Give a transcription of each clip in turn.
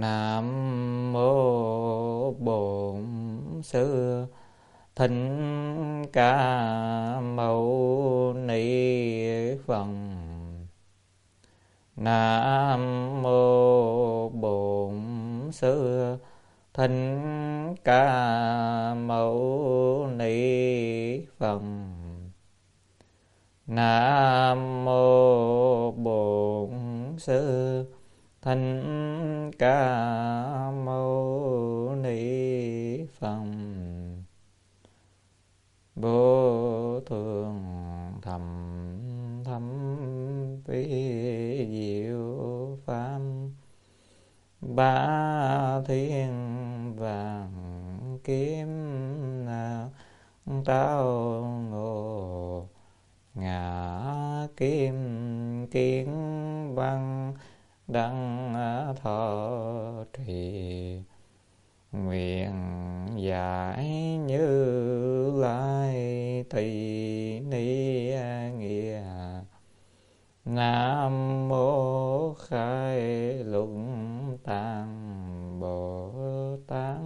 Nam mô Bổn Sư Thích Ca Mâu Ni Phật. Nam mô Bổn Sư Thích Ca Mâu Ni Phật. Nam mô Bổn Sư Thích Ca Mâu Ni Phật. Vô thường thầm thấm vi diệu pháp, ba thiên vàng kiếm tao ngộ, ngã kim kiến văn đăng thọ trì. Nguyện giải Như Lai tỳ ni nghĩa. Nam mô Khai Luận Tạng Bồ Tát.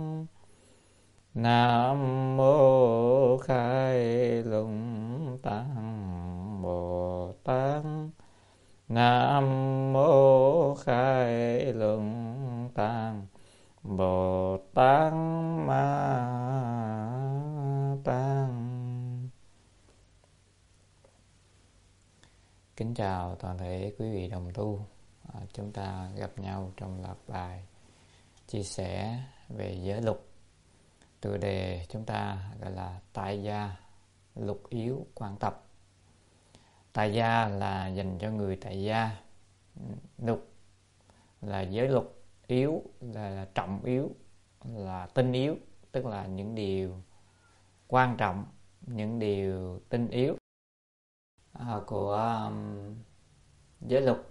Nam mô Khai Luận Tạng Bồ Tát. Nam mô Khai Luận Tạng Bồ Tát Ma Tát. Kính chào toàn thể quý vị đồng tu. Chúng ta gặp nhau trong loạt bài chia sẻ về giới luật. Tựa đề chúng ta gọi là tại gia luật yếu quan tập. Tại gia là dành cho người tại gia, luật là giới luật, yếu là trọng yếu, là tinh yếu, tức là những điều quan trọng, những điều tinh yếu của giới luật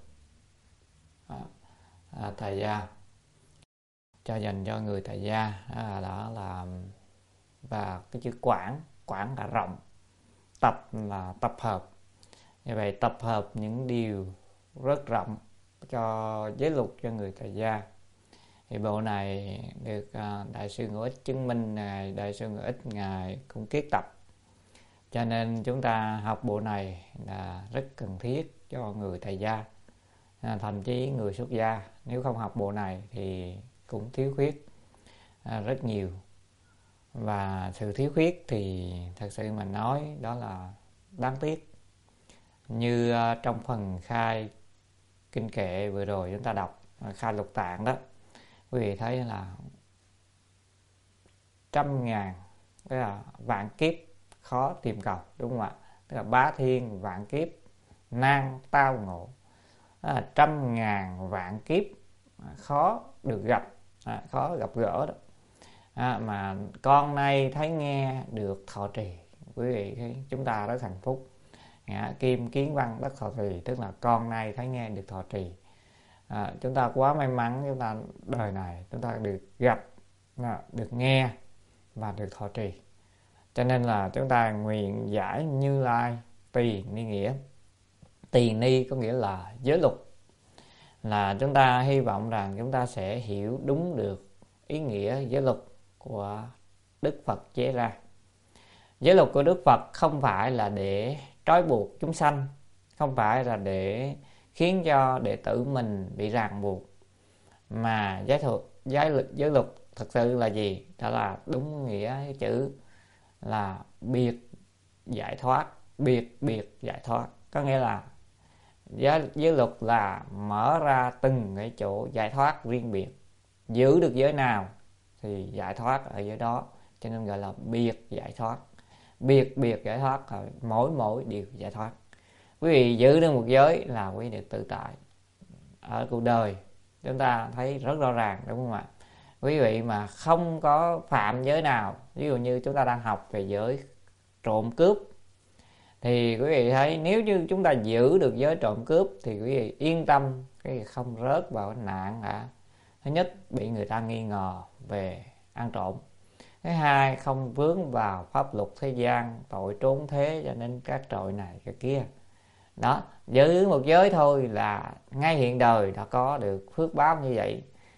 tại gia, cho dành cho người tại gia. Đó là, và cái chữ quản là rộng, tập là tập hợp. Như vậy tập hợp những điều rất rộng cho giới luật cho người tại gia. Thì bộ này được Đại sư Ngũ Ích chứng minh, Đại sư Ngũ Ích Ngài cũng kiết tập. Cho nên chúng ta học bộ này là rất cần thiết cho người tại gia. Thậm chí người xuất gia nếu không học bộ này thì cũng thiếu khuyết rất nhiều. Và sự thiếu khuyết thì thật sự mà nói đó là đáng tiếc. Như trong phần khai kinh kệ vừa rồi chúng ta đọc, khai lục tạng đó, quý vị thấy là 100.000, tức là vạn kiếp khó tìm cầu, đúng không ạ? Tức là bá thiên vạn kiếp nan tao ngộ, 100.000 vạn kiếp khó được gặp, khó gặp gỡ đó. Mà con nay thấy nghe được thọ trì. Quý vị thấy chúng ta rất hạnh phúc. Kim kiến văn đất thọ trì, tức là con nay thấy nghe được thọ trì. Chúng ta quá may mắn, chúng ta đời này chúng ta được gặp, được nghe và được thọ trì. Cho nên là chúng ta nguyện giải Như Lai tỳ ni nghĩa. Tỳ ni có nghĩa là giới luật, là chúng ta hy vọng rằng chúng ta sẽ hiểu đúng được ý nghĩa giới luật của Đức Phật chế ra. Giới luật của Đức Phật không phải là để trói buộc chúng sanh, không phải là để khiến cho đệ tử mình bị ràng buộc, mà giới luật thật sự là gì? Đó là đúng nghĩa chữ là biệt giải thoát, biệt giải thoát. Có nghĩa là giới luật là mở ra từng cái chỗ giải thoát riêng biệt. Giữ được giới nào thì giải thoát ở giới đó, cho nên gọi là biệt giải thoát. Biệt giải thoát, mỗi điều giải thoát. Quý vị giữ được một giới là quý vị được tự tại. Ở cuộc đời chúng ta thấy rất rõ ràng, đúng không ạ? Quý vị mà không có phạm giới nào, ví dụ như chúng ta đang học về giới trộm cướp, thì quý vị thấy nếu như chúng ta giữ được giới trộm cướp thì quý vị yên tâm, cái không rớt vào nạn. Thứ nhất, bị người ta nghi ngờ về ăn trộm. Thứ hai, không vướng vào pháp luật thế gian, tội trốn thế cho nên các tội này cái kia. Đó, giữ một giới thôi là ngay hiện đời đã có được phước báo như vậy.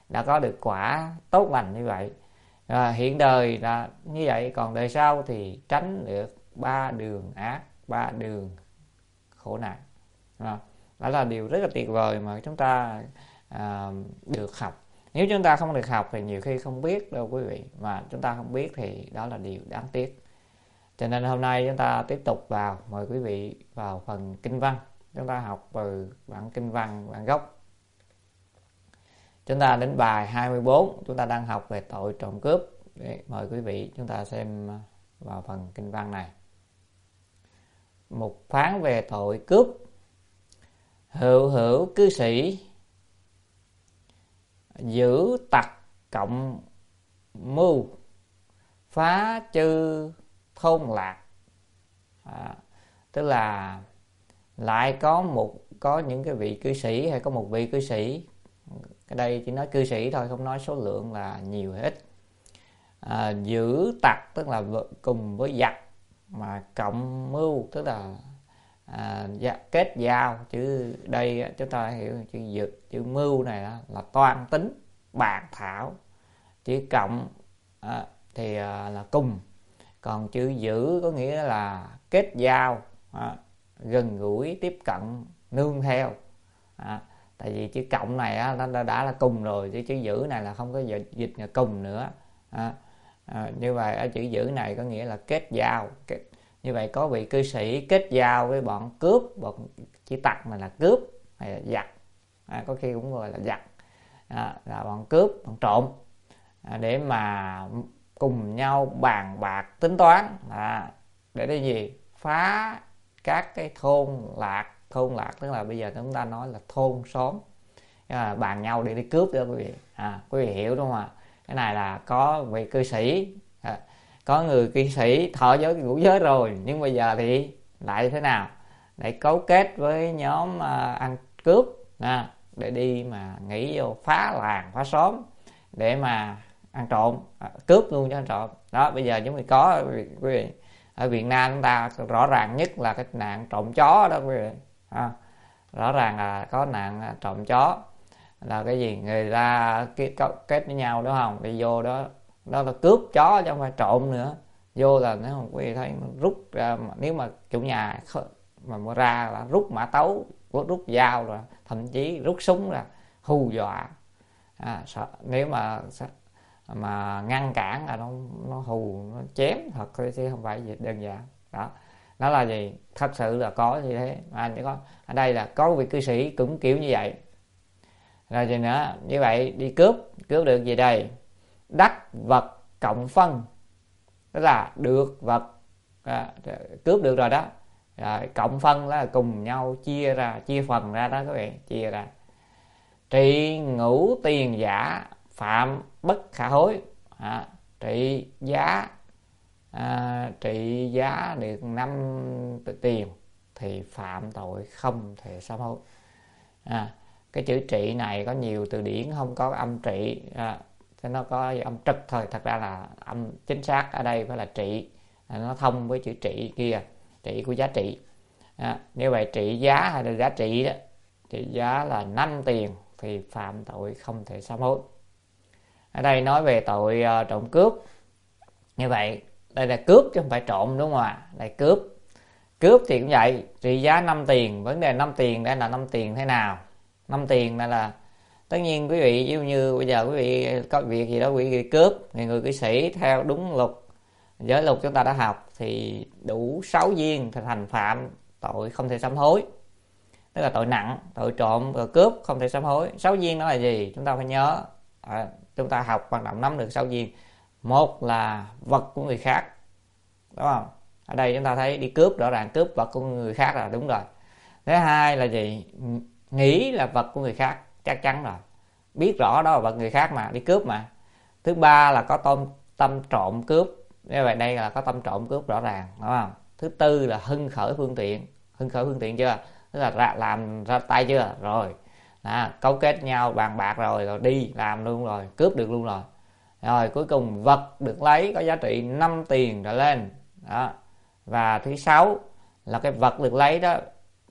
đã có được quả tốt lành như vậy. Hiện đời là như vậy, còn đời sau thì tránh được 3 đường ác, 3 đường khổ nạn. Đó là điều rất là tuyệt vời mà chúng ta được học. Nếu chúng ta không được học thì nhiều khi không biết đâu quý vị, mà chúng ta không biết thì đó là điều đáng tiếc. Cho nên hôm nay chúng ta tiếp tục mời quý vị vào phần kinh văn. Chúng ta học từ bản kinh văn bản gốc. Chúng ta đến bài 24, chúng ta đang học về tội trộm cướp. Mời quý vị chúng ta xem vào phần kinh văn này. Mục phán về tội cướp. Hữu cư sĩ giữ tặc cộng mưu, phá chư thôn lạc. Tức là lại có những cái vị cư sĩ, hay có một vị cư sĩ, cái đây chỉ nói cư sĩ thôi, không nói số lượng là nhiều hay ít. Giữ tặc tức là cùng với giặc, mà cộng mưu tức là kết giao, chứ đây chúng ta hiểu chữ mưu này là toan tính bàn thảo, chữ cộng thì là cùng, còn chữ giữ có nghĩa là kết giao, gần gũi, tiếp cận, nương theo. Tại vì chữ cộng này nó đã là cùng rồi, chứ chữ giữ này là không có dịch là cùng nữa. Như vậy ở chữ giữ này có nghĩa là kết giao. Như vậy có vị cư sĩ kết giao với bọn cướp, bọn chữ tặc này là cướp hay là giặc, có khi cũng gọi là giặc, là bọn cướp, bọn trộm, để mà cùng nhau bàn bạc tính toán, để cái gì? Phá các cái thôn lạc. Thôn lạc tức là bây giờ chúng ta nói là thôn xóm, bàn nhau để đi cướp đó quý vị. Quý vị hiểu đúng không ạ? Cái này là có vị cư sĩ, có người cư sĩ thọ giới ngũ giới rồi, nhưng bây giờ thì lại thế nào? Để cấu kết với nhóm ăn cướp, để đi mà nghĩ vô phá làng phá xóm để mà ăn trộm, cướp luôn cho ăn trộm. Đó, bây giờ chúng mình có quý vị, ở Việt Nam chúng ta rõ ràng nhất là cái nạn trộm chó đó quý vị. Rõ ràng là có nạn trộm chó là cái gì? Người ta kết với nhau đúng không? Đi vô đó là cướp chó chứ không phải trộm nữa. Vô là nếu không quý vị thấy rút ra, nếu mà chủ nhà mà mua ra là rút mã tấu, rút dao, rồi thậm chí rút súng ra hù dọa. Nếu mà ngăn cản là nó hù, nó chém thật thôi, chứ không phải gì đơn giản. Đó là gì? Thật sự là có như thế. Ở đây là có vị cư sĩ cũng kiểu như vậy. Rồi gì nữa? Như vậy đi cướp được gì đây? Đắc vật cộng phân, tức là được vật, cướp được rồi đó. Rồi cộng phân là cùng nhau chia phần ra đó các bạn, chia ra. Trị ngũ tiền giả, phạm bất khả hối. Trị giá được 5 tiền thì phạm tội không thể sám hối. Cái chữ trị này có nhiều từ điển không có âm trị, thì nó có âm trực thôi. Thật ra là âm chính xác ở đây phải là trị, nó thông với chữ trị kia, trị của giá trị. Như vậy trị giá hay là giá trị đó, trị giá là 5 tiền thì phạm tội không thể sám hối. Ở đây nói về tội trộm cướp. Như vậy đây là cướp chứ không phải trộm, đúng không ạ? Đây cướp thì cũng vậy, trị giá 5 tiền. Vấn đề 5 tiền đây là 5 tiền thế nào? 5 tiền này là tất nhiên quý vị, ví dụ như bây giờ quý vị có việc gì đó quý vị cướp, thì người cư sĩ theo đúng luật, giới luật chúng ta đã học, thì đủ 6 viên thì thành phạm tội không thể sám hối. Tức là tội nặng, tội trộm, tội cướp không thể sám hối. 6 viên đó là gì? Chúng ta phải nhớ. Chúng ta học hoạt động nắm được 6 viên. Một là vật của người khác, đúng không? Ở đây chúng ta thấy đi cướp, rõ ràng cướp vật của người khác là đúng rồi. Thứ hai là gì? Nghĩ là vật của người khác, chắc chắn rồi, biết rõ đó là vật người khác mà đi cướp mà. Thứ ba là có tâm trộm cướp, như vậy đây là có tâm trộm cướp rõ ràng, đúng không? Thứ tư là hưng khởi phương tiện chưa? Tức là làm ra tay chưa? Rồi cấu kết nhau bàn bạc rồi đi làm luôn rồi, cướp được luôn rồi. Rồi cuối cùng vật được lấy có giá trị 5 tiền trở lên đó. Và thứ 6 là cái vật được lấy đó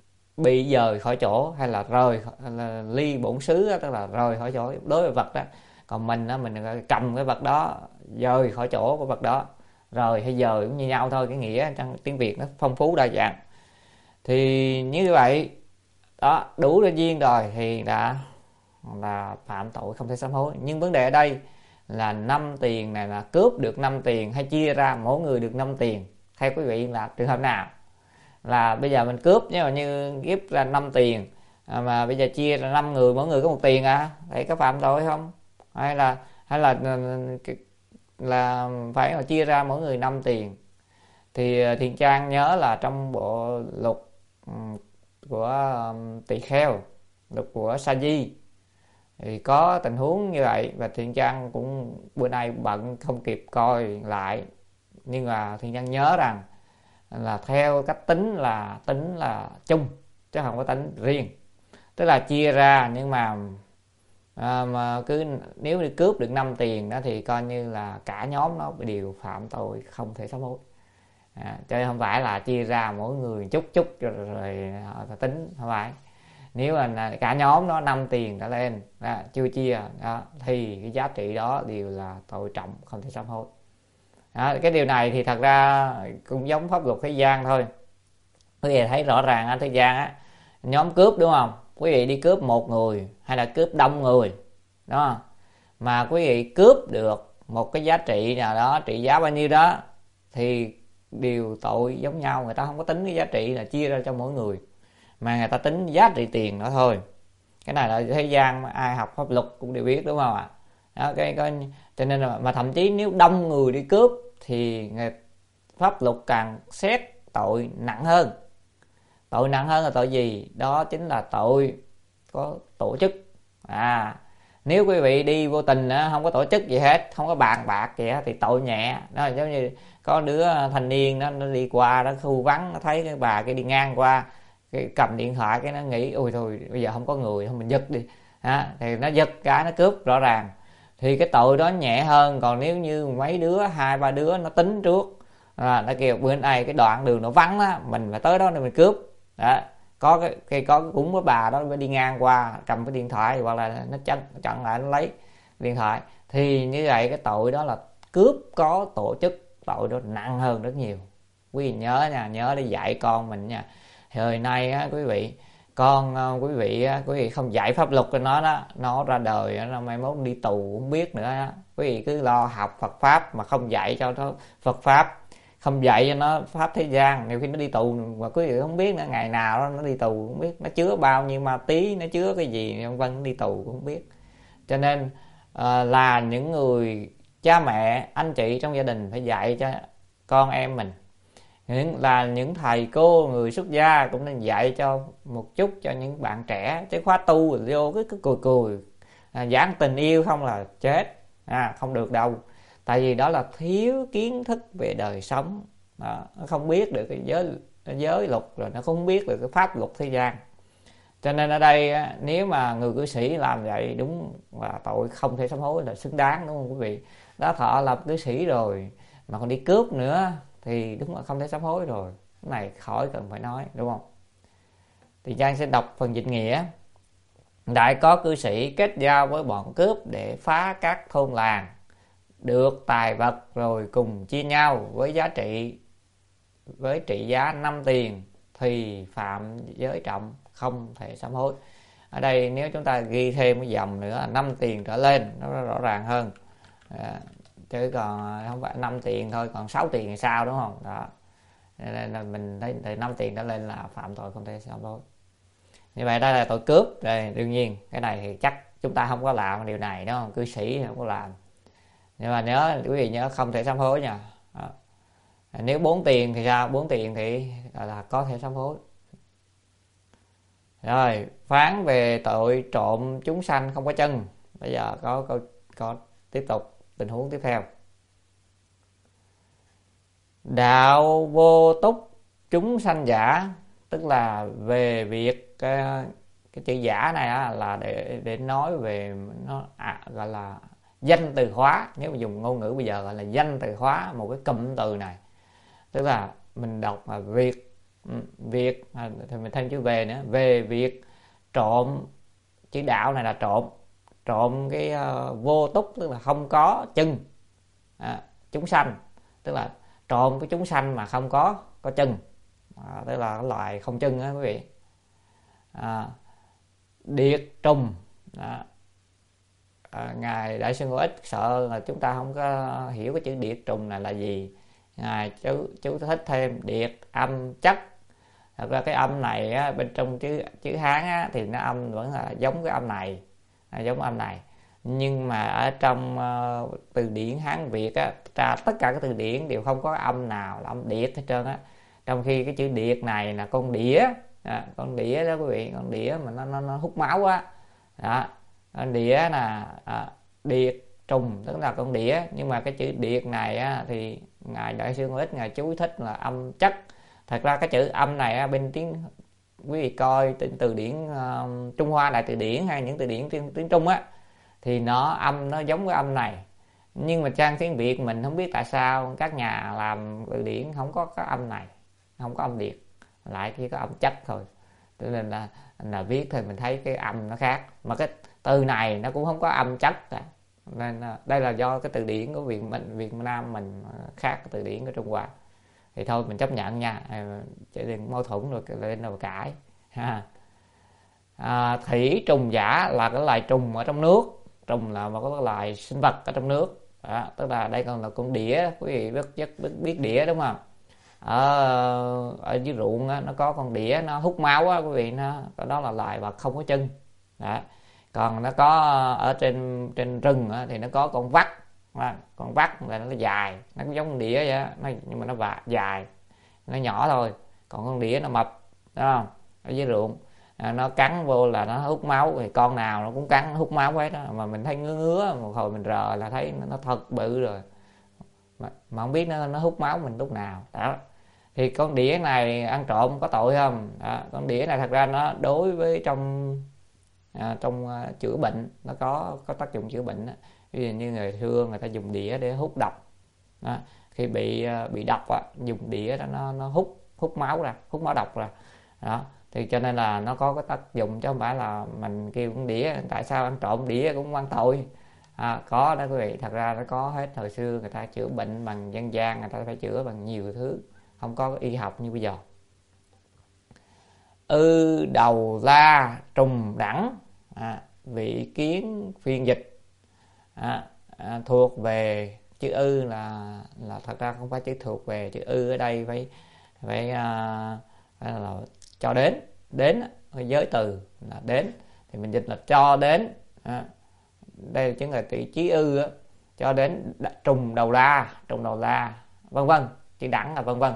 bị dời khỏi chỗ, hay là ly bổn xứ, tức là rời khỏi chỗ. Đối với vật đó Còn mình á, mình cầm cái vật đó dời khỏi chỗ của vật đó, rồi hay dời cũng như nhau thôi, cái nghĩa trong tiếng Việt nó phong phú đa dạng. Thì như vậy đó, đủ ra duyên rồi thì đã là phạm tội không thể sám hối. Nhưng vấn đề ở đây là 5 tiền này là cướp được 5 tiền hay chia ra mỗi người được 5 tiền, theo quý vị là trường hợp nào? Là bây giờ mình cướp, nhưng mà như ghép ra 5 tiền mà bây giờ chia ra 5 người mỗi người có 1 tiền thì có phạm tội không? Hay là phải là chia ra mỗi người 5 tiền? Thì Thiện Trang nhớ là trong bộ luật của tỳ kheo, luật của Sa Di thì có tình huống như vậy, và Thiện Trang cũng bữa nay bận không kịp coi lại, nhưng mà Thiện Trang nhớ rằng là theo cách tính là chung chứ không có tính riêng, tức là chia ra, nhưng mà cứ nếu đi cướp được 5 tiền đó thì coi như là cả nhóm nó đều phạm tội không thể sám hối. Chứ không phải là chia ra mỗi người chút rồi họ tính, không phải. Nếu mà cả nhóm đó 5 tiền đã lên chưa chia đó, thì cái giá trị đó đều là tội trọng không thể sám hối. Cái điều này thì thật ra cũng giống pháp luật thế gian thôi. Quý vị thấy rõ ràng ở thế gian nhóm cướp đúng không, quý vị đi cướp một người hay là cướp đông người đó, mà quý vị cướp được một cái giá trị nào đó, trị giá bao nhiêu đó, thì đều tội giống nhau. Người ta không có tính cái giá trị là chia ra cho mỗi người, mà người ta tính giá trị tiền đó thôi. Cái này là thế gian mà ai học pháp luật cũng đều biết, đúng không ạ? Cho nên mà thậm chí nếu đông người đi cướp thì pháp luật càng xét tội nặng hơn. Tội nặng hơn là tội gì? Đó chính là tội có tổ chức. Nếu quý vị đi vô tình không có tổ chức gì hết, không có bàn bạc gì hết thì tội nhẹ. Đó giống như có đứa thanh niên nó đi qua đó khu vắng, nó thấy cái bà kia đi ngang qua, cái cầm điện thoại, cái nó nghĩ ôi thôi bây giờ không có người, không mình giật đi. Thì nó giật cái nó cướp rõ ràng, thì cái tội đó nhẹ hơn. Còn nếu như mấy đứa 2-3 đứa nó tính trước, nó kêu bên này cái đoạn đường nó vắng á, mình phải tới đó để mình cướp đó, có cũng có bà đó mới đi ngang qua cầm cái điện thoại, hoặc là nó chặn lại, nó lấy điện thoại, thì như vậy cái tội đó là cướp có tổ chức, tội đó nặng hơn rất nhiều. Quý vị nhớ nha, nhớ để dạy con mình nha. Thời nay quý vị quý vị không dạy pháp luật cho nó đó, nó ra đời nó mai mốt đi tù cũng biết nữa. Quý vị cứ lo học Phật pháp mà không dạy cho nó Phật pháp, không dạy cho nó pháp thế gian, nhiều khi nó đi tù mà quý vị không biết nữa, ngày nào đó nó đi tù cũng biết, nó chứa bao nhiêu ma tí, nó chứa cái gì vân vân, đi tù cũng không biết. Cho nên là những người cha mẹ, anh chị trong gia đình phải dạy cho con em mình, là những thầy cô, người xuất gia cũng nên dạy cho một chút cho những bạn trẻ. Chứ khóa tu rồi vô cứ cười giảng tình yêu không là chết, không được đâu. Tại vì đó là thiếu kiến thức về đời sống đó, nó không biết được cái giới luật, rồi nó không biết được cái pháp luật thế gian. Cho nên ở đây nếu mà người cư sĩ làm vậy đúng là tội không thể sám hối, là xứng đáng, đúng không quý vị? Đó, thọ lập cư sĩ rồi mà còn đi cướp nữa thì đúng là không thể sám hối rồi. Cái này khỏi cần phải nói, đúng không? Thì Giang sẽ đọc phần dịch nghĩa. Đại có cư sĩ kết giao với bọn cướp để phá các thôn làng, được tài vật rồi cùng chia nhau với trị giá 5 tiền thì phạm giới trọng không thể sám hối. Ở đây nếu chúng ta ghi thêm cái dòng nữa là 5 tiền trở lên, nó rõ ràng hơn. Chứ còn không phải 5 tiền thôi, còn 6 tiền thì sao, đúng không? Đó. Nên là mình thấy từ 5 tiền trở lên là phạm tội không thể sám hối. Như vậy đây là tội cướp. Rồi đương nhiên cái này thì chắc chúng ta không có làm điều này, đúng không? Cư sĩ không có làm. Nhưng mà quý vị nhớ không thể sám hối nha. Đó. Nếu 4 tiền thì sao? 4 tiền thì là có thể sám hối. Rồi phán về tội trộm chúng sanh không có chân. Bây giờ có tiếp tục tình huống tiếp theo. Đạo vô túc chúng sanh giả, tức là về việc cái chữ giả này là để nói về nó gọi là danh từ hóa. Nếu mà dùng ngôn ngữ bây giờ gọi là danh từ hóa một cái cụm từ này, tức là mình đọc là việc thì mình thêm chữ về nữa, về việc trộm. Chữ đạo này là trộm, trộm cái vô túc, tức là không có chân, chúng sanh, tức là trộm cái chúng sanh mà không có chân, tức là cái loài không chân á quý vị. Điệt trùng, ngài Đại sư Ngô Ích sợ là chúng ta không có hiểu cái chữ điệt trùng này là gì, ngài chú thích thêm điệt âm chất. Thật ra cái âm này á, bên trong chữ Hán á, thì nó âm vẫn là giống cái âm này, giống âm này, nhưng mà ở trong từ điển Hán Việt á, tất cả các từ điển đều không có âm nào là âm điệt hết trơn á. Trong khi cái chữ điệt này là con đĩa, con đĩa đó quý vị, con đĩa mà nó hút máu á, đó, con đĩa là điệt trùng, tức là con đĩa. Nhưng mà cái chữ điệt này á, thì ngài Đại sư Ngô Ích ngài chú thích là âm chất. Thật ra cái chữ âm này á, bên tiếng quý vị coi từ điển Trung Hoa Đại Từ Điển hay những từ điển tiếng Trung á, thì nó âm nó giống cái âm này, nhưng mà trang tiếng Việt mình không biết tại sao các nhà làm từ điển không có cái âm này, không có âm điệt, lại chỉ có âm chất thôi. Cho nên là viết thì mình thấy cái âm nó khác, mà cái từ này nó cũng không có âm chất, nên đây là do cái từ điển của Việt Nam mình khác cái từ điển của Trung Hoa. Thì thôi mình chấp nhận nha, chứ đừng mâu thuẫn rồi lên rồi cãi ha. Thủy trùng giả là cái loài trùng ở trong nước. Trùng là một cái loài sinh vật ở trong nước, tức là đây còn là con đĩa, quý vị biết đĩa đúng không? Ở dưới ruộng á, nó có con đĩa nó hút máu á quý vị, đó là loài vật không có chân. Đó. Còn nó có ở trên rừng á, thì nó có con vắt. Con vắt là nó dài, nó cũng giống con đĩa vậy, nhưng mà nó dài, nó nhỏ thôi. Còn con đĩa nó mập, đúng không? Ở dưới ruộng nó cắn vô là nó hút máu, thì con nào nó cũng cắn hút máu hết đó. Mà mình thấy ngứa một hồi mình rờ là thấy nó thật bự rồi, mà không biết nó hút máu mình lúc nào đó. Thì con đĩa này ăn trộm có tội không? Con đĩa này thật ra nó đối với trong chữa bệnh, nó có tác dụng chữa bệnh đó. Ví dụ như người xưa người ta dùng đĩa để hút độc đó. Khi bị độc á, dùng đĩa đó nó hút máu ra, hút máu độc ra đó. Thì cho nên là nó có cái tác dụng, chứ không phải là mình kêu con đĩa tại sao ăn trộm đĩa cũng ăn tội. Có đó quý vị, thật ra nó có hết. Hồi xưa người ta chữa bệnh bằng dân gian, người ta phải chữa bằng nhiều thứ, không có y học như bây giờ. Đầu la trùng đẳng, vị kiến phiên dịch, thuộc về chữ ư là thật ra không phải chữ thuộc về, chữ ư ở đây phải là cho đến giới từ là đến, thì mình dịch là cho đến. Đây chính là chữ chí ư, cho đến trùng đầu la vân vân, chữ đẳng là vân vân.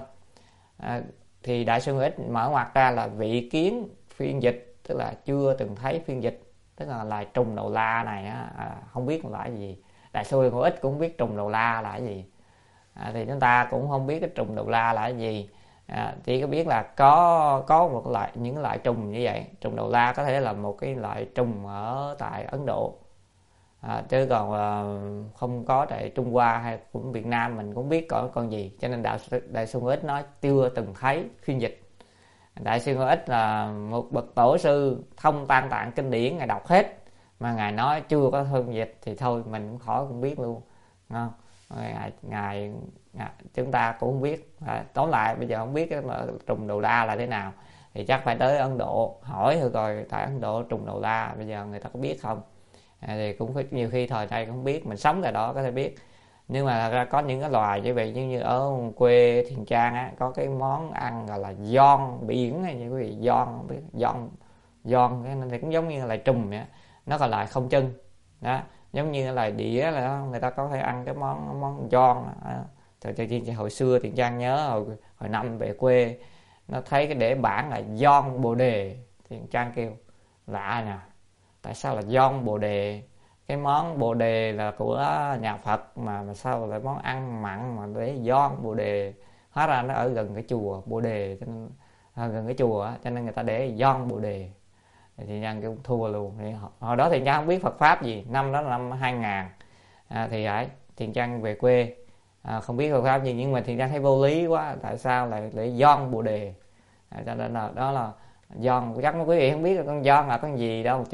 Thì Đại sư Ngô Ích mở ngoặt ra là vị kiến phiên dịch, tức là chưa từng thấy phiên dịch, tức là loài trùng đầu la này không biết là cái gì. Đại sư Ngô Ích cũng không biết trùng đầu la là cái gì, thì chúng ta cũng không biết cái trùng đầu la là cái gì. Chỉ có biết là có một loại, những loại trùng như vậy. Trùng đầu la có thể là một cái loại trùng ở tại Ấn Độ, chứ còn không có tại Trung Hoa hay cũng Việt Nam mình cũng biết có con gì. Cho nên Đại sư Ngô Ích nói chưa từng thấy phiên dịch. Đại sư Ngô Ích là một bậc tổ sư thông tam tạng kinh điển, ngài đọc hết mà ngài nói chưa có phiên dịch thì thôi mình cũng khỏi cũng biết luôn, không? Ngài chúng ta cũng không biết. Tóm lại bây giờ không biết cái trùng đầu la là thế nào thì chắc phải tới Ấn Độ hỏi thử coi tại Ấn Độ trùng đầu la bây giờ người ta có biết không. Thì cũng phải, nhiều khi thời nay không biết, mình sống tại đó có thể biết. Nhưng mà thật ra có những cái loài như vậy, như ở quê Thiền Trang á, có cái món ăn gọi là giòn biển hay như quý vị, giòn biết giòn cái này cũng giống như là trùng vậy, nó còn lại không chân đó, giống như là đĩa là người ta có thể ăn cái món giòn. Hồi xưa Thiền Trang nhớ hồi năm về quê nó thấy cái để bảng là giòn bồ đề, Thiền Trang kêu lạ nè, tại sao là giòn bồ đề, cái món bồ đề là của nhà Phật mà sao lại món ăn mặn mà để giòn bồ đề. Hóa ra nó ở gần cái chùa bồ đề, cho nên gần cái chùa cho nên người ta để giòn bồ đề. Thì Nhân kêu thua luôn. Thì hồi đó thì Nhân không biết Phật pháp gì, năm đó là năm 2000 thì Thiền Trang về quê không biết Phật pháp gì, nhưng mà Thiền Trang thấy vô lý quá, tại sao lại để giòn bồ đề. Cho nên là đó là giòn, chắc quý vị không biết là con giòn là con gì đâu, chứ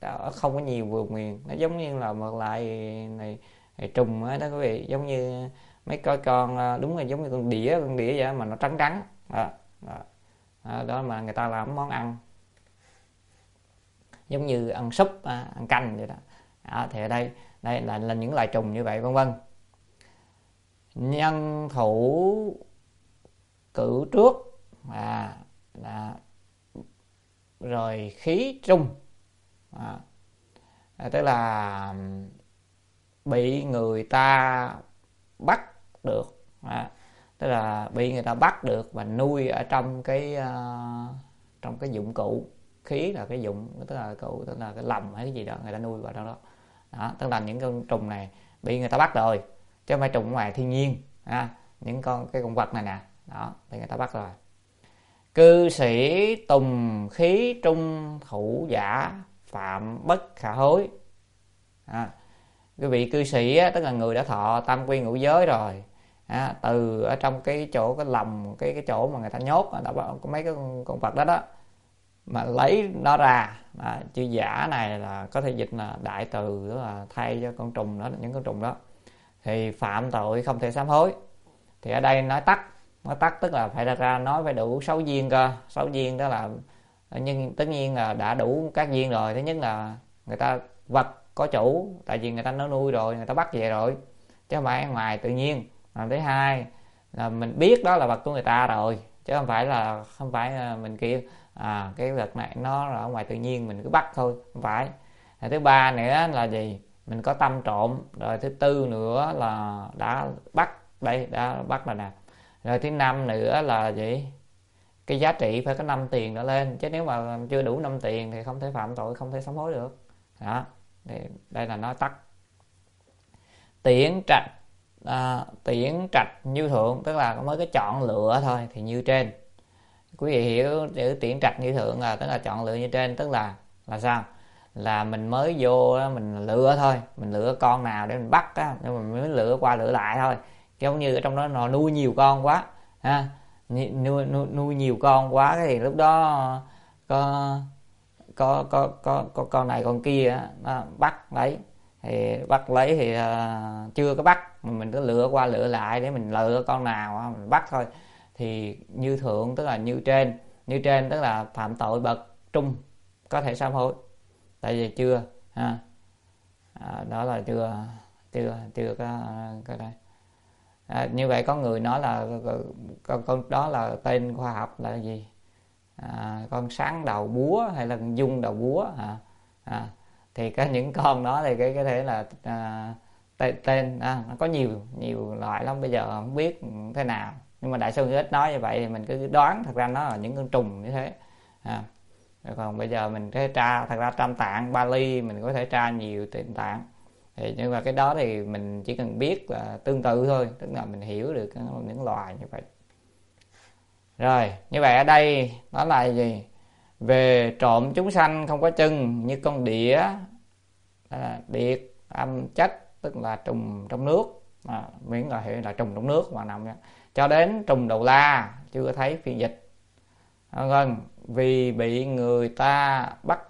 không có nhiều vườn miền, nó giống như là một loại này trùng đó quý vị, giống như mấy con đúng là giống như con đĩa vậy mà nó trắng trắng đó mà người ta làm món ăn giống như ăn súp, ăn canh vậy đó. Thì ở đây là những loại trùng như vậy vân vân. Nhân thủ cử trước rồi khí trung, tức là bị người ta bắt được, tức là bị người ta bắt được và nuôi ở trong cái dụng cụ. Khí là cái dụng, tức là cái lồng hay cái gì đó người ta nuôi vào trong đó. Tức là những con trùng này bị người ta bắt rồi, chứ không phải trùng ngoài thiên nhiên. Những cái con vật này nè, đó bị người ta bắt rồi. Cư sĩ tùng khí trung thủ giả phạm bất khả hối. Cái vị cư sĩ tức là người đã thọ tam quy ngũ giới rồi, từ ở trong cái chỗ cái lồng, cái chỗ mà người ta nhốt đã mấy cái con vật đó mà lấy nó ra. Chữ giả này là có thể dịch là đại từ, tức là thay cho con trùng đó, những con trùng đó thì phạm tội không thể sám hối. Thì ở đây nói tắt tức là phải ra nói phải đủ 6 duyên cơ. 6 duyên đó là, nhưng tất nhiên là đã đủ các duyên rồi. Thứ nhất là người ta vật có chủ, tại vì người ta nó nuôi rồi, người ta bắt về rồi, chứ không phải ngoài tự nhiên. Thứ hai là mình biết đó là vật của người ta rồi, chứ không phải mình kêu cái vật này nó là ở ngoài tự nhiên mình cứ bắt thôi, không phải. Thứ ba nữa là gì, mình có tâm trộm. Rồi thứ tư nữa là đã bắt rồi nè. Rồi thứ năm nữa là gì, cái giá trị phải có 5 tiền trở lên, chứ nếu mà chưa đủ 5 tiền thì không thể phạm tội, không thể sám hối được. Đó, đây là nói tắt. Tiễn trạch như thượng, tức là mới cái chọn lựa thôi thì như trên. Quý vị hiểu chữ tiễn trạch như thượng là tức là chọn lựa như trên, tức là sao? Là mình mới vô mình lựa thôi, mình lựa con nào để mình bắt á, nhưng mà mình mới lựa qua lựa lại thôi. Giống như ở trong đó nó nuôi nhiều con quá nuôi nhiều con quá thì lúc đó có con này con kia nó bắt lấy thì chưa có bắt, mình cứ lựa qua lựa lại để mình lựa con nào mình bắt thôi. Thì như thượng tức là như trên tức là phạm tội bậc trung có thể sám hối, tại vì chưa đó là chưa có đây. Như vậy có người nói là con đó là tên khoa học là gì, con sáng đầu búa hay là con dung đầu búa thì có những con đó thì cái thể là tên nó có nhiều loại lắm, bây giờ không biết thế nào, nhưng mà Đại sư ít nói như vậy thì mình cứ đoán thật ra nó là những con trùng như thế. Còn bây giờ mình sẽ tra, thật ra Tam Tạng Bali mình có thể tra nhiều Tịnh Tạng, thì nhưng mà cái đó thì mình chỉ cần biết là tương tự thôi, tức là mình hiểu được những loài như vậy. Rồi như vậy ở đây đó là gì, về trộm chúng sanh không có chân, như con đĩa điệt âm chất, tức là trùng trong nước, miễn là hiện là trùng trong nước mà nằm, cho đến trùng đầu la chưa thấy phiên dịch. Vì bị người ta bắt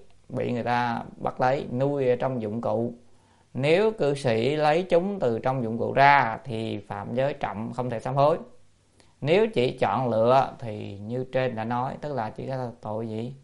lấy nuôi ở trong dụng cụ, nếu cư sĩ lấy chúng từ trong dụng cụ ra thì phạm giới trọng không thể sám hối. Nếu chỉ chọn lựa thì như trên đã nói, tức là chỉ có tội gì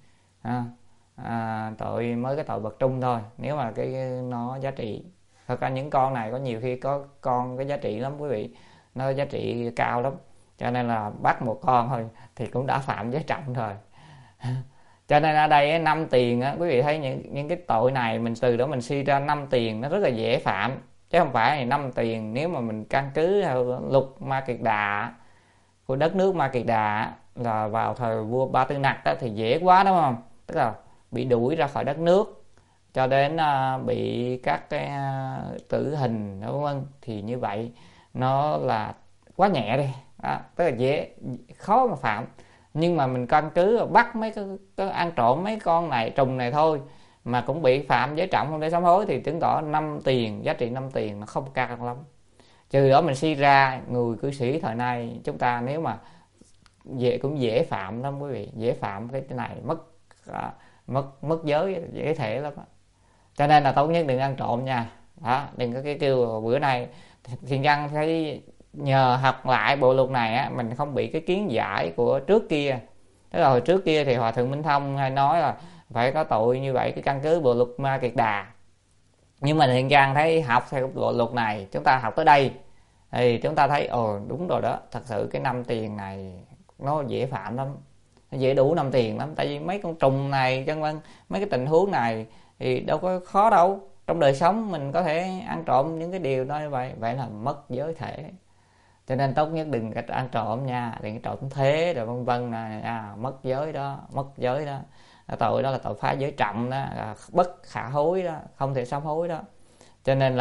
tội mới cái tội bậc trung thôi, nếu mà cái nó giá trị. Thật ra những con này có nhiều khi có con cái giá trị lắm quý vị, nó giá trị cao lắm, cho nên là bắt một con thôi thì cũng đã phạm giới trọng rồi. Cho nên ở đây 5 tiền á, quý vị thấy những cái tội này mình từ đó mình suy ra 5 tiền nó rất là dễ phạm, chứ không phải 5 tiền nếu mà mình căn cứ theo luật Ma Kiệt Đà của đất nước Ma Kiệt Đà là vào thời vua Ba Tư Nặc đó, thì dễ quá đúng không, tức là bị đuổi ra khỏi đất nước cho đến bị các cái tử hình đúng không, thì như vậy nó là quá nhẹ đi, tức là dễ khó mà phạm. Nhưng mà mình căn cứ bắt mấy cái ăn trộm mấy con này trùng này thôi mà cũng bị phạm giới trọng không để sám hối, thì chứng tỏ 5 tiền, giá trị 5 tiền nó không cao lắm. Trừ đó mình suy ra người cư sĩ thời nay chúng ta nếu mà cũng dễ phạm lắm quý vị, dễ phạm cái này mất giới dễ thể lắm đó. Cho nên là tốt nhất đừng ăn trộm nha. Đó, đừng có cái kêu bữa nay Thiện Nhân phải nhờ học lại bộ luật này á, mình không bị cái kiến giải của trước kia. Tức là hồi trước kia thì Hòa Thượng Minh Thông hay nói là phải có tội như vậy, cái căn cứ bộ luật Ma Kiệt Đà. Nhưng mà Thiện Nhân thấy học theo bộ luật này, chúng ta học tới đây thì chúng ta thấy đúng rồi đó, thật sự cái 5 tiền này nó dễ phạm lắm, nó dễ đủ 5 tiền lắm. Tại vì mấy con trùng này chân vân, mấy cái tình huống này thì đâu có khó đâu. Trong đời sống mình có thể ăn trộm những cái điều đó như vậy, vậy là mất giới thể. Cho nên tốt nhất đừng có ăn trộm nha, đừng trộm thế rồi vân vân nha, mất giới đó, mất giới đó. Tội đó là tội phá giới trọng đó, bất khả hối đó, không thể sám hối đó. Cho nên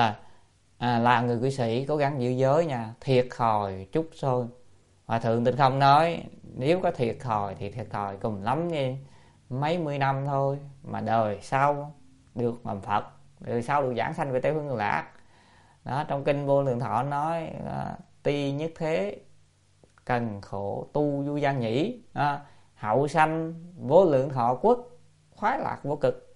là người cư sĩ cố gắng giữ giới nha, thiệt thòi chút thôi. Hòa Thượng Tịnh Không nói nếu có thiệt thòi thì thiệt thòi cùng lắm như mấy mươi năm thôi, mà đời sau được làm Phật, đời sau được giảng sanh về Tây Phương Cực Lạc. Đó, trong kinh Vô Lượng Thọ nói ti nhất thế cần khổ tu du gian nhỉ, hậu sanh vô lượng thọ quốc khoái lạc vô cực.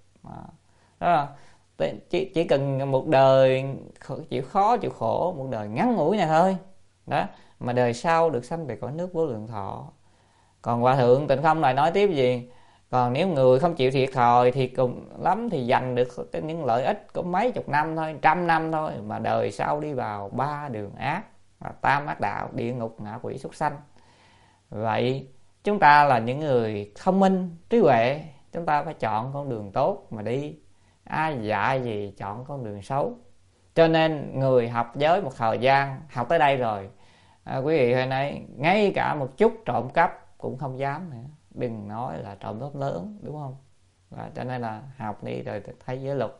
Đó, chỉ cần một đời chịu khó chịu khổ, một đời ngắn ngủi này thôi đó, mà đời sau được sanh về cõi nước vô lượng thọ. Còn Hòa Thượng Tịnh Không lại nói tiếp gì, còn nếu người không chịu thiệt thòi thì cùng lắm thì giành được những lợi ích có mấy chục năm thôi, 100 năm thôi, mà đời sau đi vào 3 đường ác, tam ác đạo, địa ngục, ngạ quỷ, súc sanh. Vậy chúng ta là những người thông minh trí huệ, chúng ta phải chọn con đường tốt mà đi, ai dạy gì chọn con đường xấu. Cho nên người học giới một thời gian, học tới đây rồi, quý vị hay nói ngay cả một chút trộm cắp cũng không dám nữa, đừng nói là trộm cắp lớn, đúng không? Cho nên là học đi rồi thấy giới luật.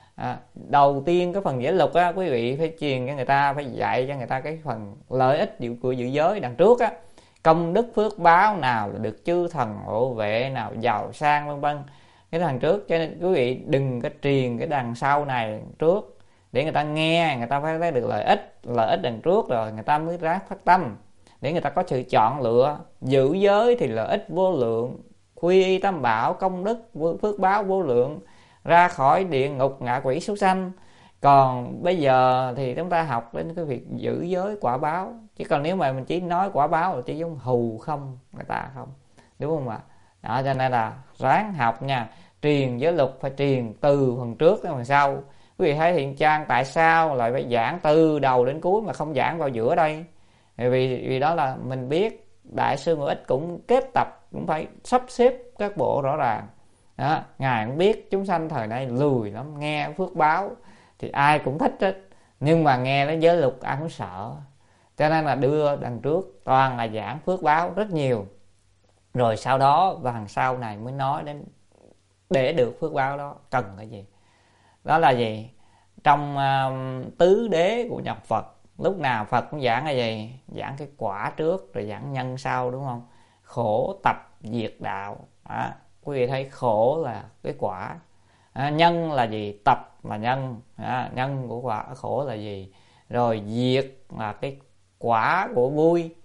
Đầu tiên cái phần giới luật á, quý vị phải truyền cho người ta, phải dạy cho người ta cái phần lợi ích của giữ giới đằng trước á, công đức phước báo nào là được chư thần hộ vệ, nào giàu sang vân vân, cái đằng trước. Cho nên quý vị đừng có truyền cái đằng sau này trước, để người ta nghe, người ta phải thấy được lợi ích đằng trước rồi người ta mới ráng phát tâm, để người ta có sự chọn lựa. Giữ giới thì lợi ích vô lượng, quy y tam bảo, công đức phước báo vô lượng, ra khỏi địa ngục, ngạ quỷ, súc sanh. Còn bây giờ thì chúng ta học đến cái việc giữ giới quả báo, chứ còn nếu mà mình chỉ nói quả báo là chỉ giống hù không người ta không, đúng không ạ? Đó, cho nên là ráng học nha, truyền giới luật phải truyền từ phần trước đến phần sau. Quý vị thấy Thiện Trang tại sao lại phải giảng từ đầu đến cuối mà không giảng vào giữa đây? Vì đó là mình biết Đại sư Ngũ Ích cũng kết tập, cũng phải sắp xếp các bộ rõ ràng. Đó, Ngài cũng biết chúng sanh thời nay lười lắm, nghe phước báo thì ai cũng thích hết, nhưng mà nghe đến giới luật ai cũng sợ. Cho nên là đưa đằng trước toàn là giảng phước báo rất nhiều, rồi sau đó và đằng sau này mới nói đến để được phước báo đó cần cái gì. Đó là gì? Trong tứ đế của nhập Phật, lúc nào Phật cũng giảng cái gì? Giảng cái quả trước rồi giảng nhân sau, đúng không? Khổ tập diệt đạo. Quý vị thấy khổ là cái quả, nhân là gì? Tập là nhân, nhân của quả khổ là gì? Rồi diệt là cái quả của vui,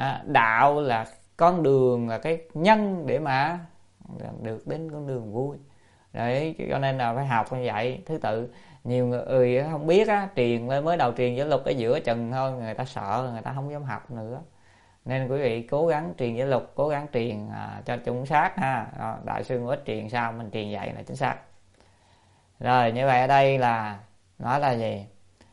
đạo là con đường, là cái nhân để mà được đến con đường vui. Đấy, cho nên là phải học như vậy, thứ tự. Nhiều người không biết á, truyền lên mới đầu truyền giới luật ở giữa chừng thôi, người ta sợ, người ta không dám học nữa. Nên quý vị cố gắng truyền giới luật, cố gắng truyền cho chính xác ha. Đại sư Ngũ Ích truyền sao mình truyền vậy là chính xác. Rồi như vậy ở đây là nói là gì?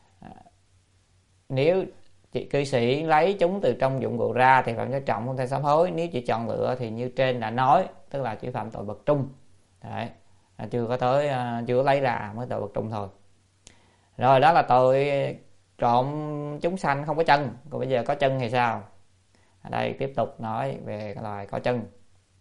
Nếu cư sĩ lấy chúng từ trong dụng cụ ra thì phạm giới trọng không thể sám hối. Nếu chỉ chọn lựa thì như trên đã nói, tức là chỉ phạm tội bậc trung. Đấy, chưa có tới, chưa lấy ra mới tội bậc trung thôi. Rồi đó là tội trộm chúng sanh không có chân. Còn bây giờ có chân thì sao? Ở đây tiếp tục nói về cái loài có chân.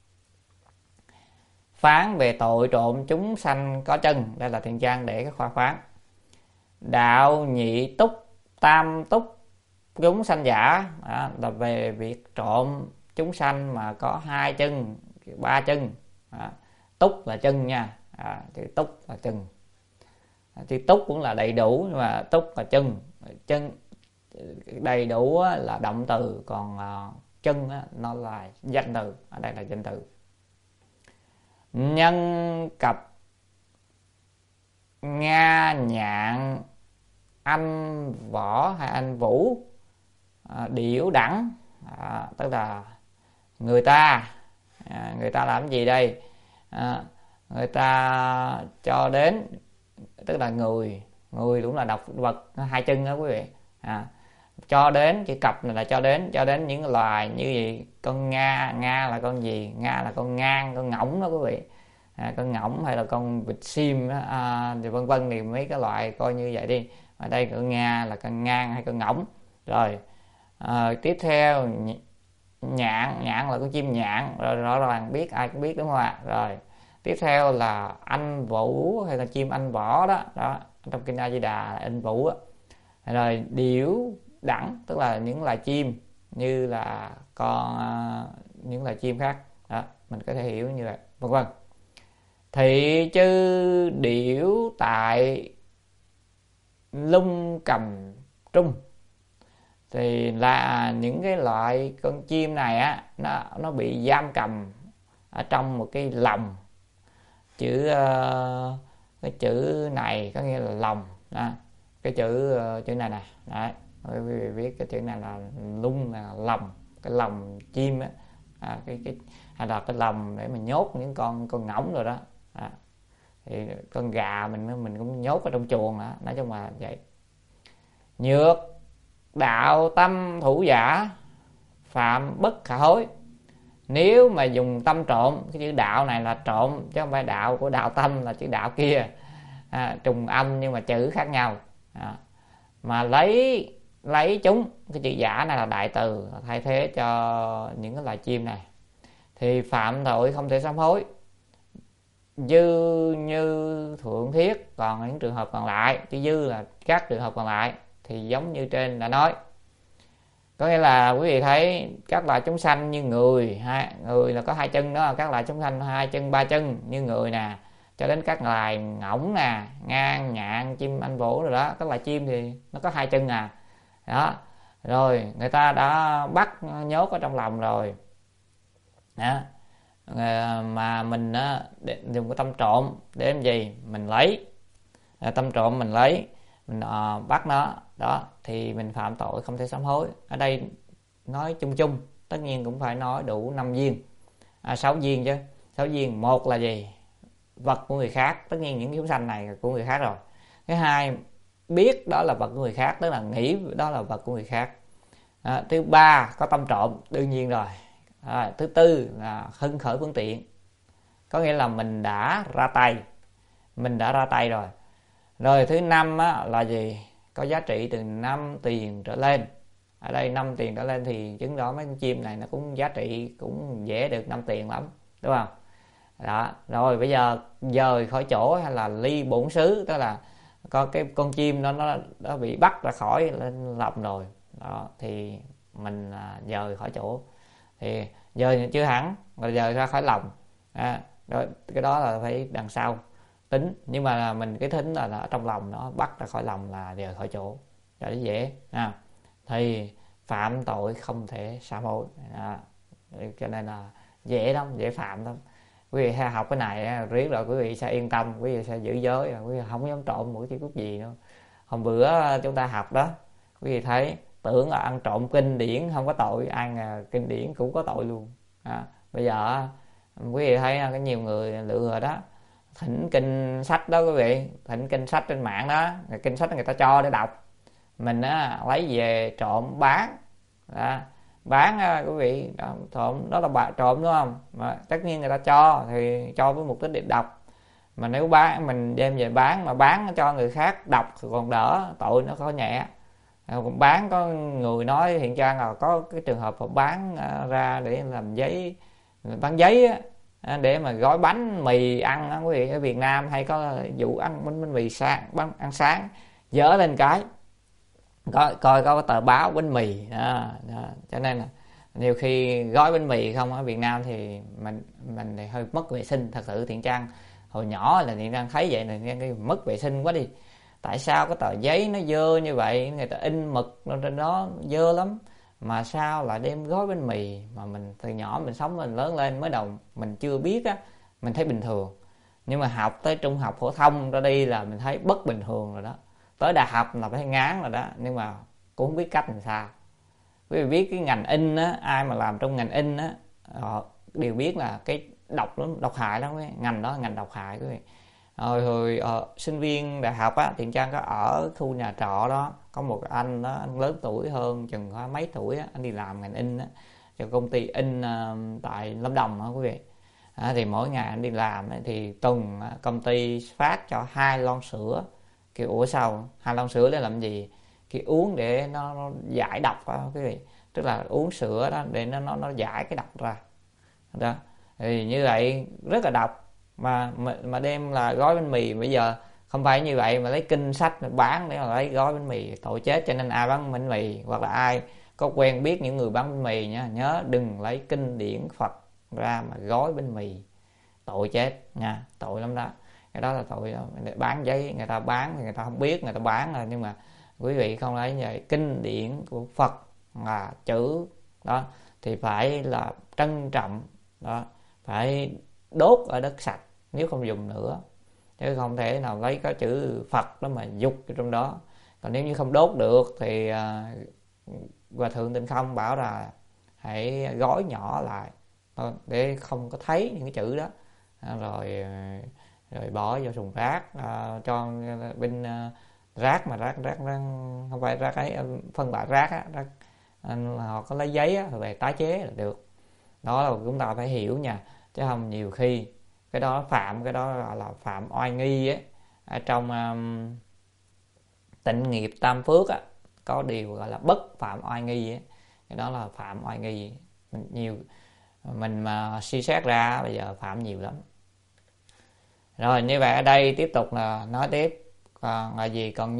Phán về tội trộm chúng sanh có chân. Đây là Thiện Trang để cái khoa phán. Đạo nhị túc tam túc chúng sanh giả, là về việc trộm chúng sanh mà có 2 chân, 3 chân. Túc là chân nha, thì túc là chân. Thì túc cũng là đầy đủ, nhưng mà túc là chân. Chân đầy đủ là động từ, còn chân nó là danh từ. Ở đây là danh từ. nhân cập Nga Nhạn Anh Võ hay Anh Vũ Điểu Đẳng. Tức là người ta làm gì đây? Người ta cho đến, tức là người cũng là động vật hai chân đó quý vị. Cho đến, chữ cặp này là cho đến những loài như vậy. Con Nga là con gì? Nga là con ngang, con ngỗng đó quý vị. Con ngỗng hay là con vịt sim thì vân vân, thì mấy cái loại coi như vậy đi. Ở đây con Nga là con ngang hay con ngỗng. Rồi tiếp theo nhạn là con chim nhạn, rồi rõ ràng biết, ai cũng biết đúng không ạ? Rồi tiếp theo là anh vũ hay là chim anh võ đó trong kinh A Di Đà là anh vũ đó. Rồi điểu đẳng tức là những loài chim như là những loài chim khác đó, mình có thể hiểu như vậy, vân vân. Thị chư điểu tại lung cầm trung, thì là những cái loại con chim này á, nó bị giam cầm ở trong một cái lồng. Cái chữ này có nghĩa là lồng đó. Cái chữ này nè, đấy, quý vị biết cái chữ này là lung, là lồng, cái lồng chim á, hay là cái lồng để mà nhốt những con ngỗng rồi đó. Thì con gà mình cũng nhốt ở trong chuồng đó, nói chung là vậy. Nhược đạo tâm thủ giả phạm bất khả hối. Nếu mà dùng tâm trộm, cái chữ đạo này là trộm chứ không phải đạo của đạo tâm là chữ đạo kia, trùng âm nhưng mà chữ khác nhau. Mà lấy chúng, cái chữ giả này là đại từ thay thế cho những cái loài chim này, thì phạm tội không thể sám hối. Dư như thượng thiết, còn những trường hợp còn lại, chữ dư là các trường hợp còn lại thì giống như trên đã nói. Có nghĩa là quý vị thấy các loài chúng sanh như người là có hai chân đó, các loài chúng sanh hai chân ba chân như người nè, cho đến các loài ngỗng nè, ngang nhạn, chim anh vũ rồi đó, các loài chim thì nó có hai chân nè đó. Rồi người ta đã bắt nhốt ở trong lòng rồi đó. Mà mình dùng cái tâm trộm để làm gì? Mình lấy tâm trộm, mình lấy, mình bắt nó đó, thì mình phạm tội không thể sám hối. Ở đây nói chung chung, tất nhiên cũng phải nói đủ 5 viên, 6 viên chứ. 6 viên, một là gì? Vật của người khác, tất nhiên những chúng sanh này là của người khác rồi. Thứ hai, biết đó là vật của người khác, tức là nghĩ đó là vật của người khác. Thứ ba, có tâm trộm, đương nhiên rồi. Thứ tư là hưng khởi phương tiện, có nghĩa là mình đã ra tay rồi. Rồi thứ năm là gì? Có giá trị từ 5 tiền trở lên. Ở đây 5 tiền trở lên thì chứng tỏ mấy con chim này nó cũng giá trị cũng dễ được 5 tiền lắm, đúng không? Đó. Rồi bây giờ dời khỏi chỗ hay là ly bổn xứ, tức là có cái con chim nó bị bắt ra khỏi lên lồng rồi đó, thì mình dời khỏi chỗ, thì dời chưa hẳn mà dời ra khỏi lồng. Rồi cái đó là phải đằng sau tính, nhưng mà mình cái thính là ở trong lòng, nó bắt ra khỏi lòng là dời khỏi chỗ cho nó dễ. Thì phạm tội không thể sám hối, cho nên là dễ lắm, dễ phạm lắm. Quý vị hay học cái này riết rồi quý vị sẽ yên tâm, quý vị sẽ giữ giới, quý vị không dám trộm một cái chút gì nữa. Hôm bữa chúng ta học đó, quý vị thấy tưởng là ăn trộm kinh điển không có tội, ai ngờ kinh điển cũng có tội luôn. Bây giờ quý vị thấy có nhiều người lừa đó, thỉnh kinh sách đó quý vị, thỉnh kinh sách trên mạng đó, kinh sách người ta cho để đọc, mình lấy về trộm bán đó. Bán quý vị, trộm đó là trộm đúng không? Mà tất nhiên người ta cho thì cho với mục đích để đọc, mà nếu mình đem về bán mà bán cho người khác đọc thì còn đỡ, tội nó có nhẹ. Còn bán, có người nói hiện trang là có cái trường hợp bán ra để làm giấy, bán giấy để mà gói bánh mì ăn quý vị. Ở Việt Nam hay có vụ ăn bánh mì ăn sáng, dỡ lên cái coi có tờ báo bánh mì đó. Cho nên là nhiều khi gói bánh mì không ở Việt Nam thì mình thì hơi mất vệ sinh. Thật sự Thiện Trang hồi nhỏ là Thiện Trang thấy vậy là cái mất vệ sinh quá đi. Tại sao cái tờ giấy nó dơ như vậy, người ta in mực trên đó dơ lắm, mà sao lại đem gói bánh mì? Mà mình từ nhỏ mình sống mình lớn lên mới đầu mình chưa biết mình thấy bình thường. Nhưng mà học tới trung học phổ thông ra đi là mình thấy bất bình thường rồi đó. Tới đại học là phải ngán rồi đó, nhưng mà cũng không biết cách làm sao. Quý vị biết cái ngành in á, ai mà làm trong ngành in á, họ đều biết là cái độc hại lắm, cái ngành đó là ngành độc hại quý vị. Hồi sinh viên đại học á, Thiện Trang có ở khu nhà trọ đó, có một anh đó, anh lớn tuổi hơn chừng có mấy tuổi á, anh đi làm ngành in á, cho công ty in tại Lâm Đồng á quý vị. Thì mỗi ngày anh đi làm ấy, thì tuần công ty phát cho 2 lon sữa. Kiểu ủa sao 2 lon sữa để làm gì? Kiểu uống để nó giải độc á quý vị, tức là uống sữa đó để nó giải cái độc ra đó. Thì như vậy rất là độc, mà đem là gói bánh mì. Bây giờ không phải như vậy mà lấy kinh sách bán để mà lấy gói bánh mì, tội chết. Cho nên ai bán bánh mì hoặc là ai có quen biết những người bán bánh mì nha, nhớ đừng lấy kinh điển Phật ra mà gói bánh mì, tội chết nha, tội lắm đó. Cái đó là tội đó. Bán giấy người ta bán thì người ta không biết người ta bán rồi, nhưng mà quý vị không lấy như vậy. Kinh điển của Phật là chữ đó thì phải là trân trọng đó, phải đốt ở đất sạch nếu không dùng nữa, chứ không thể nào lấy cái chữ Phật đó mà dục trong đó. Còn nếu như không đốt được thì Hòa Thượng Tịnh Không bảo là hãy gói nhỏ lại để không có thấy những cái chữ đó, rồi bỏ vào thùng rác, cho bên rác không phải rác ấy, phân loại rác á, họ có lấy giấy á, về tái chế là được. Đó là chúng ta phải hiểu nha, chứ không nhiều khi cái đó gọi là phạm oai nghi ấy. Ở trong Tịnh nghiệp Tam Phước á, có điều gọi là bất phạm oai nghi ấy. Cái đó là phạm oai nghi mình mà suy xét ra bây giờ phạm nhiều lắm. Rồi như vậy ở đây tiếp tục là nói tiếp, còn là gì, còn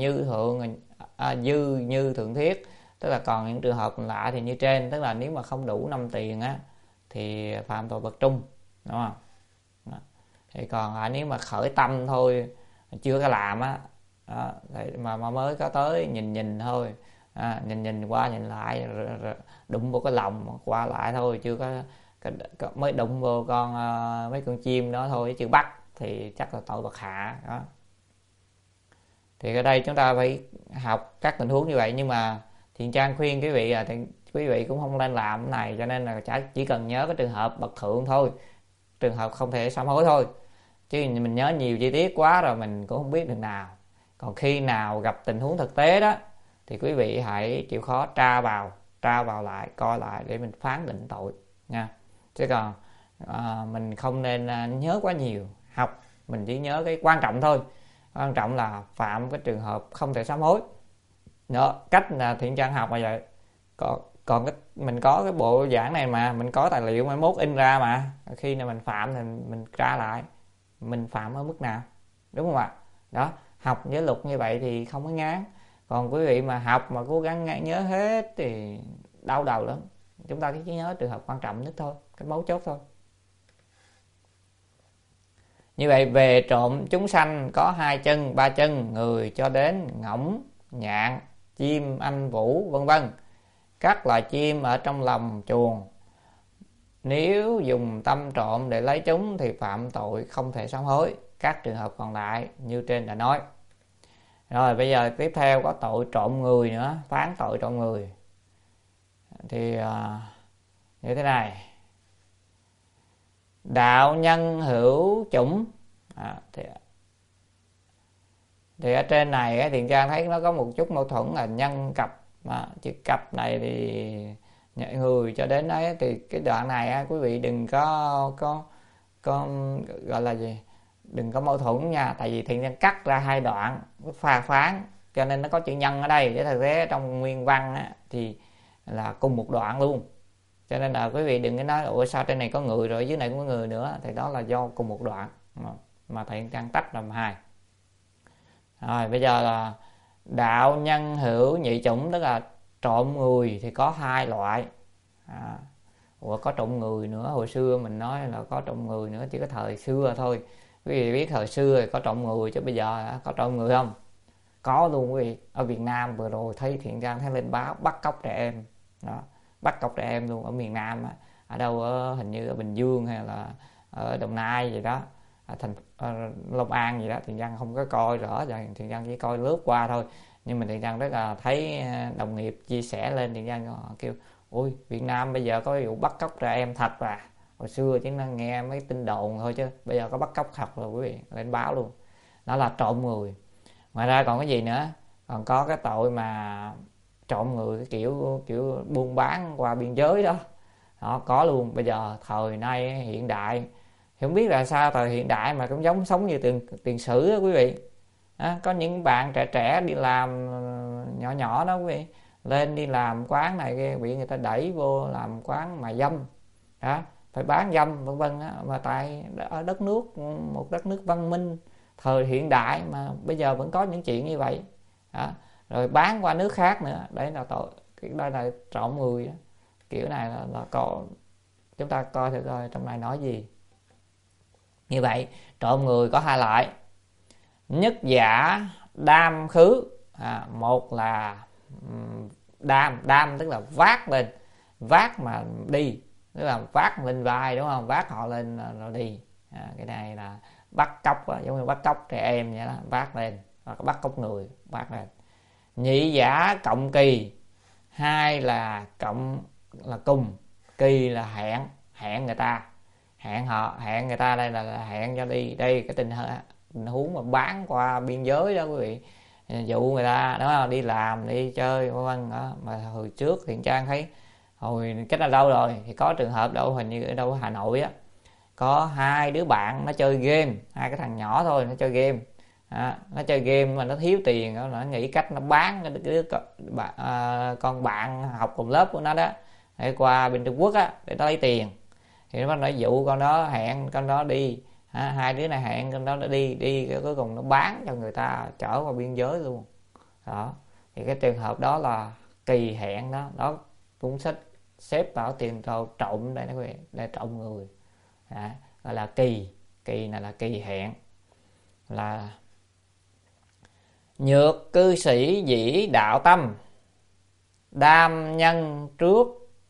như thượng thiết, tức là còn những trường hợp lạ thì như trên, tức là nếu mà không đủ 5 tiền á thì phạm tội bậc trung, đúng không? Đó. Thì còn nếu mà khởi tâm thôi, chưa có làm á, mà mới có tới nhìn thôi, nhìn qua nhìn lại, rồi đụng vô cái lòng qua lại thôi, chưa có mới đụng vô mấy con chim đó thôi, chưa bắt thì chắc là tội bậc hạ đó. Thì ở đây chúng ta phải học các tình huống như vậy, nhưng mà Thiện Trang khuyên quý vị thì quý vị cũng không nên làm cái này, cho nên là chỉ cần nhớ cái trường hợp bậc thượng thôi, trường hợp không thể sám hối thôi, chứ mình nhớ nhiều chi tiết quá rồi mình cũng không biết được nào. Còn khi nào gặp tình huống thực tế đó thì quý vị hãy chịu khó tra vào lại, coi lại để mình phán định tội nha. Chứ còn mình không nên nhớ quá nhiều. Học mình chỉ nhớ cái quan trọng thôi, quan trọng là phạm cái trường hợp không thể sám hối đó. Cách là Thiện Trang học mà vậy. Còn mình có cái bộ giảng này mà, mình có tài liệu mai mốt in ra mà, khi nào mình phạm thì mình tra lại mình phạm ở mức nào, đúng không ạ? Đó, học với luật như vậy thì không có ngán. Còn quý vị mà học mà cố gắng nhớ hết thì đau đầu lắm. Chúng ta chỉ nhớ trường hợp quan trọng nhất thôi, cái mấu chốt thôi. Như vậy về trộm chúng sanh có 2 chân 3 chân, người cho đến ngỗng, nhạn, chim anh vũ vân vân, các loài chim ở trong lòng chuồng, nếu dùng tâm trộm để lấy chúng thì phạm tội không thể sám hối. Các trường hợp còn lại như trên đã nói. Rồi bây giờ tiếp theo có tội trộm người nữa, phán tội trộm người thì như thế này. Đạo nhân hữu chủng, thì ở trên này Thiện Trang thấy nó có một chút mâu thuẫn là nhân cặp, chữ cặp này thì người cho đến đấy, thì cái đoạn này quý vị đừng có gọi là gì, đừng có mâu thuẫn nha, tại vì Thiện Trang cắt ra 2 đoạn pha phán, cho nên nó có chữ nhân ở đây, để thực tế trong nguyên văn thì là cùng một đoạn luôn, cho nên là quý vị đừng có nói ủa sao trên này có người rồi dưới này cũng có người nữa, thì đó là do cùng một đoạn mà Thiện Trang tách làm 2. Rồi bây giờ là đạo nhân hữu nhị chủng, tức là trộm người thì có 2 loại. Có trộm người nữa, hồi xưa mình nói là có trộm người nữa, chỉ có thời xưa thôi. Quý vị biết thời xưa thì có trộm người, chứ bây giờ có trộm người không? Có luôn quý vị. Ở Việt Nam vừa rồi thấy Thiện Trang thấy lên báo bắt cóc trẻ em đó, bắt cóc trẻ em luôn ở miền Nam, ở đâu hình như ở Bình Dương hay là ở Đồng Nai gì đó, Long An gì đó, Thiện Nhân không có coi rõ rồi, Thiện Nhân chỉ coi lướt qua thôi. Nhưng mà Thiện Nhân rất là thấy đồng nghiệp chia sẻ lên, Thiện Nhân kêu ui Việt Nam bây giờ có vụ bắt cóc trẻ em thật à, hồi xưa chỉ nên nghe mấy tin đồn thôi chứ bây giờ có bắt cóc thật rồi quý vị, lên báo luôn. Đó là trộm người. Ngoài ra còn cái gì nữa, còn có cái tội mà trộm người cái kiểu buôn bán qua biên giới đó, có luôn. Bây giờ thời nay hiện đại thì không biết là sao, thời hiện đại mà cũng giống sống như tiền sử đó quý vị. Có những bạn trẻ trẻ đi làm nhỏ nhỏ đó quý vị, lên đi làm quán này kia bị người ta đẩy vô làm quán mà dâm đó, phải bán dâm vân vân á, mà tại ở đất nước, một đất nước văn minh thời hiện đại mà bây giờ vẫn có những chuyện như vậy đó. Rồi bán qua nước khác nữa, đấy là tội, đây là trộm người đó. Kiểu này là có, chúng ta coi thử coi trong này nói gì. Như vậy trộm người có hai loại: nhất giả đam khứ, một là đam tức là vác lên, vác mà đi, tức là vác lên vai đúng không, vác họ lên rồi đi. Cái này là bắt cóc đó, giống như bắt cóc trẻ em vậy đó, vác lên, hoặc bắt cóc người vác lên. Nhị giả cộng kỳ, hai là cộng là cùng, kỳ là hẹn người ta, hẹn người ta, đây là hẹn cho đi. Đây cái tình huống mà bán qua biên giới đó quý vị, dụ người ta đó đi làm đi chơi vân vân đó. Mà hồi trước Thiện Trang thấy hồi cách là đâu rồi thì có trường hợp đâu, hình như ở đâu ở Hà Nội á, có hai đứa bạn nó chơi game, hai cái thằng nhỏ thôi, nó chơi game, nó chơi game mà nó thiếu tiền, nó nghĩ cách nó bán cái đứa con bạn học cùng lớp của nó đó để qua bên Trung Quốc á để nó lấy tiền. Thì nó dụ con đó, hẹn con đó đi, hai đứa này hẹn con đó đi cuối cùng nó bán cho người ta chở qua biên giới luôn đó. Thì cái trường hợp đó là kỳ hẹn đó, đó cũng xếp vào tiền trộm đây quý vị, để trộm người. Gọi là kỳ này là kỳ hẹn. Là nhược cư sĩ dĩ đạo tâm, đam nhân trước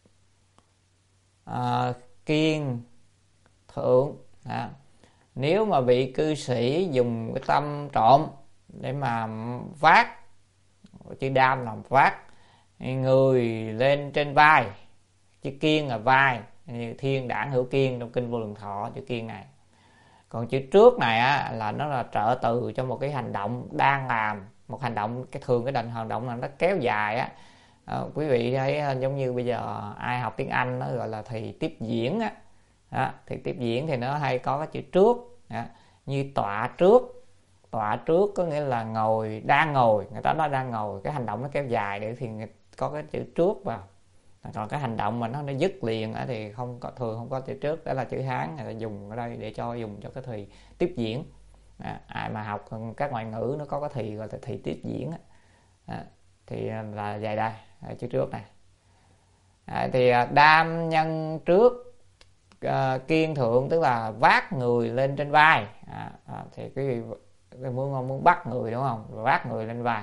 kiên thượng. Nếu mà bị cư sĩ dùng cái tâm trộm để mà vác, chữ đam là vác người lên trên vai, chữ kiên là vai, như thiên đản hữu kiên trong kinh Vô Lượng Thọ, chữ kiên này. Còn chữ trước này á, là nó là trợ từ cho một cái hành động đang làm, một hành động, cái thường cái hành động là nó kéo dài á. Quý vị thấy giống như bây giờ ai học tiếng Anh nó gọi là thì tiếp diễn á. Thì tiếp diễn thì nó hay có cái chữ trước như tọa trước có nghĩa là ngồi, đang ngồi, người ta nói đang ngồi, cái hành động nó kéo dài để thì có cái chữ trước vào. Còn cái hành động mà nó dứt liền thì thường không có chữ trước, đó là chữ Hán, người ta dùng ở đây để dùng cho cái thì tiếp diễn. Ai mà học các ngoại ngữ nó có cái thì gọi là thì tiếp diễn thì là vậy đây, chữ trước này. Thì đam nhân trước kiên thượng tức là vác người lên trên vai. Thì quý vị muốn bắt người đúng không, vác người lên vai.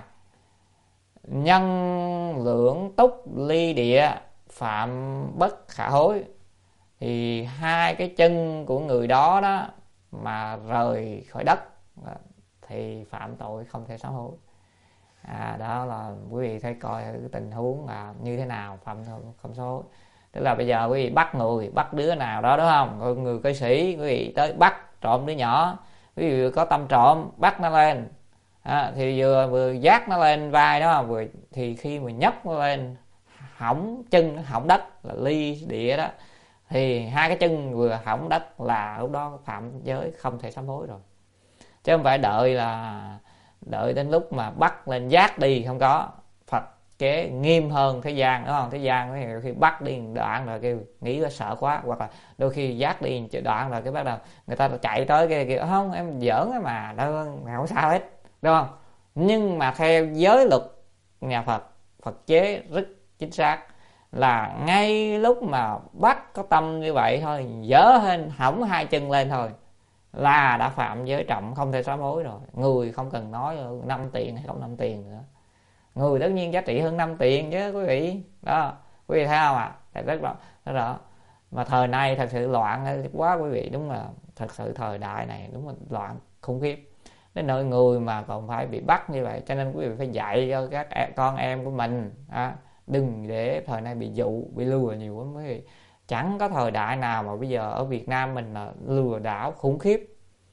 Nhân lưỡng túc ly địa, phạm bất khả hối. Thì hai cái chân của người đó đó mà rời khỏi đất thì phạm tội không thể sám hối. Đó là quý vị thấy coi cái tình huống là như thế nào, phạm tội không sám hối. Tức là bây giờ quý vị bắt đứa nào đó đúng không, người cư sĩ quý vị tới bắt trộm đứa nhỏ, quý vị có tâm trộm bắt nó lên, thì vừa dắt nó lên vai đó, vừa thì khi mà nhấc nó lên hỏng chân, hỏng đất là ly địa đó, thì hai cái chân vừa hỏng đất là lúc đó phạm giới không thể sám hối rồi. Chứ không phải đợi đến lúc mà bắt lên dắt đi, không có. Phật chế nghiêm hơn thế gian đúng không, thế gian khi bắt đi đoạn rồi kêu nghĩ là sợ quá, hoặc là đôi khi dắt đi đoạn rồi cái bắt đầu người ta chạy tới cái kêu không em giỡn mà đâu, không sao hết đúng không. Nhưng mà theo giới luật nhà Phật chế rất chính xác là ngay lúc mà bắt có tâm như vậy thôi, dở lên hỏng hai chân lên thôi là đã phạm giới trọng không thể sám hối rồi. Người không cần nói 5 tiền hay không 5 tiền nữa, người tất nhiên giá trị hơn 5 tiền chứ quý vị đó, quý vị thấy không ạ? Rất rõ Mà thời nay thật sự loạn quá quý vị, đúng là thật sự thời đại này đúng là loạn khủng khiếp, đến nơi người mà còn phải bị bắt như vậy. Cho nên quý vị phải dạy cho các con em của mình đừng để thời nay bị dụ, bị lừa nhiều lắm quý vị. Chẳng có thời đại nào mà bây giờ ở Việt Nam mình là lừa đảo khủng khiếp.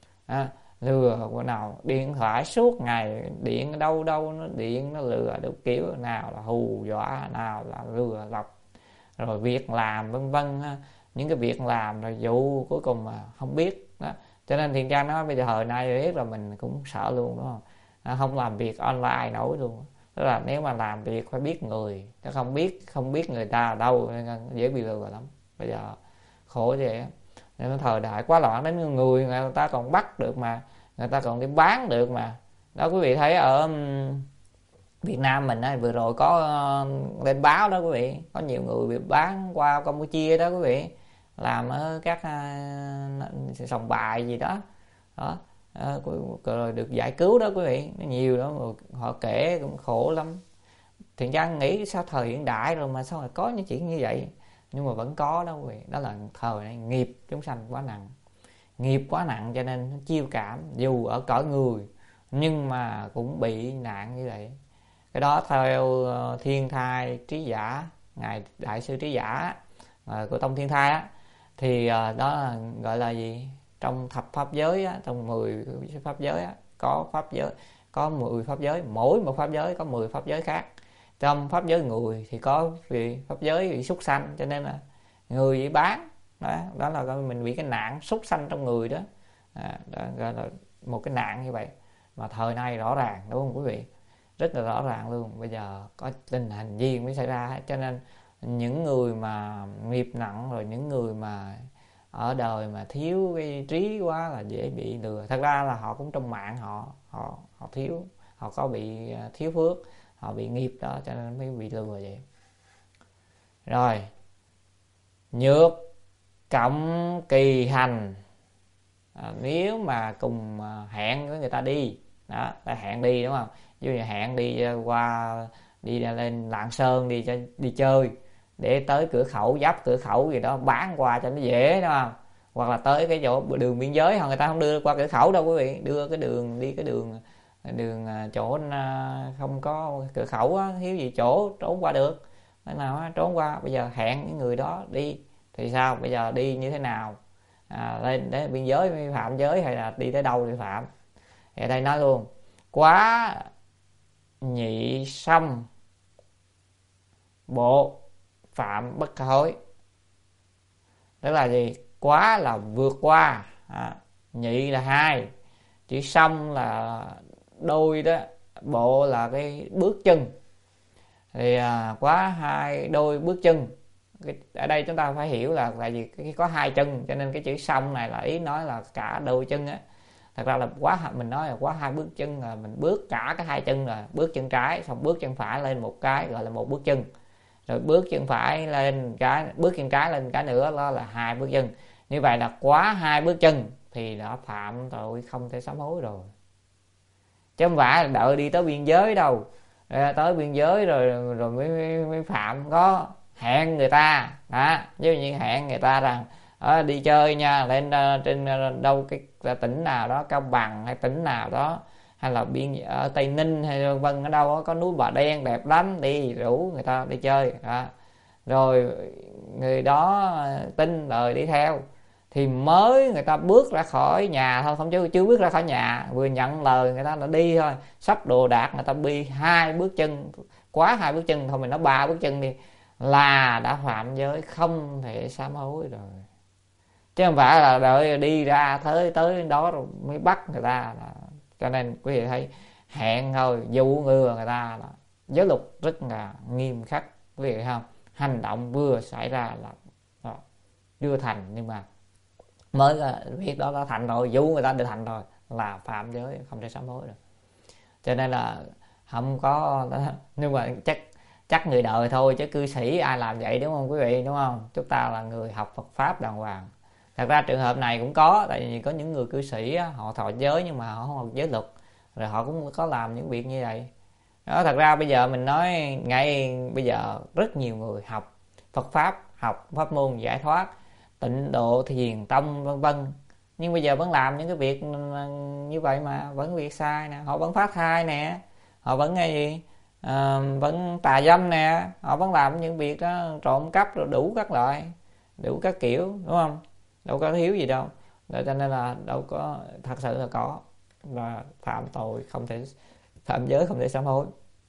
Lừa của nào điện thoại suốt ngày, điện đâu đâu nó điện, nó lừa đủ kiểu, nào là hù dọa, nào là lừa lọc, rồi việc làm vân vân, những cái việc làm rồi dụ cuối cùng mà không biết đó. Cho nên Thiện Trang nói bây giờ thời nay biết là mình cũng sợ luôn, đúng không? Không làm việc online nổi luôn. Tức là nếu mà làm việc phải biết người, chứ không biết người ta ở đâu dễ bị lừa lắm. Bây giờ khổ vậy á. Nên thời đại quá loạn, đến người ta còn bắt được mà, người ta còn đi bán được mà. Đó quý vị thấy ở Việt Nam mình vừa rồi có lên báo đó quý vị, có nhiều người bị bán qua Campuchia đó quý vị, làm ở các sòng bài gì đó đó, rồi được giải cứu đó quý vị, nhiều đó, họ kể cũng khổ lắm. Thiện Trang nghĩ sao thời hiện đại rồi mà sao lại có những chuyện như vậy, nhưng mà vẫn có đó quý vị. Đó là thời này nghiệp chúng sanh quá nặng, nghiệp quá nặng cho nên nó chiêu cảm, dù ở cõi người nhưng mà cũng bị nạn như vậy. Cái đó theo Thiên Thai Trí Giả, ngài đại sư Trí Giả của tông Thiên Thai á, thì đó là gọi là gì, trong thập pháp giới á, trong 10 pháp giới á, có pháp giới, có 10 pháp giới, mỗi một pháp giới có 10 pháp giới khác. Trong pháp giới người thì có vì pháp giới bị súc sanh, cho nên là người bị bán đó là mình bị cái nạn súc sanh trong người đó. Đó gọi là một cái nạn như vậy, mà thời nay rõ ràng đúng không quý vị, rất là rõ ràng luôn. Bây giờ có tình hình gì mới xảy ra, cho nên những người mà nghiệp nặng, rồi những người mà ở đời mà thiếu cái trí quá là dễ bị lừa. Thật ra là họ cũng trong mạng họ thiếu, họ có bị thiếu phước, họ bị nghiệp đó, cho nên mới bị lừa vậy. Rồi nhược cộng kỳ hành, nếu mà cùng hẹn với người ta đi đó, ta hẹn đi đúng không, ví dụ như hẹn đi qua, đi lên Lạng Sơn đi chơi, để tới cửa khẩu, giáp cửa khẩu gì đó bán qua cho nó dễ, đúng không? Hoặc là tới cái chỗ đường biên giới, người ta không đưa qua cửa khẩu đâu quý vị, đưa cái đường, đi cái đường chỗ không có cửa khẩu á, thiếu gì chỗ trốn qua được, thế nào á, trốn qua. Bây giờ hẹn những người đó đi thì sao, bây giờ đi như thế nào, lên đến biên giới mới phạm giới, hay là đi tới đâu thì phạm. Thì ở đây nói luôn, quá nhị song bộ phạm bất khả hối. Tức là gì? Quá là vượt qua, nhị là hai, chữ song là đôi đó, bộ là cái bước chân, thì quá hai đôi bước chân. Ở đây chúng ta phải hiểu là tại vì có hai chân, cho nên cái chữ song này là ý nói là cả đôi chân á. Thật ra là mình nói là quá hai bước chân là mình bước cả cái hai chân, là bước chân trái xong bước chân phải lên một cái gọi là một bước chân, rồi bước chân phải lên cái, bước chân trái lên cái nữa, đó là hai bước chân. Như vậy là quá hai bước chân thì đã phạm tội không thể sám hối rồi, chứ không phải là đợi đi tới biên giới đâu. Tới biên giới rồi mới phạm. Có hẹn người ta đó, ví dụ như hẹn người ta rằng đi chơi nha, lên trên đâu cái tỉnh nào đó, Cao Bằng hay tỉnh nào đó, hay là ở Tây Ninh hay vân ở đâu đó, có núi Bà Đen đẹp lắm, đi rủ người ta đi chơi đó. Rồi người đó tin lời đi theo, thì mới người ta bước ra khỏi nhà thôi, không chứ chưa bước ra khỏi nhà, vừa nhận lời người ta đã đi thôi, sắp đồ đạc người ta đi hai bước chân, quá hai bước chân thôi, mình nói ba bước chân đi, là đã phạm giới không thể sám hối rồi, chứ không phải là đợi đi ra tới đó rồi mới bắt người ta. Cho nên quý vị thấy hẹn thôi, dụ ngừa người ta là giới luật rất là nghiêm khắc, quý vị thấy không? Hành động vừa xảy ra là chưa thành, nhưng mà mới việc đó đã thành rồi, dụ người ta được thành rồi là phạm giới không thể sám hối được. Cho nên là không có, nhưng mà chắc người đời thôi, chứ cư sĩ ai làm vậy, đúng không quý vị, đúng không? Chúng ta là người học Phật pháp đàng hoàng. Thật ra trường hợp này cũng có, tại vì có những người cư sĩ họ thọ giới nhưng mà họ không học giới luật, rồi họ cũng có làm những việc như vậy đó. Thật ra bây giờ mình nói ngay bây giờ rất nhiều người học Phật pháp, học pháp môn giải thoát, Tịnh Độ Thiền Tông vân vân. Nhưng bây giờ vẫn làm những cái việc như vậy mà vẫn việc sai nè, họ vẫn phá thai nè, họ vẫn cái gì vẫn tà dâm nè, họ vẫn làm những việc đó, trộm cắp rồi đủ các loại, đủ các kiểu, đúng không? Đâu có thiếu gì đâu. Cho nên là đâu có, thật sự là có, và phạm tội không thể, phạm giới không thể sám hối.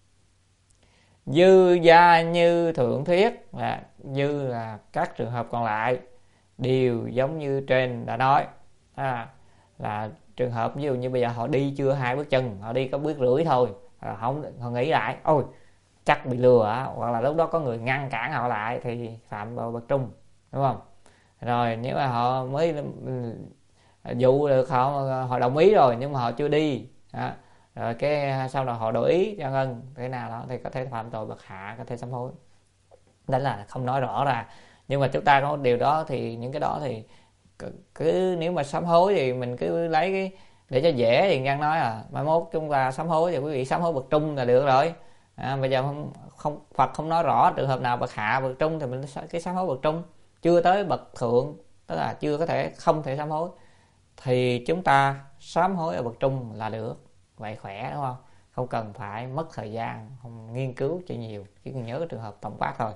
Dư gia như thượng thuyết, là dư là các trường hợp còn lại đều giống như trên đã nói, là trường hợp ví dụ như bây giờ họ đi chưa 2 bước chân, họ đi có bước rưỡi thôi, họ nghĩ lại ôi chắc bị lừa, hoặc là lúc đó có người ngăn cản họ lại thì phạm vào bậc trung, đúng không? Rồi nếu mà họ mới dụ được họ đồng ý rồi nhưng mà họ chưa đi, rồi cái sau đó họ đổi ý cho ngân thế nào đó thì có thể phạm tội bậc hạ, có thể sám hối. Đó là không nói rõ ra, nhưng mà chúng ta có điều đó thì những cái đó thì cứ nếu mà sám hối thì mình cứ lấy cái để cho dễ, thì Nhân nói mai mốt chúng ta sám hối thì quý vị sám hối bậc trung là được rồi. Bây giờ không Phật không nói rõ trường hợp nào bậc hạ bậc trung thì mình cái sám hối bậc trung, chưa tới bậc thượng tức là chưa có thể không thể sám hối thì chúng ta sám hối ở bậc trung là được, vậy khỏe, đúng không? Không cần phải mất thời gian không nghiên cứu cho nhiều, chỉ cần nhớ cái trường hợp tổng quát thôi.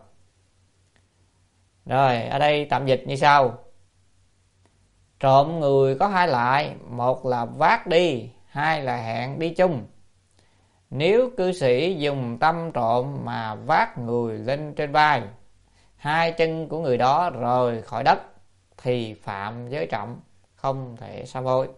Rồi ở đây tạm dịch như sau: trộm người có 2 loại, một là vác đi, 2 là hẹn đi chung. Nếu cư sĩ dùng tâm trộm mà vác người lên trên vai, 2 chân của người đó rời khỏi đất thì phạm giới trọng, không thể sám hối.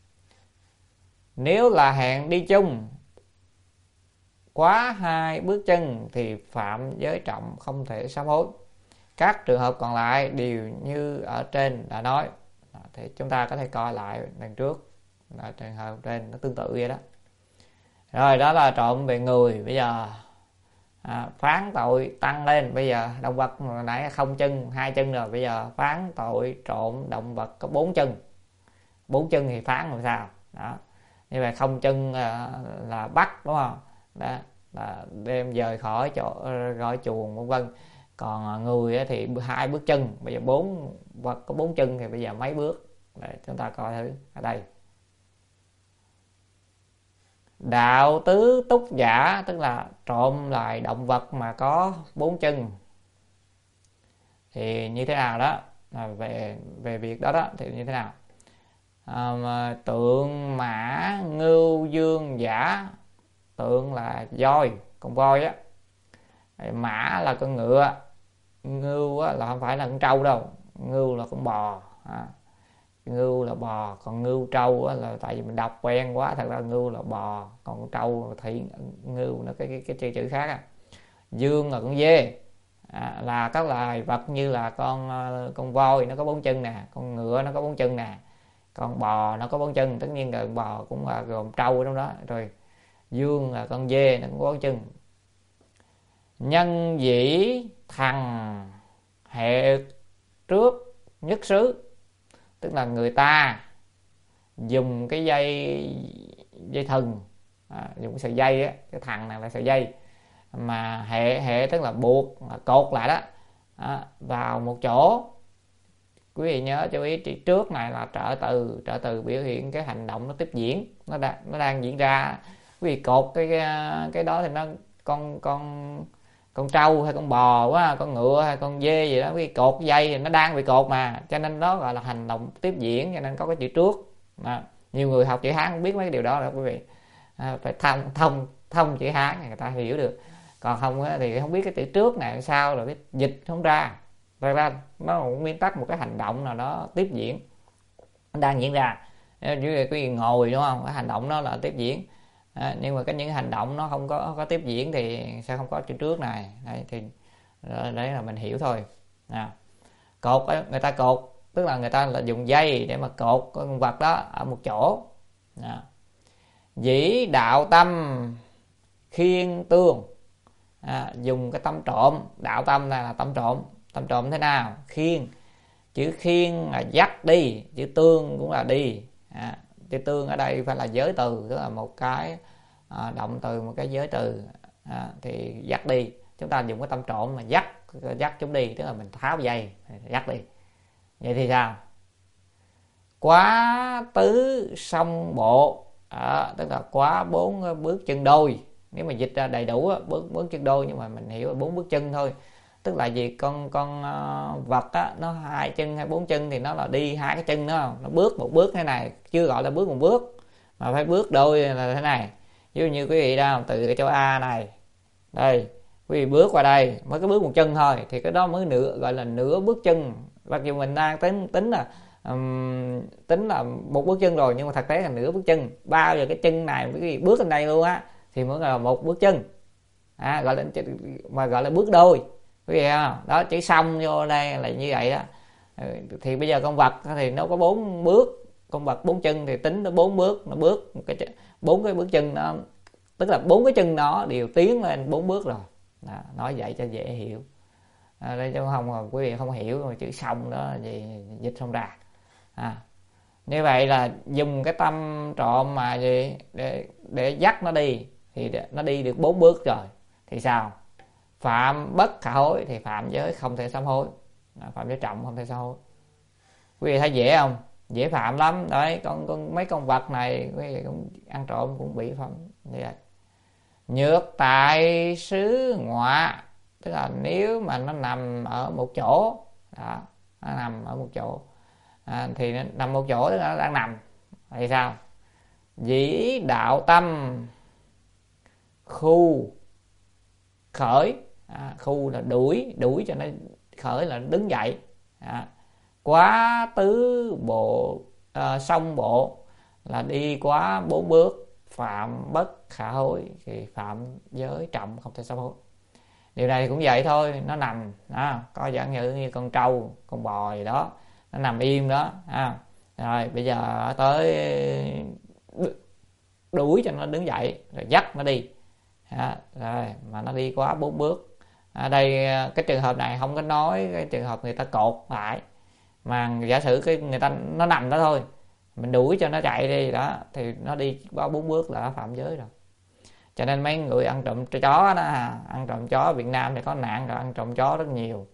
Nếu là hẹn đi chung quá 2 bước chân thì phạm giới trọng, không thể sám hối. Các trường hợp còn lại đều như ở trên đã nói. Thì chúng ta có thể coi lại đằng trước, trường hợp trên nó tương tự vậy đó. Rồi đó là trộm về người. Bây giờ phán tội tăng lên, bây giờ động vật hồi nãy không chân 2 chân rồi, bây giờ phán tội trộm động vật có 4 chân. 4 chân thì phán làm sao đó, như vậy không chân là bắt, đúng không? Đó là đem dời khỏi chỗ gọi chuồng vân vân. Còn người thì 2 bước chân, bây giờ 4 vật có 4 chân thì bây giờ mấy bước? Để chúng ta coi thử ở đây. Đạo tứ túc giả tức là trộm lại động vật mà có 4 chân thì như thế nào đó, về việc đó đó thì như thế nào? Tượng mã ngưu dương giả. Tượng là voi, con voi á. Mã là con ngựa, ngưu á, là không phải là con trâu đâu, ngưu là con bò. Ngưu là bò, còn ngưu trâu á, là tại vì mình đọc quen quá, thật ra ngưu là bò, còn trâu thì ngưu nó cái chữ khác. Dương là con dê, là các loài vật như là con voi nó có 4 chân nè, con ngựa nó có 4 chân nè, con bò nó có 4 chân, tất nhiên là bò cũng là gồm trâu ở trong đó. Rồi dương là con dê nó cũng có 4 chân. Nhân dĩ thằng hệ trước nhất xứ, tức là người ta dùng cái dây thừng, dùng cái sợi dây á, cái thằng này là sợi dây mà hệ tức là buộc, cột lại đó, vào một chỗ. Quý vị nhớ chú ý trước này là trợ từ biểu hiện cái hành động nó tiếp diễn, nó đang diễn ra. Quý vị cột cái đó thì nó con trâu hay con bò quá, con ngựa hay con dê gì đó, cái cột dây thì nó đang bị cột mà, cho nên đó gọi là hành động tiếp diễn, cho nên có cái chữ trước. Nhiều người học chữ Hán không biết mấy cái điều đó đâu quý vị, phải thông chữ Hán người ta hiểu được, còn không thì không biết cái chữ trước này sao rồi biết dịch không ra. Thật ra nó là một nguyên tắc, một cái hành động nào đó tiếp diễn, nó đang diễn ra. Như quý vị ngồi, đúng không, cái hành động đó là tiếp diễn. Nhưng mà những hành động nó không có tiếp diễn thì sẽ không có chữ trước này. Đấy, thì đấy là mình hiểu thôi. Cột, người ta cột tức là người ta là dùng dây để mà cột con vật đó ở một chỗ. Dĩ đạo tâm khiên tương, dùng cái tâm trộm. Đạo tâm này là tâm trộm. Tâm trộm thế nào? Khiên, chữ khiên là dắt đi, chữ tương cũng là đi. Chữ tương ở đây phải là giới từ, tức là một cái động từ, một cái giới từ, thì dắt đi. Chúng ta dùng cái tâm trộm mà dắt chúng đi, tức là mình tháo dây dắt đi. Vậy thì sao? Quá tứ song bộ, tức là quá 4 bước chân đôi. Nếu mà dịch ra đầy đủ bước chân đôi, nhưng mà mình hiểu là 4 bước chân thôi. Tức là gì, con vật á, nó 2 chân hay 4 chân thì nó là đi 2 cái chân đó, nó bước một bước thế này, chưa gọi là bước một bước, mà phải bước đôi là thế này. Ví dụ như quý vị đâu, từ cái chỗ A này đây, quý vị bước qua đây mới có bước một chân thôi, thì cái đó mới gọi là nửa bước chân. Mặc dù mình đang tính là một bước chân rồi, nhưng mà thực tế là nửa bước chân. Bao giờ cái chân này quý vị bước lên đây luôn á thì mới là một bước chân, gọi là bước đôi, quý vị không? Đó, chỉ xong vô đây là như vậy đó. Thì bây giờ con vật thì nó có 4 bước, con vật 4 chân thì tính nó 4 bước, nó bước 4 cái bước chân, nó tức là 4 cái chân nó đều tiến lên 4 bước rồi. Đó, nói vậy cho dễ hiểu. Đây chứ không quý vị không hiểu mà chữ xong đó gì dịch không ra. Như vậy là dùng cái tâm trộm mà gì để dắt nó đi, thì nó đi được 4 bước rồi thì sao? Phạm bất khả hối, thì phạm giới không thể sám hối, phạm giới trọng không thể sám hối. Quý vị thấy dễ không? Dễ phạm lắm đấy. Mấy con vật này quý vị cũng ăn trộm cũng bị phạm như vậy. Nhược tại xứ ngoại, tức là nếu mà nó nằm ở một chỗ đó, nó nằm ở một chỗ thì nó nằm một chỗ, tức là nó đang nằm thì sao? Dĩ đạo tâm khu khởi, khu là đuổi cho nó, khởi là đứng dậy. Quá tứ bộ, song bộ là đi quá 4 bước, phạm bất khả hối, thì phạm giới trọng không thể sám hối. Điều này cũng vậy thôi, nó nằm có dạng như con trâu, con bò gì đó, nó nằm im đó. Rồi bây giờ tới đuổi cho nó đứng dậy, rồi dắt nó đi. Rồi mà nó đi quá 4 bước. Đây cái trường hợp này không có nói cái trường hợp người ta cột lại, mà giả sử người ta nó nằm đó thôi, mình đuổi cho nó chạy đi đó, thì nó đi quá 4 bước là phạm giới rồi. Cho nên mấy người ăn trộm chó đó, ăn trộm chó Việt Nam thì có nạn rồi, ăn trộm chó rất nhiều.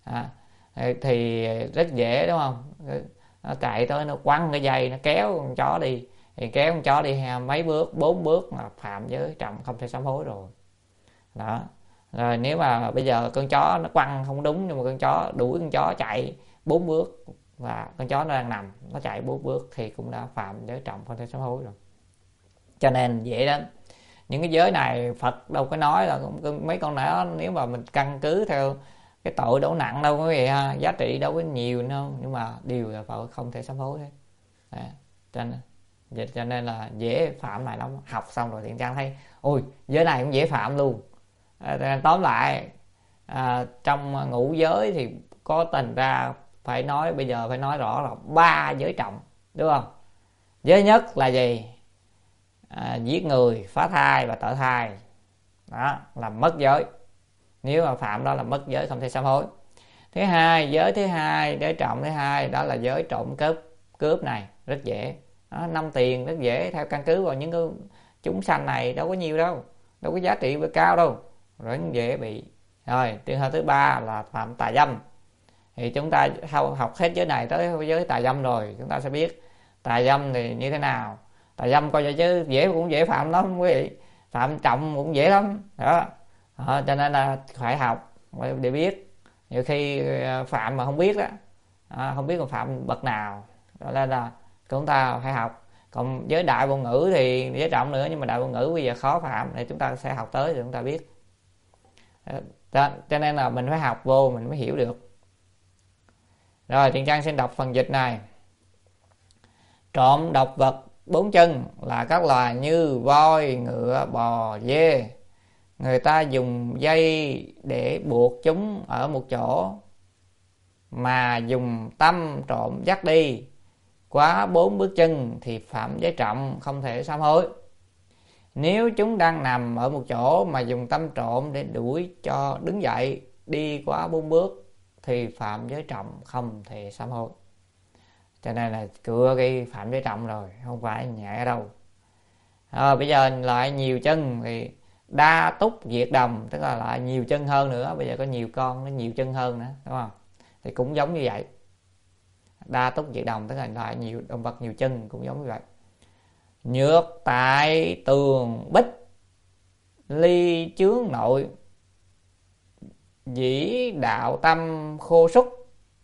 Thì rất dễ đúng không? Nó chạy tới nó quăng cái dây, nó kéo con chó đi, thì kéo con chó đi mấy bước, 4 bước là phạm giới trọng không thể sám hối rồi. Đó. Rồi nếu mà bây giờ con chó nó quăng không đúng, nhưng mà con chó đuổi con chó chạy 4 bước và con chó nó đang nằm, nó chạy 4 bước thì cũng đã phạm giới trọng không thể sám hối rồi. Cho nên dễ lắm. Những cái giới này Phật đâu có nói là mấy con đó, nếu mà mình căn cứ theo cái tội đâu nặng đâu quý vị ha, giá trị đâu có nhiều đâu, nhưng mà điều là Phật không thể sám hối hết. Cho nên là dễ phạm này lắm. Học xong rồi Thiện Trang thấy ôi giới này cũng dễ phạm luôn. Tóm lại trong ngũ giới thì có tình ra phải nói, bây giờ phải nói rõ là 3 giới trọng, đúng không? Giới nhất là gì? Giết người, phá thai và tở thai, đó là mất giới. Nếu mà phạm đó là mất giới không thể sám hối. Thứ hai, giới thứ hai, giới trọng thứ hai đó là giới trộm cướp này rất dễ. 5 tiền rất dễ, theo căn cứ vào những cái chúng sanh này đâu có nhiều đâu có giá trị cao đâu, rất dễ bị. Rồi trường hợp thứ ba là phạm tà dâm. Thì chúng ta học hết giới này tới giới tà dâm rồi, chúng ta sẽ biết tà dâm thì như thế nào. Tà dâm coi vậy chứ dễ, cũng dễ phạm lắm quý vị, phạm trọng cũng dễ lắm đó. Cho nên là phải học để biết. Nhiều khi phạm mà không biết đó, không biết còn phạm bậc nào, đó là chúng ta phải học. Còn với đại vô ngữ thì giới trọng nữa, nhưng mà đại vô ngữ bây giờ khó phạm, thì chúng ta sẽ học tới thì chúng ta biết. Cho nên là mình phải học vô mình mới hiểu được. Rồi Thiện Trang xin đọc phần dịch này. Trộm độc vật 4 chân là các loài như voi, ngựa, bò, dê. Người ta dùng dây để buộc chúng ở một chỗ, mà dùng tâm trộm dắt đi quá 4 bước chân thì phạm giới trọng không thể sám hối. Nếu chúng đang nằm ở một chỗ mà dùng tâm trộm để đuổi cho đứng dậy đi quá 4 bước thì phạm giới trọng không thể sám hối. Cho nên là cưa cái phạm giới trọng rồi, không phải nhẹ đâu. Bây giờ lại nhiều chân thì đa túc diệt đồng, tức là lại nhiều chân hơn nữa. Bây giờ có nhiều con nó nhiều chân hơn nữa, đúng không? Thì cũng giống như vậy. Đa túc diệt đồng tức là loại nhiều động vật nhiều chân cũng giống như vậy. Nhược tại tường bích, ly chướng nội, dĩ đạo tâm khô súc.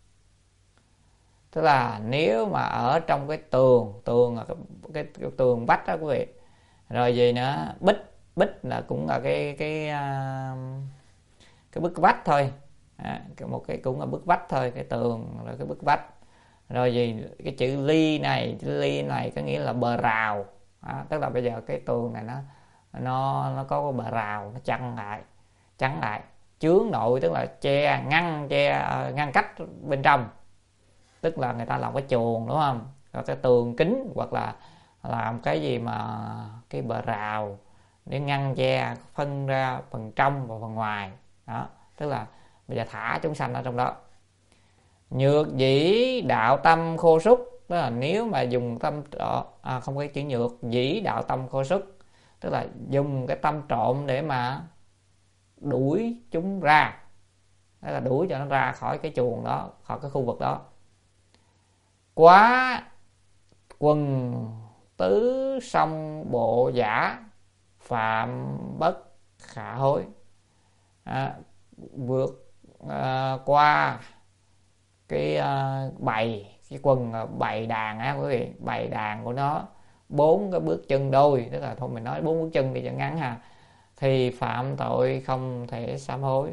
Tức là nếu mà ở trong cái tường là cái tường vách đó quý vị, rồi gì nữa, bích là cũng là cái bức vách thôi, một cái cũng là bức vách thôi, cái tường là cái bức vách. Rồi gì, cái chữ ly này có nghĩa là bờ rào, tức là bây giờ cái tường này nó có bờ rào, nó chắn lại. Chướng nội tức là ngăn cách bên trong, tức là người ta làm cái chuồng, đúng không? Rồi cái tường kính hoặc là làm cái gì mà cái bờ rào để ngăn che, phân ra phần trong và phần ngoài. Đó, tức là bây giờ thả chúng sanh ở trong đó. Nhược dĩ đạo tâm khô súc, tức là nếu mà dùng tâm không có chữ nhược, dĩ đạo tâm khô súc tức là dùng cái tâm trộm để mà đuổi chúng ra, tức là đuổi cho nó ra khỏi cái chuồng đó, khỏi cái khu vực đó. Quá quần tứ song bộ giả, phạm bất khả hối. Vượt qua cái cái quần bày đàn á quý vị, bày đàn của nó 4 cái bước chân đôi, tức là thôi mình nói 4 bước chân đi cho ngắn ha, thì phạm tội không thể sám hối.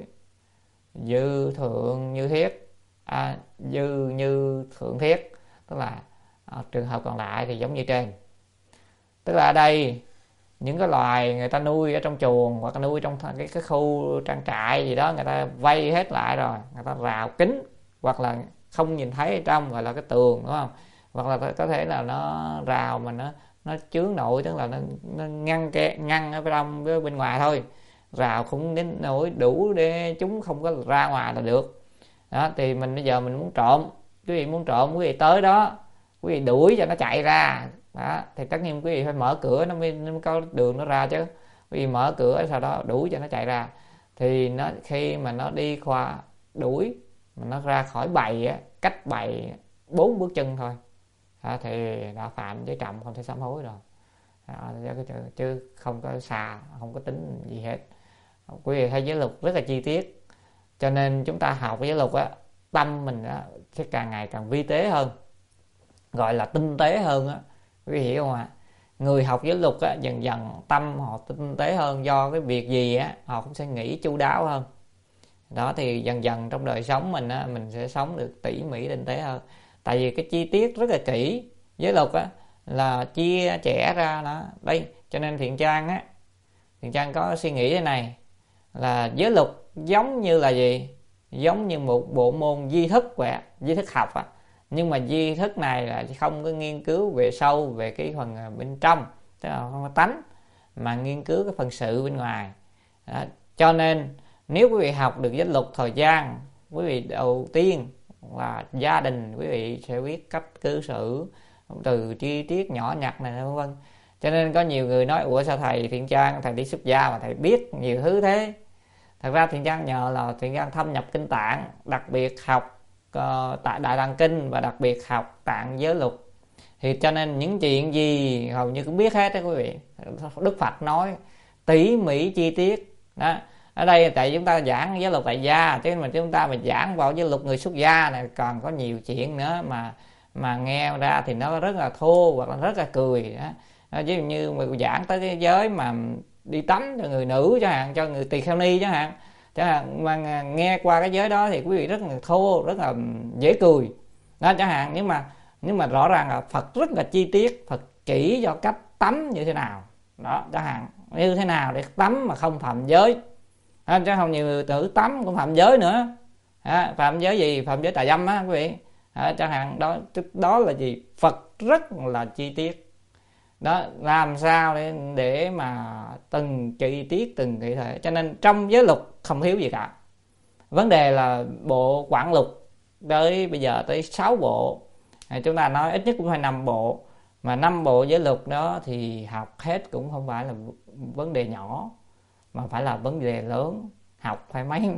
Dư thượng như thiết, dư như thượng thiết, tức là trường hợp còn lại thì giống như trên. Tức là ở đây những cái loài người ta nuôi ở trong chuồng hoặc là nuôi trong cái khu trang trại gì đó, người ta vây hết lại rồi, người ta rào kín hoặc là không nhìn thấy ở trong, gọi là cái tường, đúng không? Hoặc là có thể là nó rào mà nó chướng nội, tức là nó ngăn ở trong với bên ngoài thôi, rào không đến nỗi đủ để chúng không có ra ngoài là được. Đó, thì mình bây giờ mình muốn trộm, quý vị muốn trộm, quý vị tới đó, quý vị đuổi cho nó chạy ra. Đó, thì tất nhiên quý vị phải mở cửa nó mới có đường nó ra chứ. Quý vị mở cửa sau đó đuổi cho nó chạy ra, thì nó khi mà nó đi qua đuổi mà nó ra khỏi bầy á, cách bầy 4 bước chân thôi, thì đã phạm với trọng không thể sám hối rồi. Chứ không có xà, không có tính gì hết. Quý vị thấy giới luật rất là chi tiết, cho nên chúng ta học giới luật á, tâm mình á sẽ càng ngày càng vi tế hơn, gọi là tinh tế hơn á, quý vị hiểu không ạ? Người học giới luật á, dần dần tâm họ tinh tế hơn, do cái việc gì á họ cũng sẽ nghĩ chu đáo hơn. Đó, thì dần dần trong đời sống mình á, mình sẽ sống được tỉ mỉ tinh tế hơn, tại vì cái chi tiết rất là kỹ. Giới luật á là chia sẻ ra đó đây, cho nên Thiện Trang có suy nghĩ thế này, là giới luật giống như là gì, giống như một bộ môn di thức vậy, di thức học á, nhưng mà di thức này là không có nghiên cứu về sâu về cái phần bên trong, tức là không có tánh, mà nghiên cứu cái phần sự bên ngoài. Đó, cho nên nếu quý vị học được giới luật thời gian, quý vị đầu tiên là gia đình quý vị sẽ biết cách cư xử từ chi tiết nhỏ nhặt này vân vân. Cho nên có nhiều người nói ủa sao thầy Thiện Trang, thầy đi xuất gia mà thầy biết nhiều thứ thế. Thật ra Thiện Trang nhờ là Thiện Trang thâm nhập kinh Tạng, đặc biệt học tại Đại Tạng Kinh và đặc biệt học Tạng giới luật, thì cho nên những chuyện gì hầu như cũng biết hết đó quý vị. Đức Phật nói tỉ mỉ chi tiết đó. Ở đây tại chúng ta giảng giới luật tại gia, chứ mà chúng ta mà giảng vào giới luật người xuất gia này còn có nhiều chuyện nữa mà nghe ra thì nó rất là thô hoặc là rất là cười đó. Ví dụ như mà giảng tới cái giới mà đi tắm cho người nữ chẳng hạn, cho người tỳ kheo ni chẳng hạn, mà nghe qua cái giới đó thì quý vị rất là thô, rất là dễ cười đó chẳng hạn. Nhưng mà rõ ràng là Phật rất là chi tiết, Phật chỉ cho cách tắm như thế nào đó chẳng hạn, như thế nào để tắm mà không phạm giới. Chứ không nhiều người tự tắm cũng phạm giới nữa. Phạm giới gì? Phạm giới tà dâm á quý vị. Chẳng hạn đó là gì? Phật rất là chi tiết. Đó, làm sao để mà từng chi tiết từng cụ thể. Cho nên trong giới luật không thiếu gì cả. Vấn đề là bộ Quảng Lục tới bây giờ tới 6 bộ. Chúng ta nói ít nhất cũng phải 5 bộ. Mà 5 bộ giới luật đó thì học hết cũng không phải là vấn đề nhỏ, mà phải là vấn đề lớn. Học phải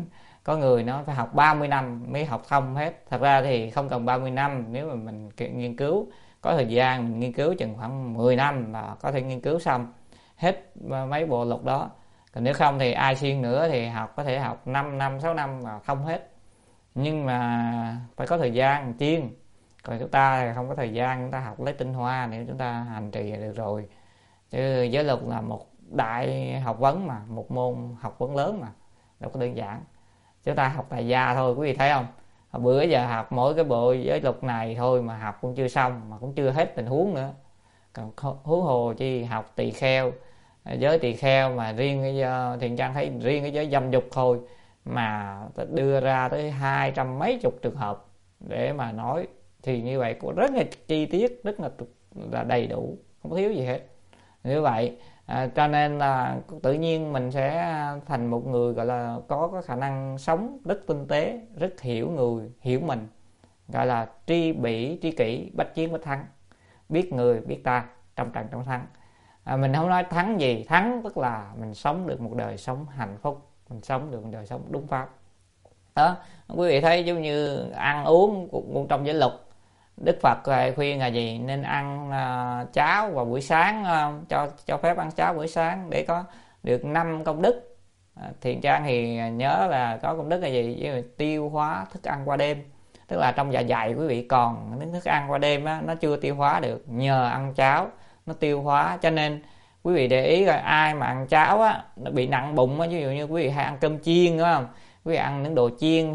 Có người nó phải học 30 năm mới học thông hết. Thật ra thì không cần 30 năm, nếu mà mình nghiên cứu có thời gian, mình nghiên cứu chừng khoảng 10 năm là có thể nghiên cứu xong hết mấy bộ luật đó. Còn nếu không thì ai siêng nữa thì có thể học 5 năm 6 năm mà không hết. Nhưng mà phải có thời gian chuyên. Còn chúng ta thì không có thời gian, chúng ta học lấy tinh hoa để chúng ta hành trì được rồi. Chứ giới luật là một đại học vấn mà, một môn học vấn lớn mà, đâu có đơn giản. Chúng ta học tại gia thôi, quý vị thấy không? Bữa giờ học mỗi cái bộ giới luật này thôi mà học cũng chưa xong, mà cũng chưa hết tình huống nữa. Còn huống hồ chi học tỳ kheo, giới tỳ kheo mà riêng cái Thiện Trang thấy riêng cái giới dâm dục thôi mà đưa ra tới 200 mấy chục trường hợp để mà nói, thì như vậy cũng rất là chi tiết, rất là đầy đủ, không có thiếu gì hết. Như vậy cho nên là tự nhiên mình sẽ thành một người gọi là có khả năng sống rất tinh tế, rất hiểu người, hiểu mình, gọi là tri bỉ tri kỷ, bách chiến bách thắng, biết người biết ta, trong trận trong thắng. Mình không nói thắng gì, thắng tức là mình sống được một đời sống hạnh phúc, mình sống được một đời sống đúng pháp đó. Quý vị thấy giống như ăn uống cũng trong giới luật, Đức Phật khuyên là gì? Nên ăn cháo vào buổi sáng, cho phép ăn cháo buổi sáng để có được 5 công đức. Thiện Trang thì nhớ là có công đức là gì? Tiêu hóa thức ăn qua đêm. Tức là trong dạ dày quý vị còn những thức ăn qua đêm á, nó chưa tiêu hóa được, nhờ ăn cháo nó tiêu hóa. Cho nên quý vị để ý rồi, ai mà ăn cháo á, nó bị nặng bụng á, ví dụ như quý vị hay ăn cơm chiên đúng không? Quý vị ăn những đồ chiên,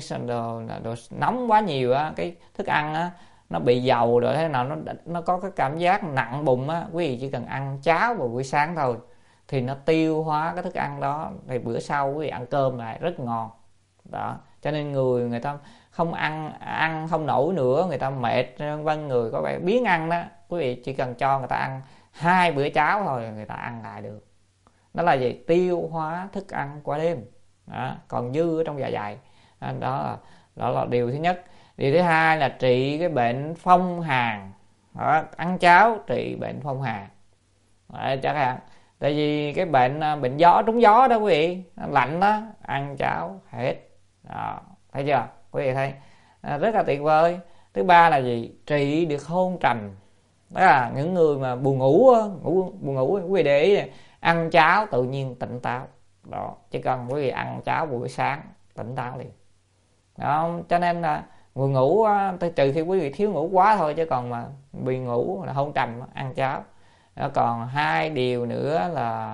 đồ nóng quá nhiều á, cái thức ăn á nó bị dầu rồi thế nào, nó có cái cảm giác nặng bụng á, quý vị chỉ cần ăn cháo vào buổi sáng thôi thì nó tiêu hóa cái thức ăn đó, thì bữa sau quý vị ăn cơm lại rất ngon đó. Cho nên người ta không ăn không nổi nữa, người ta mệt vân, người có vẻ biến ăn đó, quý vị chỉ cần cho người ta ăn 2 bữa cháo thôi người ta ăn lại được. Đó là gì? Tiêu hóa thức ăn qua đêm đó, còn dư ở trong dạ dày đó là điều thứ nhất. Điều thứ hai là trị cái bệnh phong hàn đó, ăn cháo trị bệnh phong hàn đó, chắc là tại vì cái bệnh gió, trúng gió đó quý vị, lạnh đó, ăn cháo hết đó, thấy chưa quý vị? Thấy rất là tuyệt vời. Thứ ba là gì? Trị được hôn trầm, đó là những người mà buồn ngủ quý vị để ý, ăn cháo tự nhiên tỉnh táo đó, chỉ cần quý vị ăn cháo buổi sáng tỉnh táo liền đó. Cho nên là buồn ngủ trừ khi quý vị thiếu ngủ quá thôi, chứ còn mà bị ngủ là hôn trầm ăn cháo đó. Còn 2 điều nữa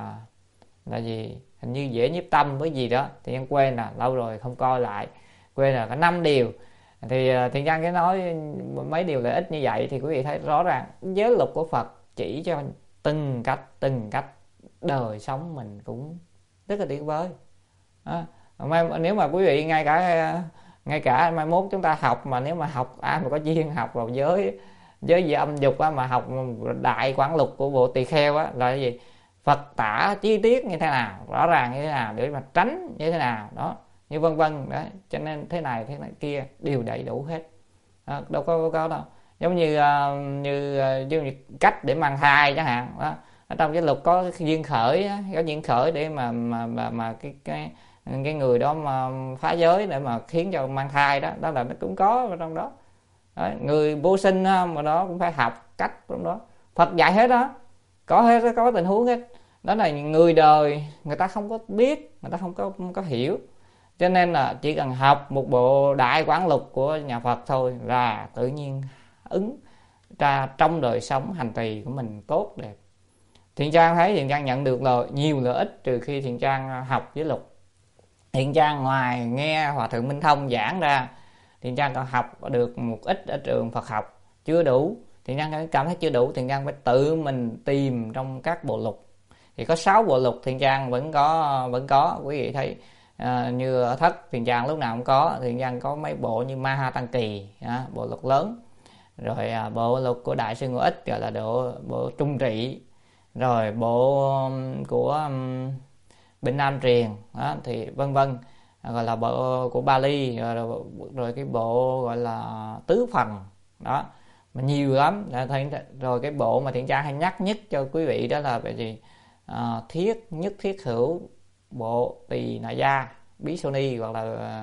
là gì? Hình như dễ nhiếp tâm với gì đó thì em quên, là lâu rồi không coi lại, quên là có 5 điều. Thì Thiện Trang cái nói mấy điều lợi ích như vậy thì quý vị thấy rõ ràng giới luật của Phật chỉ cho từng cách đời sống mình cũng rất là tuyệt vời đó. Nếu mà quý vị ngay cả mai mốt chúng ta học, mà nếu mà học ai mà có duyên học vào giới gì âm dục á, mà học đại quán lục của bộ tỳ kheo á, là cái gì? Phật tả chi tiết như thế nào, rõ ràng như thế nào, để mà tránh như thế nào đó, như vân vân đấy. Cho nên thế này kia đều đầy đủ hết đâu có đâu. Giống như cách để mang thai chẳng hạn đó. Ở trong cái luật có duyên khởi, có duyên khởi để mà cái người đó mà phá giới để mà khiến cho mang thai đó, đó là nó cũng có ở trong đó. Đấy, người vô sinh mà đó cũng phải học cách trong đó, Phật dạy hết đó, có hết, có tình huống hết. Đó là người đời người ta không có biết, người ta không có hiểu, cho nên là chỉ cần học một bộ đại quán lục của nhà Phật thôi là tự nhiên ứng ra trong đời sống hành trì của mình tốt đẹp. Thiện Trang thấy Thiện Trang nhận được nhiều lợi ích trừ khi Thiện Trang học với luật. Thiện Trang ngoài nghe Hòa Thượng Minh Thông giảng ra, Thiện Trang còn học được một ít ở trường Phật học chưa đủ. Thiện Trang cảm thấy chưa đủ, Thiện Trang phải tự mình tìm trong các bộ luật. Thì có 6 bộ luật Thiện Trang vẫn có quý vị thấy. Như ở thất Thiện Trang lúc nào cũng có. Thiện Trang có mấy bộ như Ma Ha Tăng Kỳ, bộ luật lớn, rồi bộ luật của Đại sư Ngô Ích gọi là bộ trung trị, rồi bộ của Bình Nam Truyền đó, thì vân vân, gọi là bộ của Bali, rồi cái bộ gọi là tứ phần đó, mà nhiều lắm. Rồi cái bộ mà Thiện Trang hay nhắc nhất cho quý vị đó là về gì? Nhất thiết hữu bộ Tỳ Na Gia Bí Sô Ni, hoặc là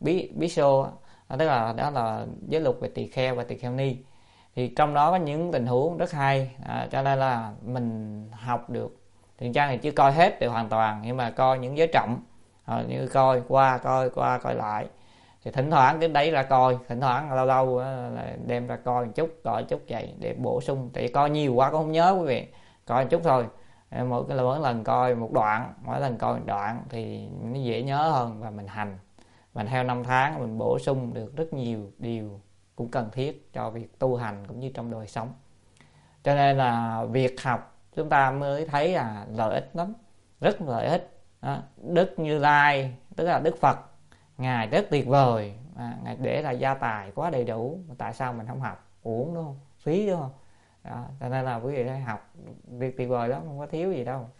bí xô, tức là đó là giới luật về tỳ kheo và tỳ kheo ni. Thì trong đó có những tình huống rất hay, cho nên là mình học được. Thiện Trang thì chưa coi hết được hoàn toàn, nhưng mà coi những giới trọng, như coi qua coi lại. Thì thỉnh thoảng đến đấy ra coi, thỉnh thoảng lâu lâu là đem ra coi một chút, coi một chút vậy để bổ sung. Tại coi nhiều quá cũng không nhớ quý vị, coi một chút thôi. Mỗi lần coi một đoạn, mỗi lần coi một đoạn thì nó dễ nhớ hơn, và mình hành. Và theo năm tháng mình bổ sung được rất nhiều điều cũng cần thiết cho việc tu hành cũng như trong đời sống. Cho nên là việc học chúng ta mới thấy là lợi ích lắm, rất lợi ích. Đức Như Lai, tức là Đức Phật, Ngài rất tuyệt vời, Ngài để lại gia tài quá đầy đủ, tại sao mình không học? Uổng đúng không? Phí đúng không? Đó, cho nên là quý vị hãy học, việc tuyệt vời lắm, không có thiếu gì đâu.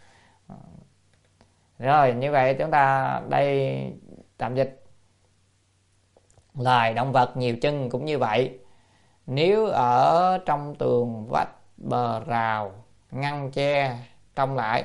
Rồi, như vậy chúng ta đây tạm dịch. Loài động vật nhiều chân cũng như vậy. Nếu ở trong tường vách, bờ rào, ngăn che trông lại,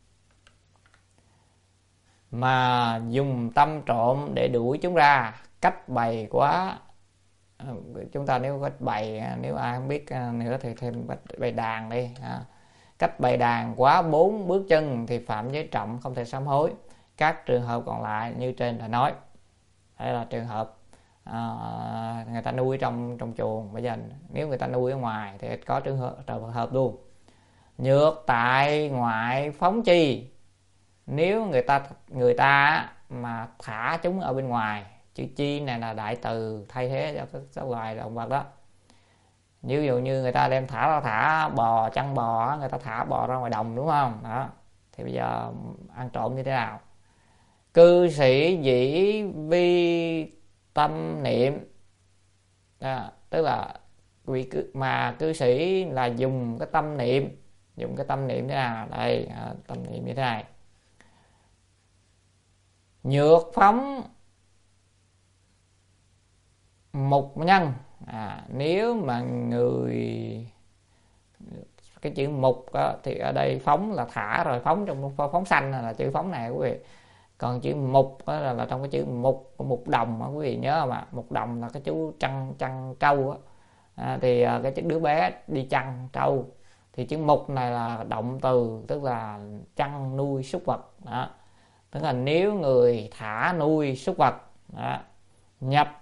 mà dùng tâm trộm để đuổi chúng ra, cách bày quá. Chúng ta nếu cách bày, nếu ai không biết nữa thì thêm bày đàn đi. Cách bày đàn quá 4 bước chân thì phạm giới trọng, không thể sám hối. Các trường hợp còn lại như trên đã nói. Đây là trường hợp người ta nuôi trong chuồng. Bây giờ nếu người ta nuôi ở ngoài thì có trường hợp luôn. Nhược tại ngoại phóng chi. Nếu người ta mà thả chúng ở bên ngoài, chữ chi này là đại từ thay thế cho các loài động vật đó. Ví dụ như người ta đem thả bò, chăn bò, người ta thả bò ra ngoài đồng đúng không? Đó. Thì bây giờ ăn trộm như thế nào? Cư sĩ dĩ vi tâm niệm, tức là cư sĩ là dùng cái tâm niệm. Dùng cái tâm niệm thế nào? Đây, tâm niệm như thế này. Nhược phóng mục nhân. Nếu mà cái chữ mục thì ở đây phóng là thả rồi, phóng trong phóng sanh là chữ phóng này quý vị. Còn chữ mục là trong cái chữ mục đồng quý vị nhớ mà. Mục đồng là cái chú chăn trâu thì cái đứa bé đi chăn trâu, thì chữ mục này là động từ, tức là chăn nuôi súc vật đó. Tức là nếu người thả nuôi súc vật đó, nhập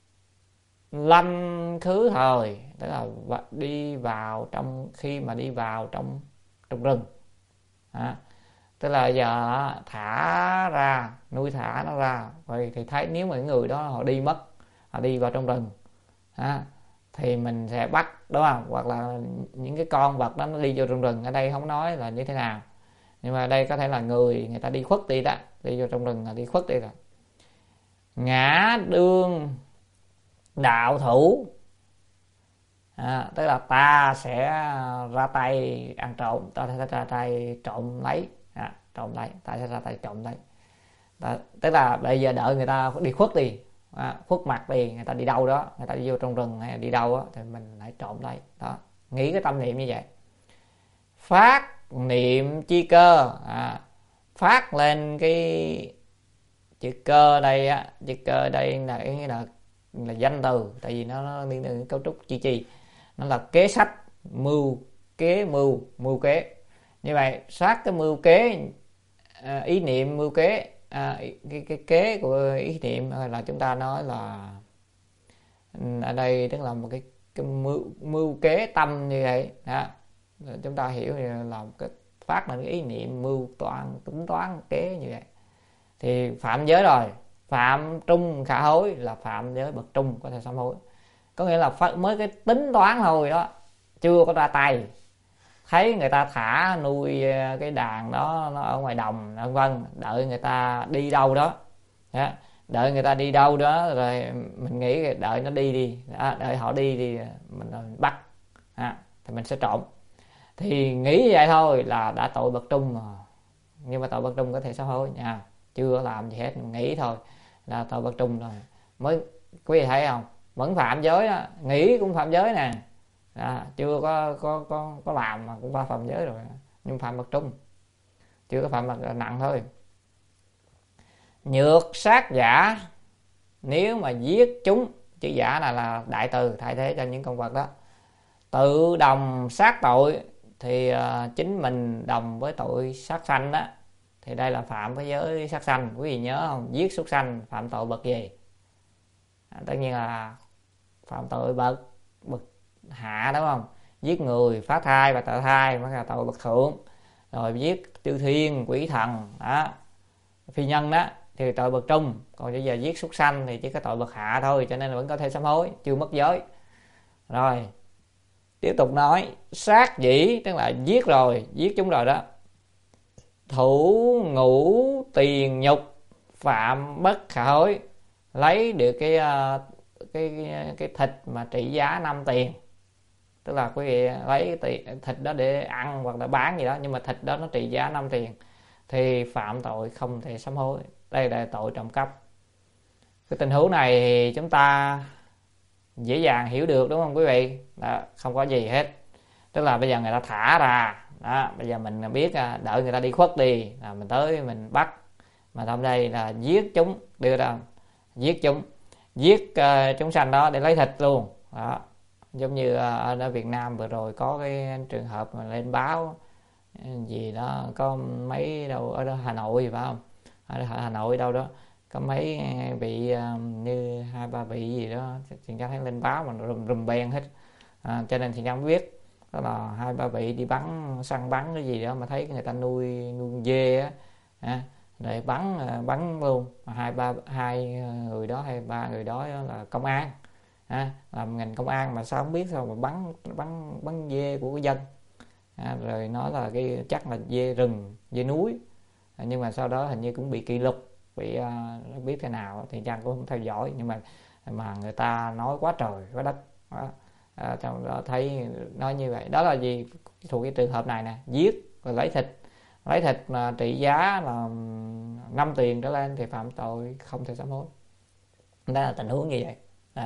lâm khứ thời, tức là đi vào trong, khi mà đi vào trong rừng đó. Tức là giờ thả ra, nuôi thả nó ra, vậy thì thấy nếu mà người đó họ đi mất, họ đi vào trong rừng thì mình sẽ bắt, đúng không? Hoặc là những cái con vật đó nó đi vô trong rừng, ở đây không nói là như thế nào, nhưng mà đây có thể là người ta đi khuất đi đó, đi vô trong rừng là đi khuất đi rồi. Ngã đương đạo thủ, tức là ta sẽ ra tay ăn trộm, ta sẽ ra tay trộm lấy, ta sẽ ra tay trộm lấy. Tức là bây giờ đợi người ta đi khuất đi, khuất mặt đi, người ta đi đâu đó, người ta đi vô trong rừng hay đi đâu đó, thì mình lại trộm lấy đó. Nghĩ cái tâm niệm như vậy. Phát niệm chi cơ, phát lên cái chữ cơ đây á, chữ cơ đây là cái nghĩa là danh từ, tại vì nó liên đến cấu trúc chi, nó là kế sách, mưu kế. Như vậy sát cái mưu kế, ý niệm mưu kế, cái kế của ý niệm, hay là chúng ta nói là ở đây tức là một cái mưu kế tâm như vậy đó. Chúng ta hiểu là cái phát là cái ý niệm mưu toán, tính toán kế như vậy thì phạm giới rồi. Phạm trung khả hối là phạm giới bậc trung, có thể sám hối. Có nghĩa là mới cái tính toán thôi đó, chưa có ra tay. Thấy người ta thả nuôi cái đàn đó nó ở ngoài đồng vân vân, đợi người ta đi đâu đó, đợi người ta đi đâu đó rồi mình nghĩ đợi nó đi đợi họ đi mình bắt thì mình sẽ trộm. Thì nghĩ như vậy thôi là đã tội bậc trung rồi. Nhưng mà tội bậc trung có thể sám hối nha, chưa làm gì hết, nghĩ thôi là tội bậc trung rồi. Mới quý vị thấy không, vẫn phạm giới đó, nghĩ cũng phạm giới nè, chưa có làm mà cũng qua phạm giới rồi, nhưng phạm bậc trung, chưa có phạm bậc nặng thôi. Nhược sát giả, nếu mà giết chúng, chữ giả là đại từ thay thế cho những con vật đó, tự đồng sát tội thì chính mình đồng với tội sát sanh đó, thì đây là phạm với giới sát sanh. Quý vị nhớ không, giết súc sanh phạm tội bậc gì? Tất nhiên là phạm tội bậc hạ, đúng không? Giết người, phá thai và tạo thai mới là tội bậc thượng. Rồi giết chư thiên, quỷ thần đó, phi nhân đó thì tội bậc trung. Còn bây giờ giết súc sanh thì chỉ có tội bậc hạ thôi, cho nên là vẫn có thể sám hối, chưa mất giới. Rồi tiếp tục nói sát dĩ, tức là giết rồi, giết chúng rồi đó. Thủ ngũ tiền nhục phạm bất khả hối, lấy được cái thịt mà trị giá 5 tiền, tức là quý vị lấy thịt đó để ăn hoặc là bán gì đó, nhưng mà thịt đó nó trị giá 5 tiền thì phạm tội không thể sám hối. Đây là tội trộm cắp. Cái tình huống này thì chúng ta dễ dàng hiểu được, đúng không quý vị? Đó, không có gì hết. Tức là bây giờ người ta thả ra đó, bây giờ mình biết đợi người ta đi khuất đi là mình tới mình bắt, mà trong đây là giết chúng, đưa ra giết chúng, giết chúng sanh đó để lấy thịt luôn đó. Giống như ở Việt Nam vừa rồi có cái trường hợp mà lên báo gì đó, có mấy đâu ở đó Hà Nội phải không, ở Hà Nội đâu đó có mấy vị như 2-3 vị gì đó, thì cho thấy lên báo mà rùm beng hết. Cho nên thì không biết đó là 2-3 vị đi săn bắn cái gì đó mà thấy người ta nuôi dê á, rồi bắn luôn. Hai người đó hay 3 người đó là công an, làm ngành công an mà sao không biết sao mà bắn dê của dân. Rồi nói là chắc là dê rừng, dê núi, nhưng mà sau đó hình như cũng bị kỷ luật, bị biết thế nào thì Trang cũng không theo dõi, nhưng mà người ta nói quá trời quá đất đó. Trong đó thấy nói như vậy đó là gì, thuộc cái trường hợp này nè, giết rồi lấy thịt mà trị giá là 5 tiền trở lên thì phạm tội không thể sám hối. Đó là tình huống như vậy đó.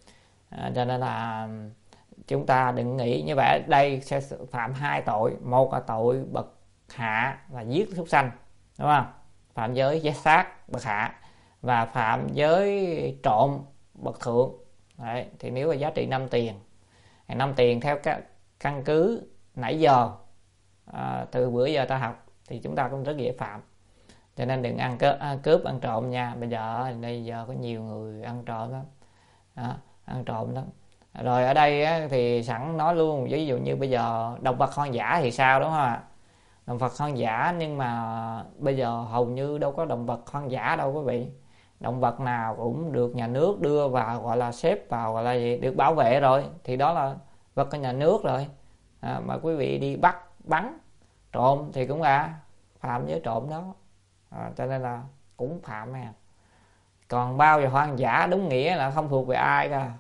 Cho nên là chúng ta đừng nghĩ như vậy. Đây sẽ phạm 2 tội, một là tội bậc hạ là giết súc sanh, đúng không, phạm giới giết sát bậc hạ, và phạm giới trộm bậc thượng. Đấy, thì nếu là giá trị 5 tiền, 5 tiền theo căn cứ nãy giờ từ bữa giờ ta học thì chúng ta cũng rất dễ phạm. Cho nên đừng ăn cướp ăn trộm nha. Bây giờ có nhiều người ăn trộm lắm đó, ăn trộm lắm. Rồi ở đây thì sẵn nói luôn, ví dụ như bây giờ động vật hoang dã thì sao, đúng không ạ? Động vật hoang dã, nhưng mà bây giờ hầu như đâu có động vật hoang dã đâu quý vị. Động vật nào cũng được nhà nước đưa vào, gọi là xếp vào, gọi là gì, được bảo vệ rồi, thì đó là vật của nhà nước rồi. Mà quý vị đi bắt bắn trộm thì cũng là phạm với trộm đó. Cho nên là cũng phạm nha. Còn bao giờ hoang dã đúng nghĩa là không thuộc về ai cả.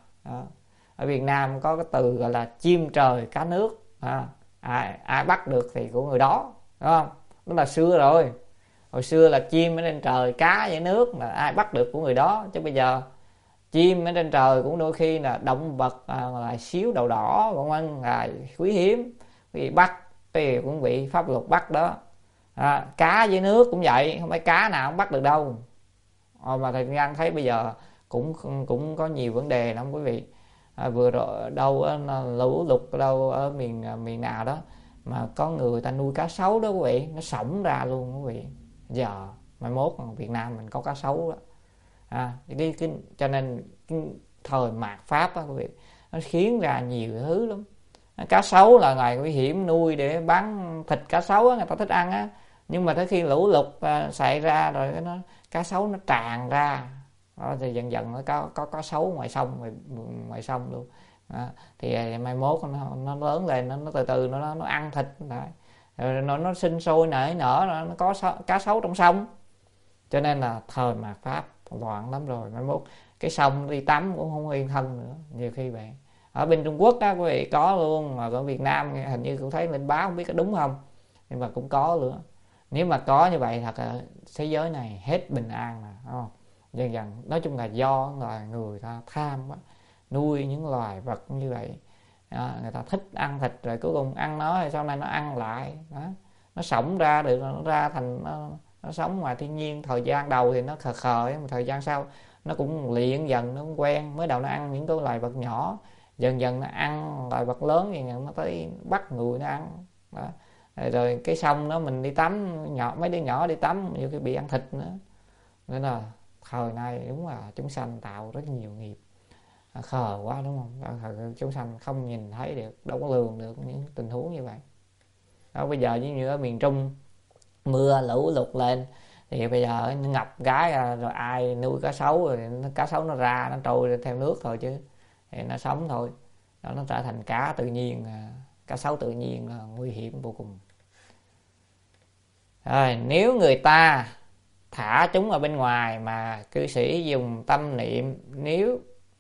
Ở Việt Nam có cái từ gọi là chim trời cá nước, ai bắt được thì của người đó, đúng không? Đó là xưa rồi. Hồi xưa là chim ở trên trời, cá dưới nước, là ai bắt được của người đó. Chứ bây giờ chim ở trên trời cũng đôi khi là động vật là xíu đầu đỏ, vân vân, là quý hiếm, vì bắt thì cũng bị pháp luật bắt đó. Cá dưới nước cũng vậy, không phải cá nào cũng bắt được đâu. Mà thời gian thấy bây giờ cũng có nhiều vấn đề lắm quý vị. Vừa rồi đâu lũ lụt đâu ở miền nào đó mà có người ta nuôi cá sấu đó quý vị, nó sống ra luôn quý vị. Giờ mai mốt Việt Nam mình có cá sấu đó. Cho nên cái thời mạt Pháp đó quý vị, nó khiến ra nhiều thứ lắm. Cá sấu là loài nguy hiểm, nuôi để bán thịt cá sấu á, người ta thích ăn á, nhưng mà tới khi lũ lụt xảy ra rồi cá sấu nó tràn ra đó, thì dần dần nó có cá sấu ngoài sông luôn. Thì mai mốt nó lớn lên, nó từ từ nó ăn thịt đấy. Rồi nó sinh sôi nở nó có cá sấu trong sông. Cho nên là thời mạt Pháp loạn lắm rồi, mai mốt cái sông đi tắm cũng không yên thân nữa, nhiều khi vậy. Ở bên Trung Quốc đó quý vị có luôn, mà ở Việt Nam hình như cũng thấy lên báo, không biết có đúng không, nhưng mà cũng có nữa. Nếu mà có như vậy thật là thế giới này hết bình an mà, đúng không? Dần dần nói chung là do người ta tham quá, nuôi những loài vật như vậy người ta thích ăn thịt, rồi cuối cùng ăn nó, rồi sau này nó ăn lại đó. Nó sống ra được, nó ra thành nó sống ngoài thiên nhiên. Thời gian đầu thì nó khờ khờ, mà thời gian sau nó cũng luyện dần, nó cũng quen. Mới đầu nó ăn những cái loài vật nhỏ, dần dần nó ăn loài vật lớn, dần nó tới bắt người nó ăn đó. Rồi cái xong đó mình đi tắm, mấy đứa nhỏ đi tắm nhiều khi bị ăn thịt nữa. Nên là thời nay đúng là chúng sanh tạo rất nhiều nghiệp. Khờ quá đúng không? Chúng sanh không nhìn thấy được, đâu có lường được những tình huống như vậy đó. Bây giờ như ở miền Trung mưa lũ lụt lên thì bây giờ nó ngập cái rồi ai nuôi cá sấu, rồi cá sấu nó ra nó trôi theo nước thôi chứ thì nó sống thôi đó. Nó trở thành cá tự nhiên, cá sấu tự nhiên là nguy hiểm vô cùng. Rồi nếu người ta thả chúng ở bên ngoài mà cư sĩ dùng tâm niệm, nếu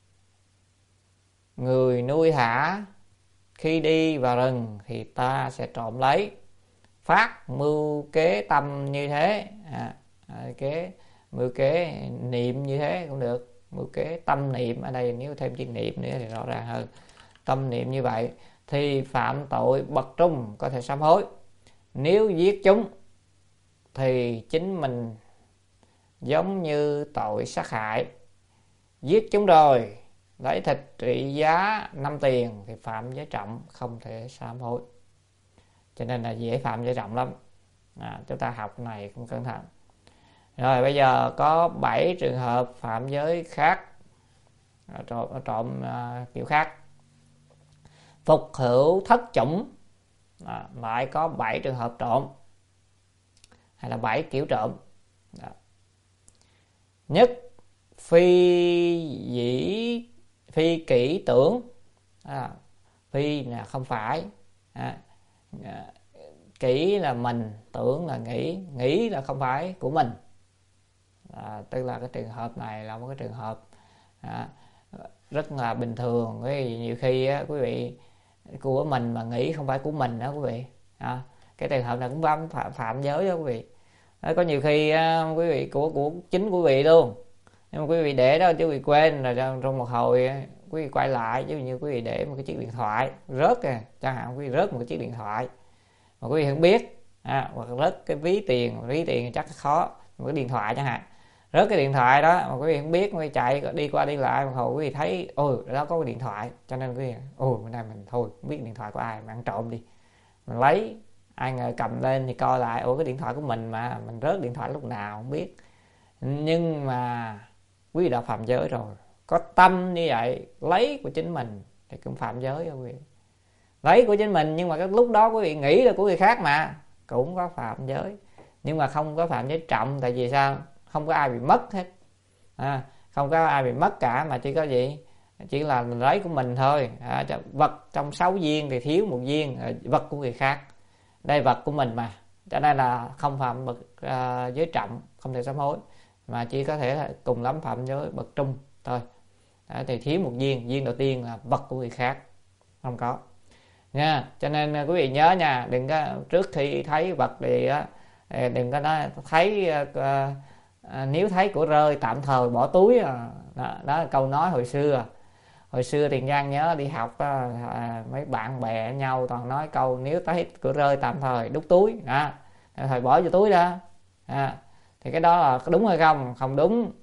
người nuôi thả khi đi vào rừng thì ta sẽ trộm lấy. Phát mưu kế tâm như thế, mưu kế niệm như thế cũng được. Mưu kế tâm niệm, ở đây nếu thêm chữ niệm nữa thì rõ ràng hơn. Tâm niệm như vậy thì phạm tội bậc trung, có thể sám hối. Nếu giết chúng thì chính mình giống như tội sát hại. Giết chúng rồi lấy thịt trị giá 5 tiền thì phạm giới trọng, không thể sám hối. Cho nên là dễ phạm giới trọng lắm. Chúng ta học này cũng cẩn thận. Rồi bây giờ có 7 trường hợp phạm giới khác, trộm kiểu khác. Phục hữu thất chủng, lại có 7 trường hợp trộm, hay là 7 kiểu trộm. Nhất, phi kỹ tưởng. Phi là không phải, kỹ là mình, tưởng là nghĩ là không phải của mình. Tức là cái trường hợp này là một cái trường hợp rất là bình thường. Nhiều khi quý vị của mình mà nghĩ không phải của mình đó quý vị. Cái trường hợp này cũng phạm giới đó quý vị. Có nhiều khi quý vị của chính quý vị luôn, nhưng mà quý vị để đó chứ quý vị quên, rồi trong một hồi quý vị quay lại, chứ như quý vị để một cái chiếc điện thoại rớt chẳng hạn, quý vị rớt một cái chiếc điện thoại mà quý vị không biết, hoặc rớt cái ví tiền chắc khó, một cái điện thoại chẳng hạn, rớt cái điện thoại đó mà quý vị không biết, quý vị chạy đi qua đi lại một hồi quý vị thấy ôi đó có cái điện thoại, cho nên quý vị ôi bữa nay mình thôi không biết điện thoại của ai mà ăn trộm đi, mình lấy, ai ngờ cầm lên thì coi lại ôi cái điện thoại của mình mà, mình rớt điện thoại lúc nào không biết. Nhưng mà quý vị đã phạm giới rồi. Có tâm như vậy, lấy của chính mình thì cũng phạm giới đó quý vị. Lấy của chính mình nhưng mà cái lúc đó quý vị nghĩ là của người khác mà, cũng có phạm giới. Nhưng mà không có phạm giới trọng. Tại vì sao? Không có ai bị mất hết, không có ai bị mất cả, mà chỉ có gì, chỉ là lấy của mình thôi. Vật trong 6 viên thì thiếu 1 viên, vật của người khác, đây vật của mình mà, cho nên là không phạm bậc giới trọng, không thể sám hối, mà chỉ có thể là cùng lắm phạm giới bậc trung thôi. Thì thiếu 1 viên đầu tiên là vật của người khác, không có nha. Cho nên quý vị nhớ nha, đừng có trước khi thấy vật thì đừng có nói thấy nếu thấy của rơi tạm thời bỏ túi. Đó là câu nói hồi xưa Tiền Giang nhớ đi học mấy bạn bè nhau toàn nói câu nếu thấy của rơi tạm thời đút túi, thời bỏ vô túi đó. Thì cái đó là đúng hay không? Không đúng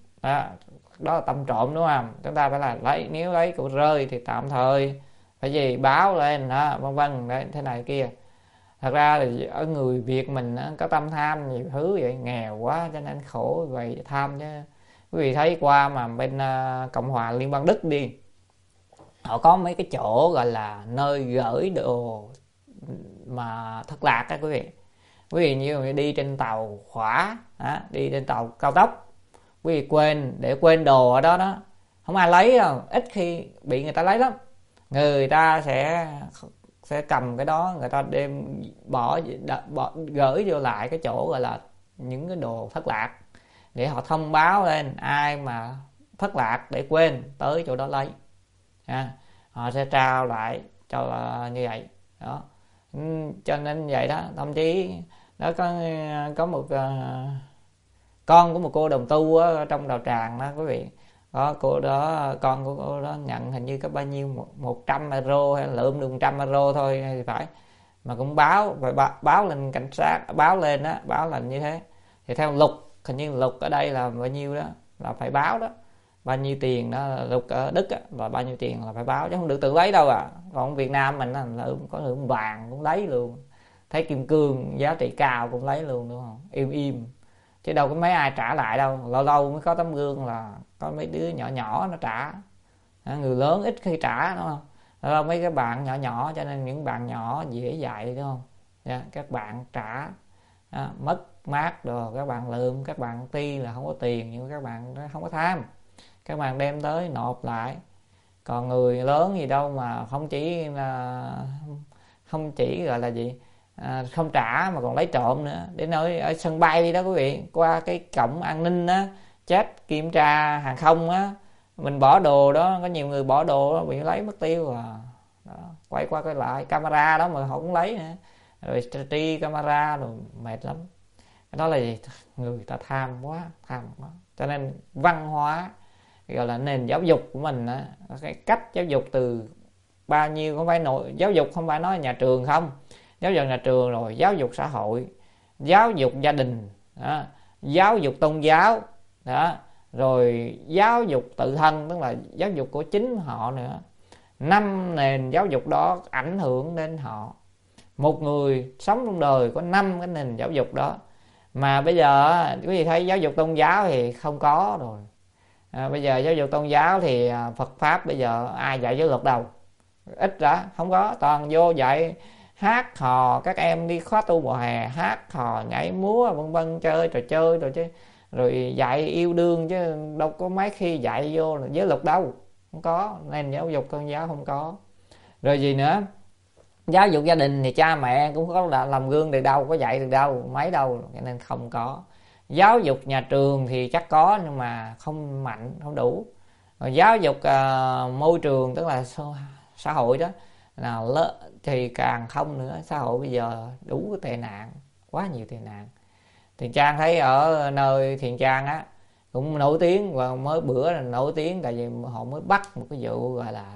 đó là tâm trộm, đúng không? Chúng ta phải là nếu lấy của rơi thì tạm thời phải gì báo lên vân vân, thế này kia. Thật ra thì ở người Việt mình có tâm tham nhiều thứ vậy, nghèo quá cho nên khổ vậy tham chứ. Quý vị thấy qua mà bên Cộng hòa Liên bang Đức đi, họ có mấy cái chỗ gọi là nơi gửi đồ mà thất lạc á quý vị. Quý vị như đi trên tàu hỏa, đi trên tàu cao tốc, quý vị quên đồ ở đó không ai lấy đâu, ít khi bị người ta lấy lắm. Người ta sẽ cầm cái đó, người ta đem bỏ gửi vô lại cái chỗ gọi là những cái đồ thất lạc, để họ thông báo lên ai mà thất lạc để quên tới chỗ đó lấy. Họ sẽ trao lại cho như vậy đó. Cho nên vậy đó, thậm chí đó có một con của một cô đồng tu ở trong Đạo Tràng đó quý vị. Đó, cô đó, con của cô đó nhận hình như có bao nhiêu 100 euro hay lượm được 100 euro thôi thì phải, mà cũng báo lên cảnh sát, báo là như thế. Thì theo luật, hình như luật ở đây là bao nhiêu đó là phải báo đó. bao nhiêu tiền đó lúc ở Đức á, là bao nhiêu tiền là phải báo chứ không được tự lấy đâu à. Còn Việt Nam mình là có lượng vàng cũng lấy luôn, thấy kim cương giá trị cao cũng lấy luôn, đúng không, im im chứ đâu có mấy ai trả lại đâu. Lâu lâu mới có tấm gương là có mấy đứa nhỏ nhỏ nó trả, người lớn ít khi trả, đúng không. Lâu lâu mấy cái bạn nhỏ nhỏ, cho nên những bạn nhỏ dễ dạy, đúng không. Các bạn trả mất mát rồi các bạn lượm, các bạn ti là không có tiền nhưng các bạn không có tham, các bạn đem tới nộp lại. Còn người lớn gì đâu mà không chỉ gọi là gì, không trả mà còn lấy trộm nữa. Đến nơi ở sân bay đi đó quý vị, qua cái cổng an ninh á, check kiểm tra hàng không á, mình bỏ đồ đó, có nhiều người bỏ đồ đó bị lấy mất tiêu à. Đó, quay qua quay lại camera đó mà họ cũng lấy nữa, rồi tri camera rồi mệt lắm. Cái đó là gì, người ta tham quá. Cho nên văn hóa gọi là nền giáo dục của mình á, cái cách giáo dục từ bao nhiêu, không phải nội giáo dục không phải nói nhà trường không, giáo dục nhà trường rồi giáo dục xã hội, giáo dục gia đình đó, giáo dục tôn giáo đó, rồi giáo dục tự thân, tức là giáo dục của chính họ nữa. 5 nền giáo dục đó ảnh hưởng đến họ. Một người sống trong đời có 5 cái nền giáo dục đó. Mà bây giờ quý vị thấy giáo dục tôn giáo thì không có rồi. Bây giờ giáo dục tôn giáo thì Phật Pháp bây giờ ai dạy giáo luật đâu, ít đã, không có, toàn vô dạy hát hò, các em đi khóa tu mùa hè hát hò nhảy múa vân vân, chơi trò chơi rồi chứ, rồi dạy yêu đương chứ đâu có mấy khi dạy vô là giới luật đâu, không có, nên giáo dục tôn giáo không có. Rồi gì nữa, giáo dục gia đình thì cha mẹ cũng có làm gương được đâu, có dạy được đâu, mấy đâu, cho nên không có. Giáo dục nhà trường thì chắc có nhưng mà không mạnh, không đủ. Rồi giáo dục môi trường, tức là xã hội đó nào thì càng không nữa. Xã hội bây giờ đủ tệ nạn, quá nhiều tệ nạn. Thiện Trang thấy ở nơi Thiện Trang á cũng nổi tiếng, và mới bữa là nổi tiếng tại vì họ mới bắt một cái vụ gọi là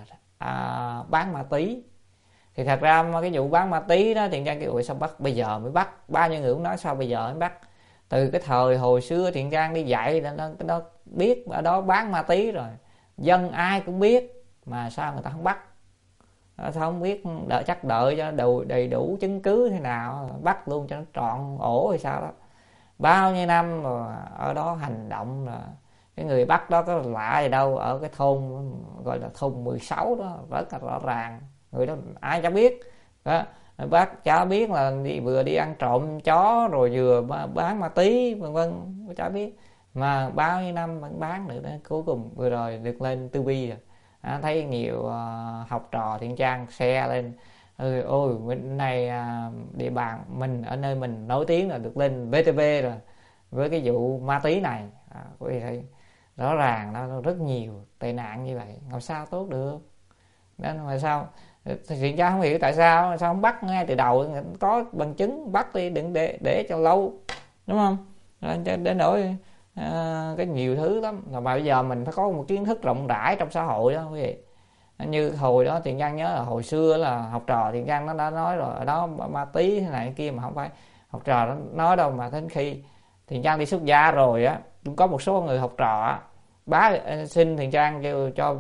bán ma túy. Thì thật ra cái vụ bán ma túy đó Thiện Trang kêu sao bắt bây giờ mới bắt, bao nhiêu người cũng nói sao bây giờ mới bắt. Từ cái thời hồi xưa Thiện Trang đi dạy nó biết ở đó bán ma túy rồi, dân ai cũng biết mà sao người ta không bắt. Sao không biết, chắc đợi cho đầy đủ chứng cứ thế nào bắt luôn cho nó trọn ổ hay sao đó. Bao nhiêu năm rồi ở đó hành động, là cái người bắt đó có lạ gì đâu, ở cái thôn gọi là thôn 16 đó, rất là rõ ràng, người đó ai chả biết đó. Bác chả biết là vừa đi ăn trộm chó rồi vừa bán ma túy vân vân, chả biết mà bao nhiêu năm vẫn bán được đó. Cuối cùng vừa rồi được lên TV rồi. Thấy nhiều học trò Thiện Trang share lên, ôi bên này địa bàn mình ở nơi mình nổi tiếng là được lên VTV rồi với cái vụ ma túy này. Quý vị thấy rõ ràng nó rất nhiều tệ nạn như vậy, làm sao tốt được. Nên mà sao Thiện Trang không hiểu tại sao không bắt ngay từ đầu, có bằng chứng bắt đi, đừng để cho lâu, đúng không. Đến nỗi cái nhiều thứ lắm, mà bây giờ mình phải có một kiến thức rộng rãi trong xã hội đó quý vị. Như hồi đó Thiện Trang nhớ là hồi xưa là học trò Thiện Trang nó đã nói rồi, ở đó ma túy thế này kia, mà không phải học trò nó nói đâu, mà đến khi Thiện Trang đi xuất gia rồi á, cũng có một số người học trò bá xin Thiện Trang kêu cho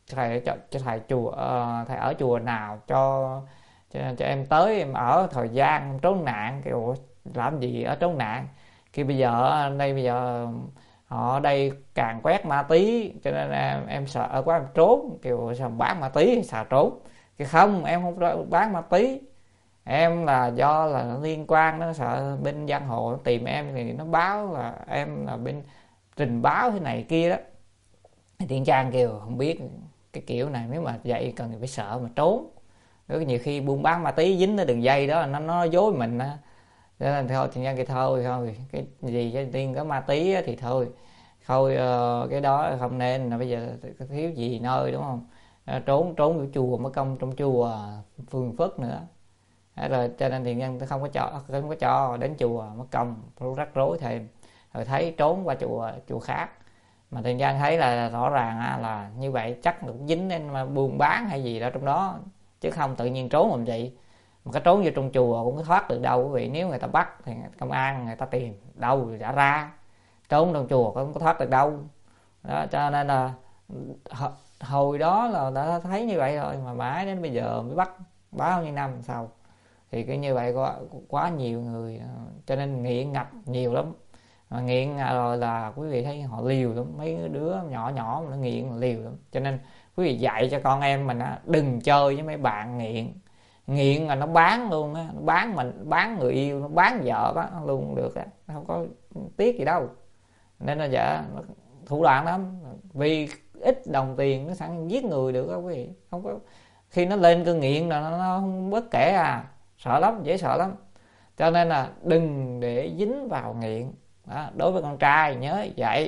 thầy chùa, thầy ở chùa nào cho em tới em ở thời gian trốn nạn. Kêu làm gì ở trốn nạn, khi bây giờ bây giờ họ ở đây càng quét ma túy cho nên em sợ ở quá em trốn. Kêu sao bán ma túy hay sao trốn, kêu không em không bán ma túy, em là do là liên quan, nó sợ bên giang hồ nó tìm em thì nó báo là em là bên trình báo thế này kia đó. Thiện Trang kêu không biết cái kiểu này, nếu mà vậy cần phải sợ mà trốn. Rồi nhiều khi buôn bán ma túy dính ở đường dây đó nó dối mình á, cho nên thôi Thiện Trang kêu thôi cái gì cho tiên có ma túy thì thôi cái đó không nên, là bây giờ thiếu gì nơi, đúng không. Trốn ở chùa mất công, trong chùa Phương Phất nữa. Rồi cho nên Thiện Trang không có cho đến chùa mất công rắc rối thêm, rồi thấy trốn qua chùa khác. Mà Thiện Trang thấy là rõ ràng là như vậy chắc cũng dính đến mà buôn bán hay gì đó trong đó, chứ không tự nhiên trốn làm gì. Mà cái trốn vô trong chùa cũng có thoát được đâu quý vị. Nếu người ta bắt thì công an người ta tìm đâu đã ra, trốn trong chùa cũng có thoát được đâu. Đó, cho nên là hồi đó là đã thấy như vậy rồi, mà mãi đến bây giờ mới bắt bao nhiêu năm sau thì cái như vậy quá nhiều người, cho nên nghiện ngập nhiều lắm. Mà nghiện rồi là quý vị thấy họ liều lắm, mấy đứa nhỏ nhỏ mà nó nghiện là liều lắm. Cho nên quý vị dạy cho con em mình á, đừng chơi với mấy bạn nghiện là nó bán luôn á, nó bán mình, bán người yêu, nó bán vợ đó luôn được á, nó không có tiếc gì đâu. Nên là dạ nó thủ đoạn lắm, vì ít đồng tiền nó sẵn giết người được á quý vị. Không có, khi nó lên cơn nghiện là nó không bất kể sợ lắm, dễ sợ lắm. Cho nên là đừng để dính vào nghiện đó. Đối với con trai nhớ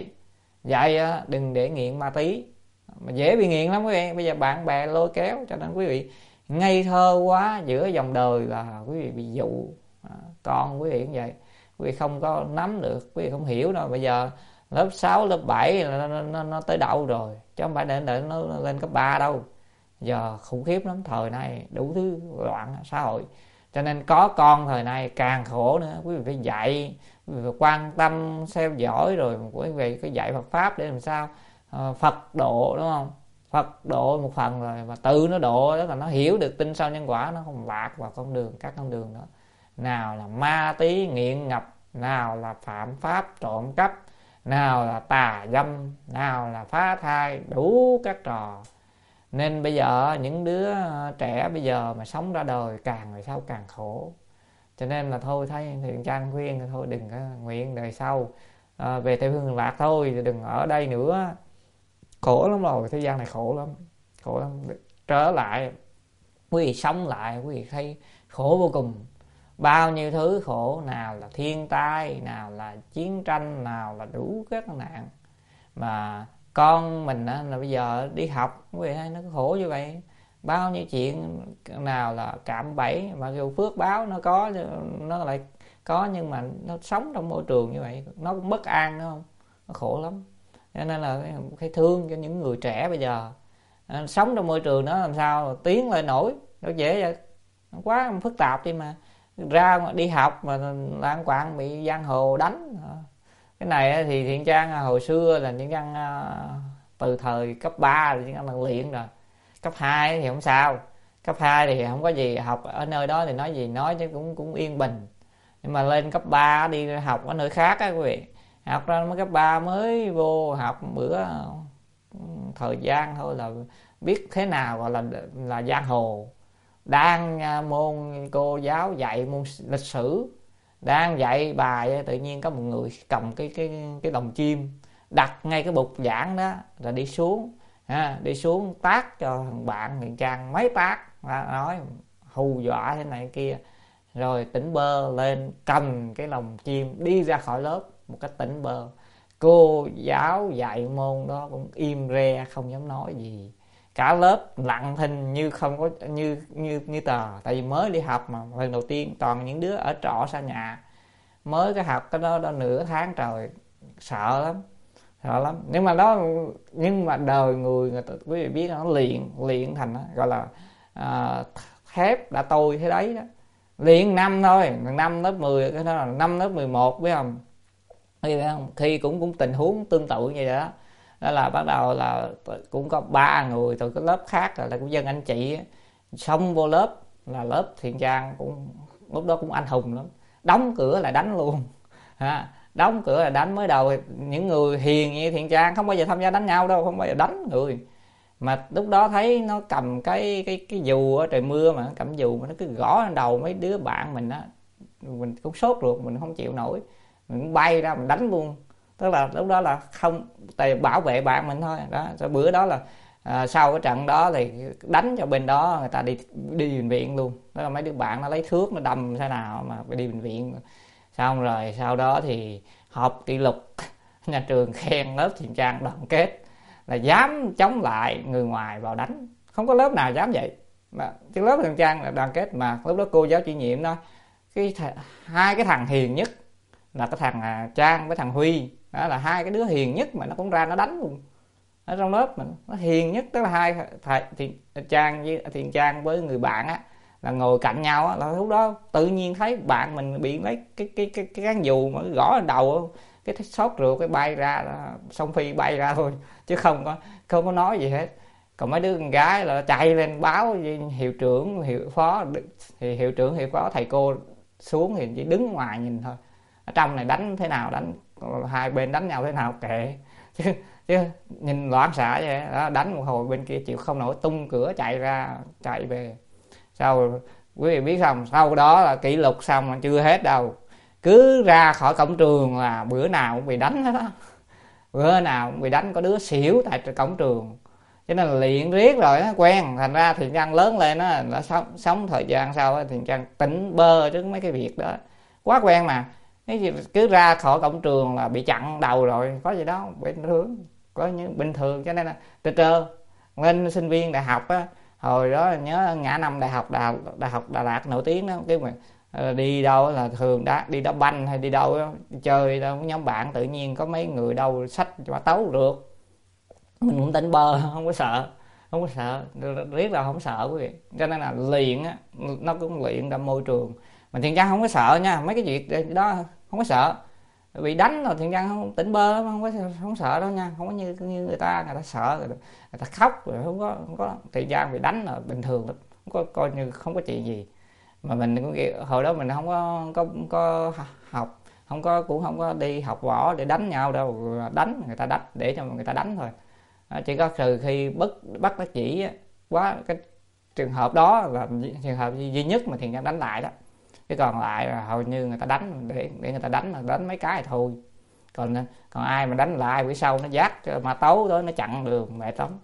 dạy đừng để nghiện ma túy, mà dễ bị nghiện lắm quý vị. Bây giờ bạn bè lôi kéo, cho nên quý vị ngây thơ quá giữa dòng đời là quý vị bị dụ. Con quý vị cũng vậy, quý vị không có nắm được, quý vị không hiểu đâu. Bây giờ lớp 6, lớp 7 nó tới đâu rồi, chứ không phải để nó lên cấp 3 đâu. Giờ khủng khiếp lắm, thời này đủ thứ loạn xã hội. Cho nên có con thời này càng khổ nữa, quý vị phải dạy, quý vị phải quan tâm theo dõi, rồi quý vị phải dạy Phật pháp để làm sao Phật độ, đúng không? Phật độ một phần rồi mà tự nó độ, đó là nó hiểu được tin sau nhân quả, nó không lạc vào các con đường đó. Nào là ma túy nghiện ngập, nào là phạm pháp trộm cắp, nào là tà dâm, nào là phá thai, đủ các trò. Nên bây giờ những đứa trẻ bây giờ mà sống ra đời càng về sau càng khổ. Cho nên là thôi, thấy Thiện Trang khuyên là thôi đừng có nguyện đời sau về Tây Phương Lạc thôi, đừng ở đây nữa. Khổ lắm rồi, thế gian này khổ lắm, khổ lắm. Trở lại quý vị sống lại, quý vị thấy khổ vô cùng. Bao nhiêu thứ khổ, nào là thiên tai, nào là chiến tranh, nào là đủ các nạn. Mà con mình là bây giờ đi học, quý vị thấy nó khổ như vậy. Bao nhiêu chuyện, nào là cạm bẫy, mà dù phước báo nó có, nó lại có, nhưng mà nó sống trong môi trường như vậy nó cũng bất an, đúng không? Nó khổ lắm. Cho nên là phải thương cho những người trẻ bây giờ sống trong môi trường đó làm sao tiến lên nổi. Nó dễ vậy, nó quá phức tạp đi mà. Ra đi học mà lãng quạng bị giang hồ đánh. Cái này thì Thiện Trang hồi xưa là Thiện Trang từ thời cấp 3 thì Thiện Trang luyện rồi. Cấp 2 thì không sao, cấp 2 thì không có gì, học ở nơi đó thì nói gì nói chứ cũng yên bình. Nhưng mà lên cấp 3 đi học ở nơi khác á quý vị, học ra mới cấp 3 mới vô học bữa thời gian thôi là biết thế nào gọi là giang hồ. Đang môn cô giáo dạy môn lịch sử, đang dạy bài tự nhiên có một người cầm cái lồng chim đặt ngay cái bục giảng đó, rồi đi xuống tát cho thằng bạn Thiện Trang mấy tát, nói hù dọa thế này kia, rồi tỉnh bơ lên cầm cái lồng chim đi ra khỏi lớp một cách tỉnh bơ. Cô giáo dạy môn đó cũng im re không dám nói gì, cả lớp lặng thinh như không có như tờ. Tại vì mới đi học mà, lần đầu tiên toàn những đứa ở trọ xa nhà, mới cái học cái đó nửa tháng trời, sợ lắm. Nhưng mà đời người ta quý vị biết nó luyện thành đó, gọi là thép đã tôi thế đấy đó. Luyện năm thôi, năm lớp 10 cái đó là năm lớp 11 biết không? Khi cũng tình huống tương tự như vậy đó. Đó là bắt đầu là cũng có 3 người từ cái lớp khác là cũng dân anh chị xong vô lớp, là lớp Thiện Trang cũng lúc đó cũng anh hùng lắm, đóng cửa lại đánh luôn. Đóng cửa là đánh. Mới đầu những người hiền như Thiện Trang không bao giờ tham gia đánh nhau đâu, không bao giờ đánh người. Mà lúc đó thấy nó cầm cái dù ở trời mưa, mà nó cầm dù mà nó cứ gõ lên đầu mấy đứa bạn mình á, mình cũng sốt ruột, mình không chịu nổi, mình cũng bay ra mình đánh luôn. Tức là lúc đó là không tại bảo vệ bạn mình thôi đó. Sau bữa đó là sau cái trận đó thì đánh cho bên đó người ta đi bệnh viện luôn. Đó là mấy đứa bạn nó lấy thước nó đâm thế nào mà phải đi bệnh viện. Xong rồi sau đó thì họp kỷ lục nhà trường khen lớp Thiện Trang đoàn kết, là dám chống lại người ngoài vào đánh. Không có lớp nào dám vậy mà cái lớp Thiện Trang là đoàn kết. Mà lúc đó cô giáo chủ nhiệm đó, hai cái thằng hiền nhất là cái thằng Trang với thằng Huy, đó là hai cái đứa hiền nhất mà nó cũng ra nó đánh luôn ở trong lớp mình. Nó hiền nhất, tức là hai Thiện Trang với người bạn á là ngồi cạnh nhau á, là lúc đó tự nhiên thấy bạn mình bị lấy cái cán dù mà gõ lên đầu, cái sốt ruột cái bay ra đó, Song Phi bay ra thôi, chứ không có nói gì hết. Còn mấy đứa con gái là chạy lên báo hiệu trưởng hiệu phó, thì hiệu trưởng hiệu phó thầy cô xuống thì chỉ đứng ngoài nhìn thôi. Ở trong này đánh thế nào đánh, hai bên đánh nhau thế nào kệ, chứ nhìn loạn xạ vậy đó. Đánh một hồi bên kia chịu không nổi tung cửa chạy ra chạy về. Sau quý vị biết không, sau đó là kỷ lục xong mà chưa hết đâu, cứ ra khỏi cổng trường là bữa nào cũng bị đánh hết đó, bữa nào cũng bị đánh, có đứa xỉu tại cổng trường. Cho nên là luyện riết rồi nó quen, thành ra Thiện Trang lớn lên đó là sống thời gian sau đó, Thiện Trang tỉnh bơ trước mấy cái việc đó, quá quen mà. Cứ ra khỏi cổng trường là bị chặn đầu rồi, có gì đó bình thường, có những bình thường. Cho nên là trơ lên sinh viên đại học á, hồi đó nhớ ngã năm đại học Đà Lạt nổi tiếng đó, cái mà đi đâu là thường đi đá banh hay đi đâu đó, đi chơi đâu nhóm bạn, tự nhiên có mấy người đâu xách quả tấu rượt, mình cũng tỉnh bơ, không có sợ, riết là không sợ quý vị. Cho nên là luyện á, nó cũng luyện ra môi trường. Mình Thiện Trang không có sợ nha, mấy cái việc đó không có sợ. Bị đánh rồi Thiện Trang không tỉnh bơ, không sợ đâu nha, không có như người ta sợ, người ta khóc rồi không có. Thiện Trang bị đánh là bình thường lắm, không có coi như không có chuyện gì. Mà mình cũng hồi đó mình không có học, cũng không có đi học võ để đánh nhau đâu, đánh người ta đánh để cho người ta đánh thôi. Chỉ có trừ khi bắt bác chỉ quá, cái trường hợp đó là trường hợp duy nhất mà Thiện Trang đánh lại đó. Cái còn lại là hầu như người ta đánh để người ta đánh mấy cái thì thôi. Còn ai mà đánh lại bữa sau nó dắt mà tấu đó, nó chặn đường mẹ tống.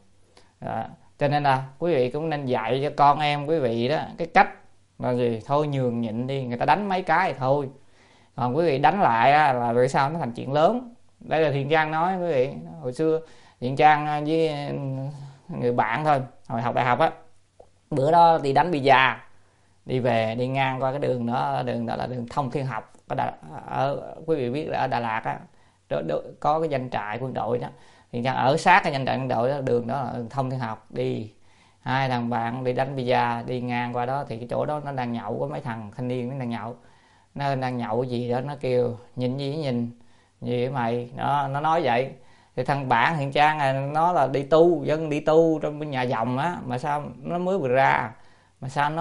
Cho nên là quý vị cũng nên dạy cho con em quý vị đó cái cách là gì, thôi nhường nhịn đi, người ta đánh mấy cái thì thôi, còn quý vị đánh lại là về sau nó thành chuyện lớn. Đây là Thiện Trang nói quý vị, hồi xưa Thiện Trang với người bạn thôi, hồi học đại học á, bữa đó đi đánh bida, đi về đi ngang qua cái đường đó là đường Thông Thiên Học ở quý vị biết là ở Đà Lạt á, có cái doanh trại quân đội đó, Thiện Trang ở sát cái doanh trại quân đội đó, đường đó là đường Thông Thiên Học. Đi hai thằng bạn đi đánh bida, đi ngang qua đó thì cái chỗ đó nó đang nhậu, có mấy thằng thanh niên nó đang nhậu, nó đang nhậu gì đó, nó kêu nhìn gì vậy mày, nó nói vậy. Thì thằng bạn Thiện Trang này nó là dân đi tu trong bên nhà dòng á, mà sao nó mới vừa ra mà sao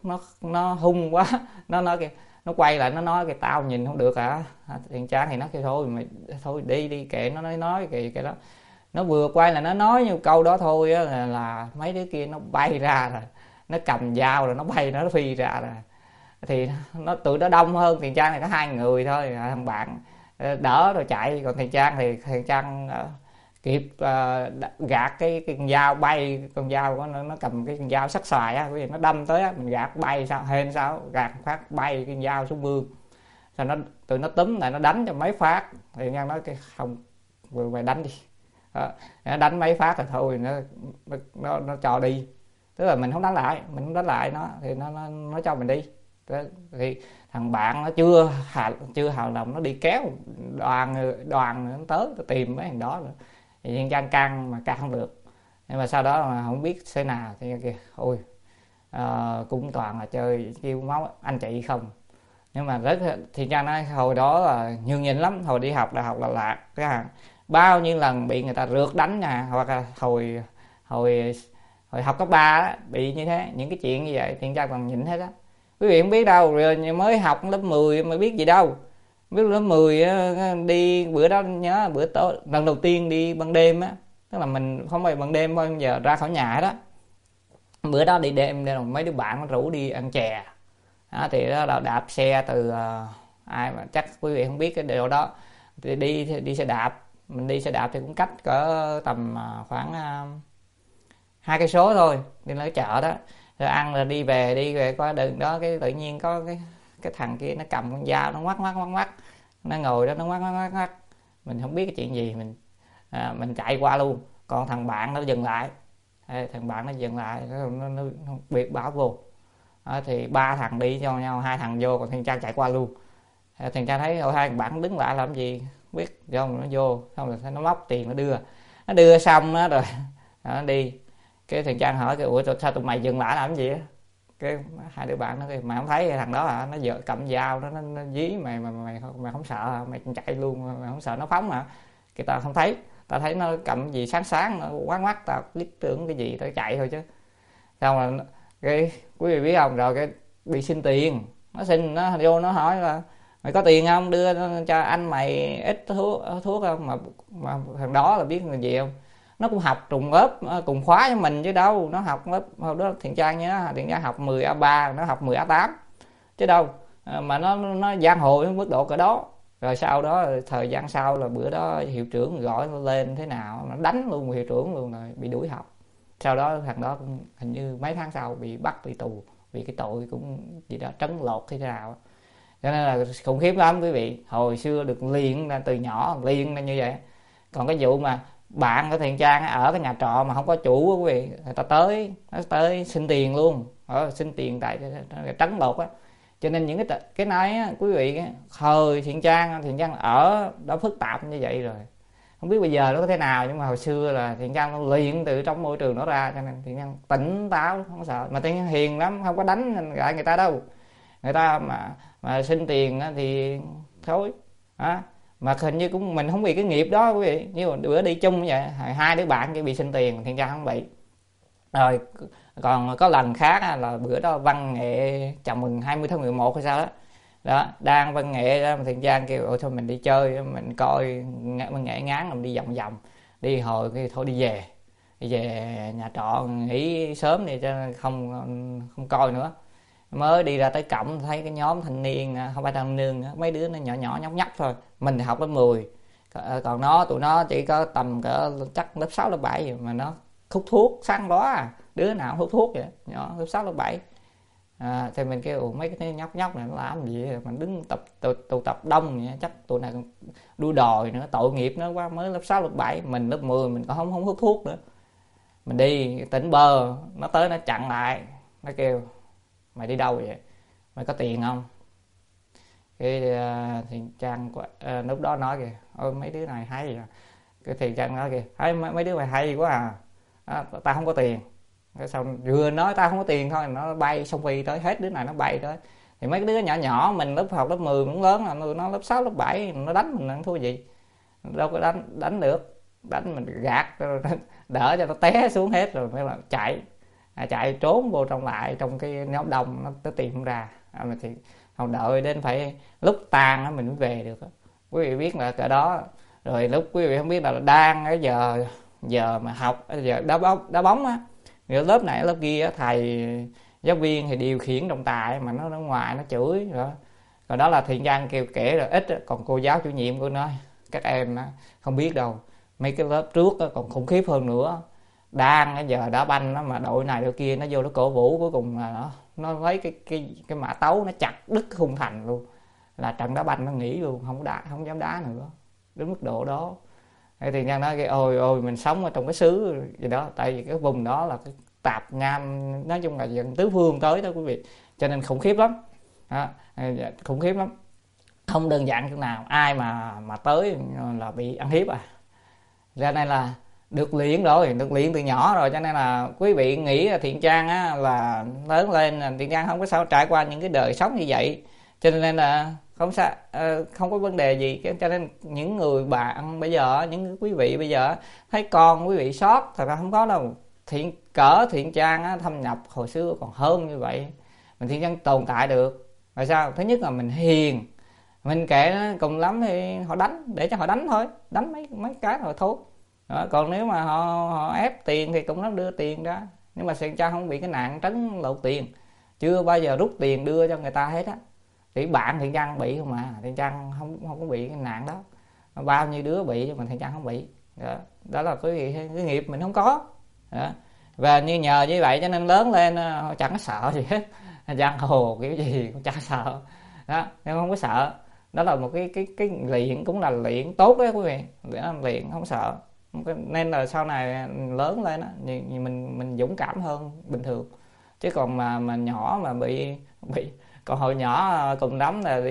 nó hung quá, nó nói kìa, nó quay lại nó nói kìa, tao nhìn không được hả. Thiện Trang thì nó kêu thôi mày thôi đi kệ nó, nói kìa đó. Nó vừa quay là nó nói như câu đó thôi á, là mấy đứa kia nó bay ra rồi, nó cầm dao rồi nó bay, nó phi ra rồi. Thì tụi nó đông hơn, Thiện Trang thì có 2 người thôi, thằng bạn đỡ rồi chạy, còn Thiện Trang kịp gạt cái con dao bay, con dao của nó cầm cái con dao sắc xoài á, nó đâm tới á, mình gạt bay sao hên sao gạt phát bay cái dao xuống mương. Sau tụi nó túm lại nó đánh cho mấy phát, thì Trang nói cái không, mày đánh đi. Nó đánh mấy phát rồi thôi nó cho đi, tức là mình không đánh lại nó thì nó cho mình đi. Thì thằng bạn nó chưa hào lòng, nó đi kéo đoàn nó tới tìm mấy thằng đó nữa. Thì Thiện Trang can mà can không được, nhưng mà sau đó mà không biết thế nào thì kìa ôi cũng toàn là chơi kêu máu anh chị không. Nhưng mà Thiện Trang nói hồi đó là nhường nhịn lắm, hồi đi học đại học Đà Lạt cái hàng bao nhiêu lần bị người ta rượt đánh nha, hoặc là hồi học cấp 3 bị như thế, những cái chuyện như vậy Thiện Trang còn nhịn hết á. Quý vị không biết đâu, rồi mới học lớp 10 mới biết gì đâu. Biết lớp 10 đi bữa đó nhớ bữa tối lần đầu tiên đi ban đêm á, tức là mình không phải ban đêm bao giờ ra khỏi nhà đó. Bữa đó đi đêm nên mấy đứa bạn rủ đi ăn chè. Thì đó là đạp xe từ ai mà chắc quý vị không biết cái điều đó, thì đi xe đạp, mình đi xe đạp thì cũng cách cỡ tầm khoảng 2 cây số thôi, đi lên cái chợ đó rồi ăn, rồi đi về qua đường đó, cái tự nhiên có cái thằng kia nó cầm con dao nó ngoắc nó ngồi đó nó ngoắc, mình không biết cái chuyện gì, mình chạy qua luôn. Còn thằng bạn nó dừng lại, nó biệt bảo vô. Thì 3 thằng đi cho nhau, 2 thằng vô, còn Thiện Trang chạy qua luôn. Thiện Trang thấy hai thằng bạn đứng lại làm gì biết, nó vô xong rồi nó móc tiền nó đưa xong đó rồi nó đi. Cái Thiện Trang hỏi cái ủa sao tụi mày dừng lại làm gì á, Cái hai đứa bạn nó kêu mày không thấy thằng đó hả, nó vợ cầm dao nó dí mày mà mày không sợ hả? Mày chạy luôn, mày không sợ nó phóng hả? Cái tao không thấy, tao thấy nó cầm gì sáng sáng nó quát mắt, tao biết tưởng cái gì tao chạy thôi chứ. Xong rồi cái quý vị biết không, rồi cái bị xin tiền, nó xin, nó vô nó hỏi là mày có tiền không, đưa cho anh mày ít thuốc không, mà thằng đó là biết là gì không, nó cũng học trùng lớp cùng khóa với mình chứ đâu, nó học lớp hôm đó Thiện Trang nhá, Thiện Trang học 10 A3, nó học 10 A8 chứ đâu. Mà nó giang hồ đến mức độ cỡ đó. Rồi sau đó thời gian sau là bữa đó hiệu trưởng gọi nó lên thế nào, nó đánh luôn hiệu trưởng luôn, rồi bị đuổi học. Sau đó thằng đó cũng hình như mấy tháng sau bị bắt đi tù vì cái tội cũng gì đó trấn lột thế nào. Cho nên là khủng khiếp lắm quý vị, hồi xưa được luyện là từ nhỏ luyện là như vậy. Còn cái vụ mà bạn của Thiện Trang ở cái nhà trọ mà không có chủ quý vị, người ta tới xin tiền luôn, xin tiền tại trấn lột á. Cho nên những cái này á, quý vị, thời Thiện Trang ở đó phức tạp như vậy rồi, không biết bây giờ nó có thế nào, nhưng mà hồi xưa là Thiện Trang luyện từ trong môi trường đó ra, cho nên Thiện Trang tỉnh táo không sợ, mà Thiện Trang hiền lắm, không có đánh lại người ta đâu. Người ta mà xin tiền thì thôi á, mà hình như cũng mình không bị cái nghiệp đó quý vị, như bữa đi chung vậy, hai đứa bạn kia bị xin tiền, Thiện Trang không bị. Rồi còn có lần khác là bữa đó văn nghệ chào mừng 20 tháng 11 hay sao đó, đó đang văn nghệ đó, Thiện Trang kêu ôi thôi mình đi chơi, mình coi văn nghệ ngán, mình đi vòng vòng, đi hồi cái thôi đi về nhà trọ nghỉ sớm đi cho không coi nữa. Mới đi ra tới cổng thấy cái nhóm thanh niên, không phải thanh niên, mấy đứa nó nhỏ nhỏ nhóc nhóc thôi, mình thì học lớp 10, còn tụi nó chỉ có tầm cỡ chắc lớp 6 lớp 7 mà nó hút thuốc sáng đó đứa nào hút thuốc vậy, nhỏ lớp 6 lớp 7. Thì mình kêu mấy cái nhóc nhóc này nó làm gì mình đứng tụ tập đông vậy, chắc tụi này đua đòi nữa, tội nghiệp nó quá, mới lớp 6 lớp 7, mình lớp 10 mình còn không hút thuốc nữa. Mình đi tỉnh bơ, nó tới nó chặn lại, nó kêu mày đi đâu vậy, mày có tiền không? Cái Thiện Trang lúc đó nói kìa, ôi mấy đứa này hay à. Cái Thiện Trang nói kìa, mấy đứa mày hay quá tao không có tiền. Cái sau vừa nói tao không có tiền thôi, nó bay xông phi tới, hết đứa này nó bay tới. Thì mấy đứa nhỏ nhỏ mình học lớp 10 cũng lớn rồi, nó lớp 6 lớp 7 nó đánh mình ăn thua gì, đâu có đánh được, đánh mình gạt đỡ cho nó té xuống hết rồi mới là chạy trốn vô trong cái nhóm đông, nó tìm không ra. Mà thì không, đợi đến phải lúc tan mình mới về được. Quý vị biết là cỡ đó. Rồi lúc quý vị không biết là đang cái giờ mà học, giờ đá bóng á, lớp này lớp kia thầy giáo viên thì điều khiển trọng tài, mà nó ở ngoài nó chửi rồi. Còn đó là Thiện Trang kêu kể rồi ít, còn cô giáo chủ nhiệm của nó các em không biết đâu, mấy cái lớp trước còn khủng khiếp hơn nữa. Đang giờ đá banh nó mà đội này đội kia nó vô nó cổ vũ, cuối cùng là nó lấy cái mã tấu nó chặt đứt cái khung thành luôn, là trận đá banh nó nghỉ luôn, không dám đá nữa, đến mức độ đó. Thì Nhân nói ôi mình sống ở trong cái xứ gì đó, tại vì cái vùng đó là cái tạp nham, nói chung là dân tứ phương tới đó quý vị, cho nên khủng khiếp lắm. Khủng khiếp lắm, không đơn giản chỗ nào, ai mà tới là bị ăn hiếp Cho nên là được luyện rồi, được luyện từ nhỏ rồi, cho nên là quý vị nghĩ là Thiện Trang là lớn lên Thiện Trang không có sao trải qua những cái đời sống như vậy, cho nên là không có vấn đề gì. Cho nên những người bạn bây giờ, những quý vị bây giờ thấy con quý vị sót, thật ra không có đâu. Thiện Trang thâm nhập hồi xưa còn hơn như vậy, mình Thiện Trang tồn tại được là sao? Thứ nhất là mình hiền, mình kệ nó, cùng lắm thì họ đánh để cho họ đánh thôi, đánh mấy cái rồi thôi. Còn nếu mà họ ép tiền thì cũng nó đưa tiền ra, nhưng mà Thiện Trang không bị cái nạn trấn lột tiền, chưa bao giờ rút tiền đưa cho người ta hết á. Thì bạn Thiện Trang bị không mà, Thiện Trang không có bị cái nạn đó. Bao nhiêu đứa bị mà Thiện Trang không bị. Đó là cái nghiệp mình không có. Và như nhờ như vậy cho nên lớn lên chẳng có sợ gì hết. Giang hồ kiểu gì cũng chẳng sợ. Đó, nhưng không có sợ. Đó là một cái luyện, cũng là luyện tốt đó quý vị. Luyện không sợ. Nên là sau này lớn lên mình dũng cảm hơn bình thường. Chứ còn mà nhỏ mà bị còn hồi nhỏ cùng đám là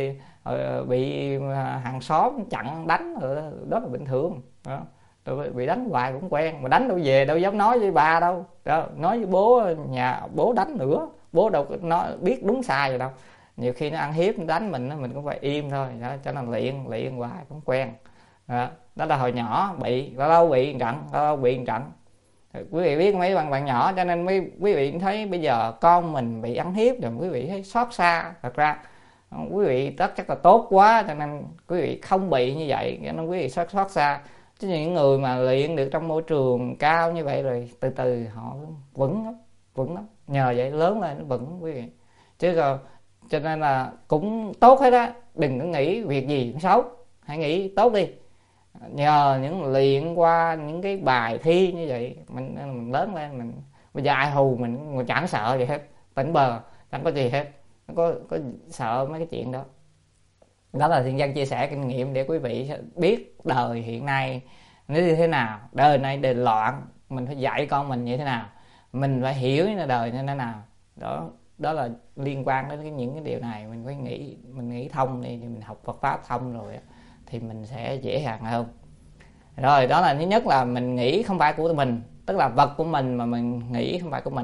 bị hàng xóm chặn đánh, đó là bình thường đó. Rồi bị đánh hoài cũng quen, mà đánh đâu về đâu dám nói với ba đâu đó, nói với bố, nhà bố đánh nữa, bố đâu có nó biết đúng sai rồi đâu, nhiều khi nó ăn hiếp nó đánh mình cũng phải im thôi đó, cho nên luyện hoài cũng quen. Đó là hồi nhỏ bị lâu lâu bị một trận. Quý vị biết mấy bạn nhỏ, cho nên quý vị thấy bây giờ con mình bị ăn hiếp rồi quý vị thấy xót xa. Thật ra quý vị chắc là tốt quá cho nên quý vị không bị như vậy, cho nên quý vị xót xa. Chứ những người mà luyện được trong môi trường cao như vậy rồi từ từ họ vững lắm, nhờ vậy lớn lên nó vững quý vị. Chứ còn cho nên là cũng tốt hết á, đừng có nghĩ việc gì cũng xấu, hãy nghĩ tốt đi. Nhờ những luyện qua những cái bài thi như vậy mình lớn lên, mình bây giờ ai hù mình chẳng sợ gì hết, tỉnh bờ, chẳng có gì hết, có sợ mấy cái chuyện đó. Đó là Thiên Dân chia sẻ kinh nghiệm để quý vị biết đời hiện nay nó như thế nào, đời này đời loạn, mình phải dạy con mình như thế nào, mình phải hiểu như đời như thế nào. Đó là liên quan đến những cái điều này, mình phải nghĩ thông đi, thì mình học Phật pháp thông rồi thì mình sẽ dễ dàng hơn. Rồi đó là thứ nhất là mình nghĩ không phải của mình, tức là vật của mình mà mình nghĩ không phải của mình.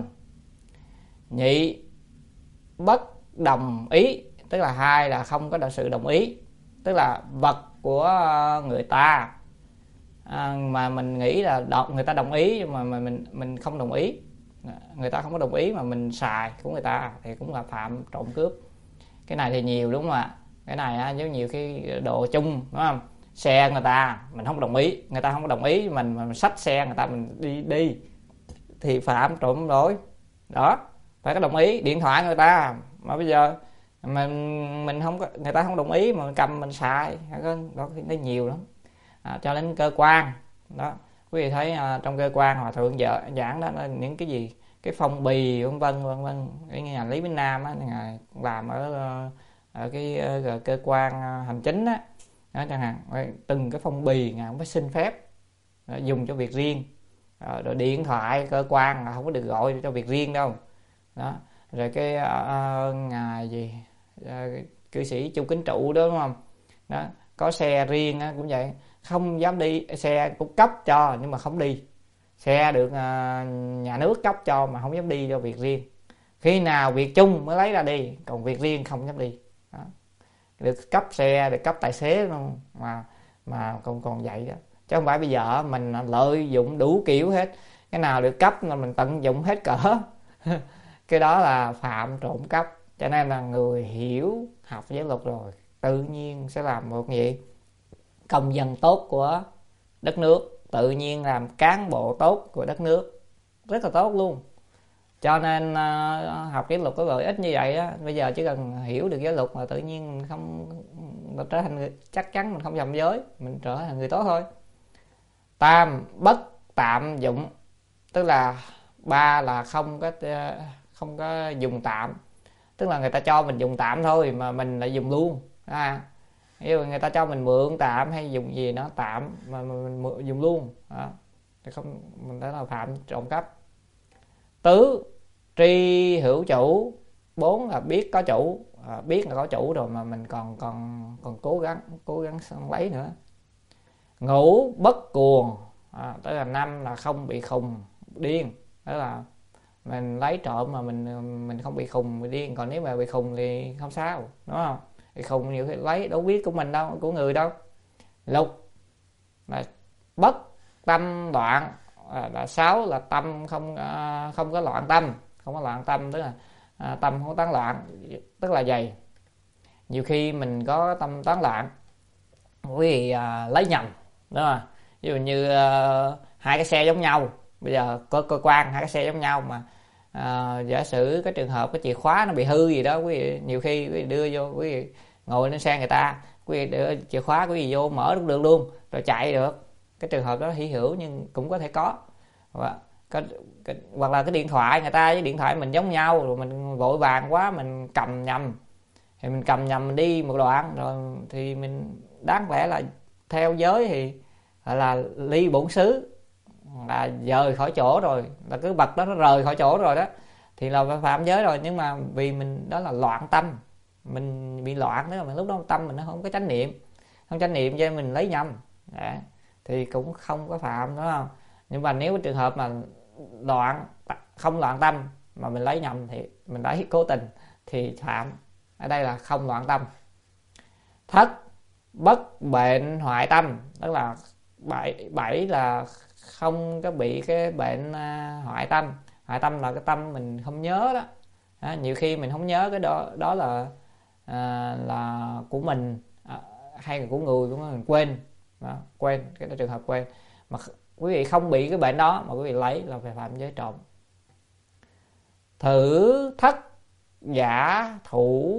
Nhị, bất đồng ý, tức là hai là không có sự đồng ý, tức là vật của người ta mà mình nghĩ là người ta đồng ý nhưng mà mình không đồng ý, người ta không có đồng ý mà mình xài của người ta thì cũng là phạm trộm cướp. Cái này thì nhiều đúng không ạ? Cái này giống nhiều cái đồ chung đúng không? Xe người ta mình không đồng ý, người ta không có đồng ý mình xách xe người ta mình đi thì phạm trộm rồi. Đó, phải có đồng ý. Điện thoại người ta mà bây giờ mình không có, người ta không đồng ý mà mình cầm mình xài, đó nó nhiều lắm. Cho đến cơ quan đó, quý vị thấy trong cơ quan Hòa Thượng giảng đó là những cái gì, cái phong bì vân vân. Cái nhà Lý Minh Nam á, ngài làm ở cái cơ quan hành chính á, chẳng hạn từng cái phong bì ngài cũng phải xin phép dùng cho việc riêng. Rồi điện thoại cơ quan là không có được gọi cho việc riêng đâu. Đó, rồi cái ngài gì cư sĩ Chu Kính Trụ đó đúng không? Đó, có xe riêng á cũng vậy, không dám đi, xe cũng cấp cho nhưng mà không đi. Xe được nhà nước cấp cho mà không dám đi cho việc riêng. Khi nào việc chung mới lấy ra đi, còn việc riêng không dám đi. Đó. Được cấp xe, được cấp tài xế luôn mà còn vậy đó. Chứ không phải bây giờ mình lợi dụng đủ kiểu hết, cái nào được cấp là mình tận dụng hết cỡ. Cái đó là phạm trộm cắp. Cho nên là người hiểu học giáo luật rồi tự nhiên sẽ làm một gì, công dân tốt của đất nước, tự nhiên làm cán bộ tốt của đất nước, rất là tốt luôn. Cho nên học giáo luật có lợi ích như vậy á. Bây giờ chỉ cần hiểu được giáo luật là tự nhiên không trở thành chắc chắn mình không phạm giới, mình trở thành người tốt thôi. Tam, bất tạm dụng, tức là ba là không có dùng tạm, tức là người ta cho mình dùng tạm thôi mà mình lại dùng luôn. Ví dụ người ta cho mình mượn tạm hay dùng gì nó tạm mà mình dùng luôn đó, thì không, mình đã là phạm trộm cắp. Tứ, tri hữu chủ. Bốn là biết có chủ, biết là có chủ rồi mà mình còn cố gắng lấy nữa. Ngũ, bất cuồng, tức là năm là không bị khùng điên, đó là mình lấy trộm mà mình không bị khùng bị điên. Còn nếu mà bị khùng thì không sao, đúng không? Bị khùng nhiều khi lấy đâu biết của mình đâu, của người đâu. Lục là bất tâm loạn, là sáu là tâm không có loạn tâm, không có loạn tâm, tức là tâm không có tán loạn. Tức là gì? Nhiều khi mình có tâm tán loạn, quý vị lấy nhầm, đúng không? Ví dụ như hai cái xe giống nhau, bây giờ có cơ quan hai cái xe giống nhau mà giả sử cái trường hợp cái chìa khóa nó bị hư gì đó, quý vị nhiều khi quý vị đưa vô, quý vị ngồi lên xe người ta, quý vị đưa chìa khóa quý vị vô mở được luôn rồi chạy được. Cái trường hợp đó hy hữu nhưng cũng có thể có. Hoặc là cái điện thoại người ta với điện thoại mình giống nhau, rồi mình vội vàng quá mình cầm nhầm, thì mình cầm nhầm mình đi một đoạn rồi thì mình đáng lẽ là theo giới thì là ly bổn xứ, là rời khỏi chỗ rồi, là cái vật đó nó rời khỏi chỗ rồi đó thì là phạm giới rồi. Nhưng mà vì mình đó là loạn tâm, mình bị loạn đó, mà lúc đó tâm mình nó không có chánh niệm cho nên mình lấy nhầm thì cũng không có phạm, đúng không? Nhưng mà nếu trường hợp mà không loạn tâm mà mình lấy nhầm thì mình lấy cố tình thì phạm. Ở đây là không loạn tâm. Thất bất bệnh hoại tâm, tức là bảy là không có bị cái bệnh hoại tâm. Hoại tâm là cái tâm mình không nhớ đó. Nhiều khi mình không nhớ cái đó là của mình hay là của người, của mình quên đó, quên cái trường hợp quên. Mà quý vị không bị cái bệnh đó mà quý vị lấy là về phạm giới trộm. Thử thất giả thủ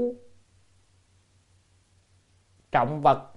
trọng vật,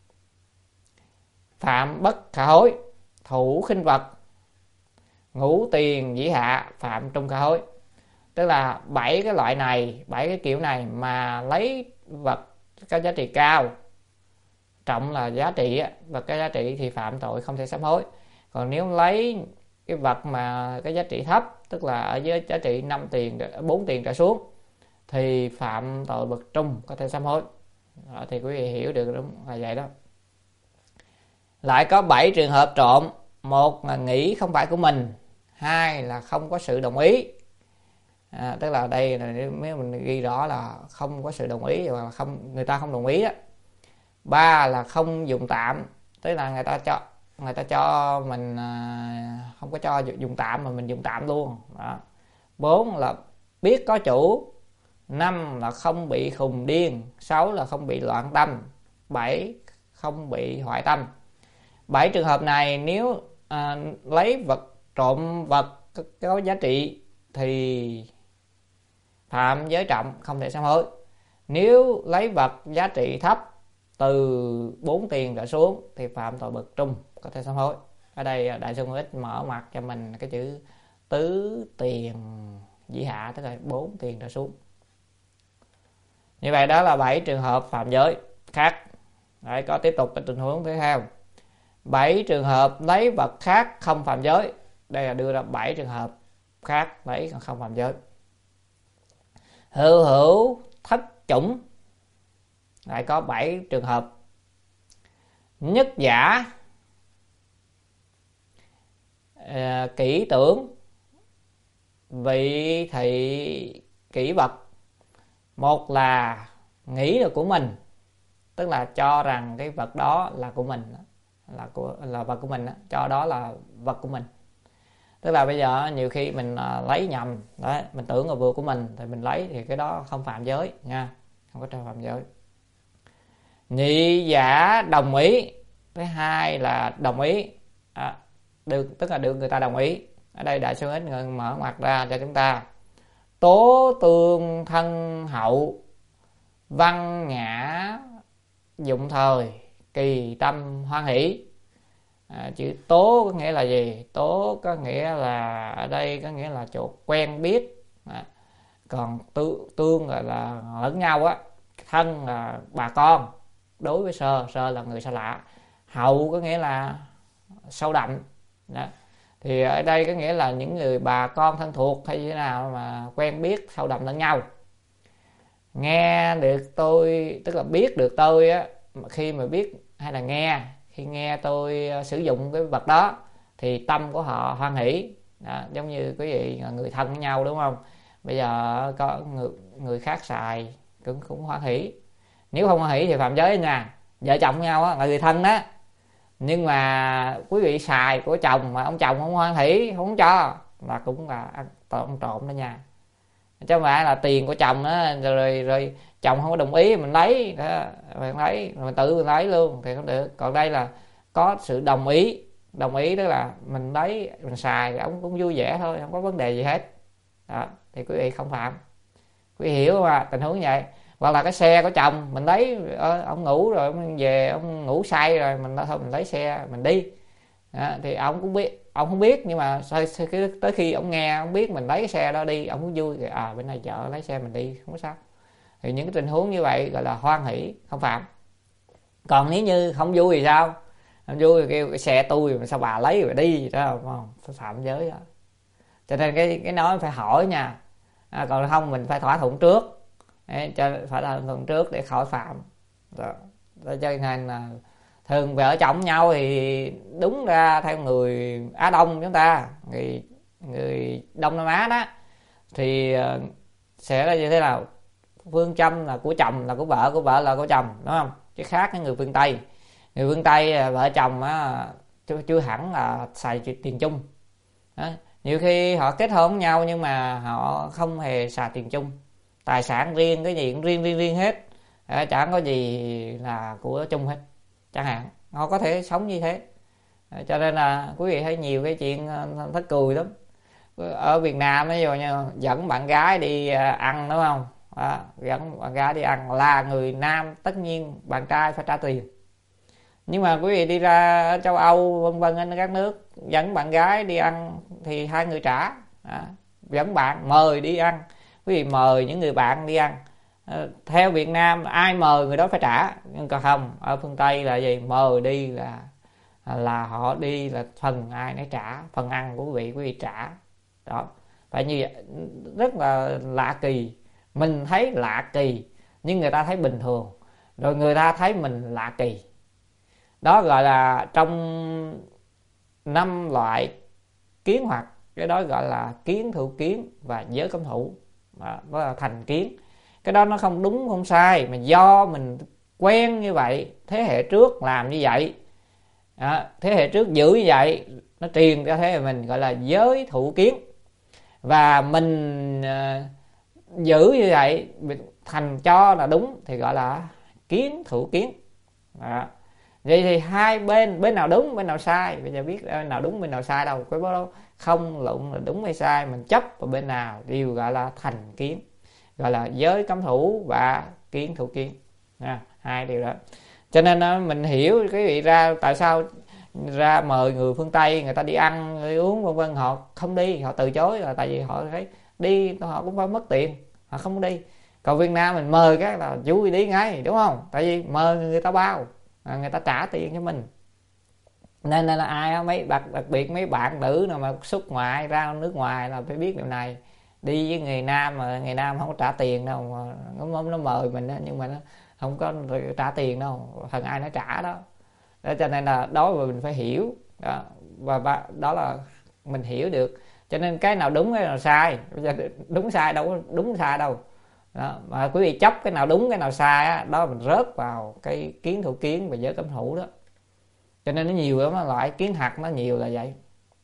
phạm bất khả hối. Thủ khinh vật, ngũ tiền dĩ hạ, phạm trung khả hối. Tức là 7 cái loại này, 7 cái kiểu này mà lấy vật có giá trị cao, trọng là giá trị, vật có giá trị thì phạm tội không thể sám hối. Còn nếu lấy cái vật mà cái giá trị thấp, tức là ở dưới giá trị 5 tiền, 4 tiền trở xuống thì phạm tội bậc trung, có thể sám hối. Đó, thì quý vị hiểu được đúng là vậy đó. Lại có 7 trường hợp trộm. Một là nghĩ không phải của mình, hai là không có sự đồng ý. Tức là đây là nếu mình ghi rõ là không có sự đồng ý hoặc là không, người ta không đồng ý đó. Ba là không dùng tạm, tức là người ta cho mình không có cho dùng tạm mà mình dùng tạm luôn đó. 4 là biết có chủ. 5 là không bị khùng điên. 6 là không bị loạn tâm. 7 không bị hoại tâm. 7 trường hợp này nếu lấy vật trộm vật có giá trị thì phạm giới trọng, không thể sám hối. Nếu lấy vật giá trị thấp từ 4 tiền trở xuống thì phạm tội bậc trung, có thể sám hối. Ở đây Đại sư Nguyễn Ích mở mặt cho mình cái chữ tứ tiền dĩ hạ, tức là 4 tiền trở xuống. Như vậy đó là 7 trường hợp phạm giới khác. Đấy, có tiếp tục cái tình huống tiếp theo. 7 trường hợp lấy vật khác không phạm giới. Đây là đưa ra 7 trường hợp khác lấy còn không phạm giới. Hữu hữu thất chủng, lại có 7 trường hợp. Nhất giả, kỹ tưởng, vị thị kỹ vật. Một là nghĩ là của mình, tức là cho rằng cái vật đó là của mình, là vật của mình, cho đó là vật của mình. Tức là bây giờ nhiều khi mình lấy nhầm đấy, mình tưởng là vừa của mình thì mình lấy, thì cái đó không phạm giới nha, không có cho phạm giới. Nhị giả đồng ý. Thứ hai là đồng ý, tức là được người ta đồng ý. Ở đây Đại sư Ích mở mặt ra cho chúng ta. Tố tương thân hậu, văn nhã dụng thời, kỳ tâm hoan hỷ. Chữ tố có nghĩa là gì? Tố có nghĩa là ở đây có nghĩa là chỗ quen biết. Còn tương là lẫn nhau á. Thân là bà con đối với sơ là người xa lạ. Hậu có nghĩa là sâu đậm đó. Thì ở đây có nghĩa là những người bà con thân thuộc hay như thế nào mà quen biết sâu đậm lẫn nhau. Nghe được tôi, tức là biết được tôi á, khi mà biết hay là nghe, khi nghe tôi sử dụng cái vật đó thì tâm của họ hoan hỷ đó, giống như quý vị là người thân với nhau đúng không? Bây giờ có người khác xài cũng hoan hỷ. Nếu không hoan hỷ thì phạm giới nha. Vợ chồng với nhau á, là người thân đó, nhưng mà quý vị xài của chồng mà ông chồng không hoan hỷ, không cho, là cũng là ăn trộm đó nha. Chứ không phải là tiền của chồng đó, rồi chồng không có đồng ý mình lấy đó, mình tự mình lấy luôn thì không được. Còn đây là có sự đồng ý tức là mình lấy mình xài, ông cũng vui vẻ thôi, không có vấn đề gì hết đó, thì quý vị không phạm. Quý vị hiểu mà, tình huống như vậy. Hoặc là cái xe của chồng mình lấy, ông ngủ rồi ông về, ông ngủ say rồi mình lấy xe mình đi đó, thì ông cũng biết, ông không biết, nhưng mà tới khi ông nghe ông biết mình lấy cái xe đó đi, ông cũng vui rồi, bên này chợ lấy xe mình đi, không có sao. Thì những cái tình huống như vậy gọi là hoan hỷ, không phạm. Còn nếu như không vui thì sao? Không vui thì kêu cái xe tôi mà sao bà lấy rồi đi đó, không phạm giới đó. Cho nên cái nói phải hỏi nha, còn không mình phải thỏa thuận trước. Đấy, phải thỏa thuận trước để khỏi phạm đó. Cho nên là thường vợ chồng nhau thì đúng ra theo người Á Đông chúng ta, người Đông Nam Á đó, thì sẽ là như thế nào? Phương châm là của chồng là của vợ là của chồng, đúng không? Chứ khác cái người phương Tây. Người phương Tây vợ chồng á chưa hẳn là xài tiền chung đó. Nhiều khi họ kết hôn với nhau nhưng mà họ không hề xài tiền chung, tài sản riêng, cái gì cũng riêng hết, chẳng có gì là của chung hết chẳng hạn. Họ có thể sống như thế. Cho nên là quý vị thấy nhiều cái chuyện thất cười lắm. Ở Việt Nam ví dụ như dẫn bạn gái đi ăn, đúng không? Dẫn bạn gái đi ăn là người nam, tất nhiên bạn trai phải trả tiền. Nhưng mà quý vị đi ra ở châu Âu vân vân, ở các nước dẫn bạn gái đi ăn thì hai người trả. Dẫn bạn mời đi ăn, quý vị mời những người bạn đi ăn, theo Việt Nam ai mời người đó phải trả. Nhưng còn không, ở phương Tây là gì? Mời đi là họ đi là phần ai nấy trả, phần ăn của quý vị trả đó. Phải như vậy, rất là lạ kỳ. Mình thấy lạ kỳ nhưng người ta thấy bình thường, rồi người ta thấy mình lạ kỳ. Đó gọi là trong 5 loại kiến hoặc, cái đó gọi là kiến, thủ kiến và giới cấm thủ. Đó là thành kiến. Cái đó nó không đúng không sai, mà do mình quen như vậy, thế hệ trước làm như vậy, thế hệ trước giữ như vậy, nó truyền cho thế hệ mình, gọi là giới thủ kiến. Và mình giữ như vậy thành cho là đúng thì gọi là kiến, thủ kiến. Đó. Vậy thì hai bên nào đúng bên nào sai, bây giờ biết bên nào đúng bên nào sai đâu, cái đó không luận là đúng hay sai, mình chấp vào bên nào đều gọi là thành kiến, gọi là giới cấm thủ và kiến, thủ kiến. Hai điều đó. Cho nên mình hiểu cái vị ra tại sao ra mời người phương Tây người ta đi ăn đi uống vân vân, họ không đi, họ từ chối là tại vì họ thấy đi họ cũng phải mất tiền, họ không đi. Còn Việt Nam mình mời cái là vui đi ngay, đúng không? Tại vì mời người ta bao, người ta trả tiền cho mình. Nên là ai mấy đặc biệt mấy bạn nữ nào mà xuất ngoại ra nước ngoài là phải biết điều này. Đi với người Nam mà người Nam không có trả tiền đâu, mà nó mời mình đó, nhưng mà nó không có trả tiền đâu, phần ai nó trả đó. Đó cho nên là đó mà mình phải hiểu đó, và đó là mình hiểu được. Cho nên cái nào đúng cái nào sai, bây giờ đúng sai đâu có đúng sai đâu đó. Mà quý vị chấp cái nào đúng cái nào sai á, đó mình rớt vào cái kiến, thủ kiến và giới cấm thủ đó. Cho nên nó nhiều lắm, loại kiến hạt nó nhiều là vậy.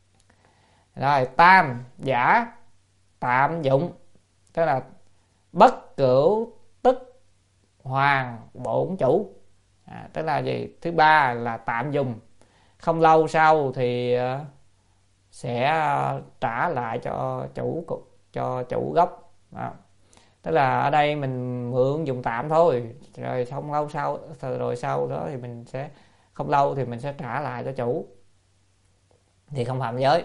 Rồi tam giả tạm dụng, tức là bất cửu tức hoàng bổn chủ. Tức là gì? Thứ ba là tạm dùng, không lâu sau thì sẽ trả lại cho chủ gốc đó. Tức là ở đây mình mượn dùng tạm thôi, rồi không lâu sau, rồi sau đó thì mình sẽ không lâu thì mình sẽ trả lại cho chủ, thì không phạm giới.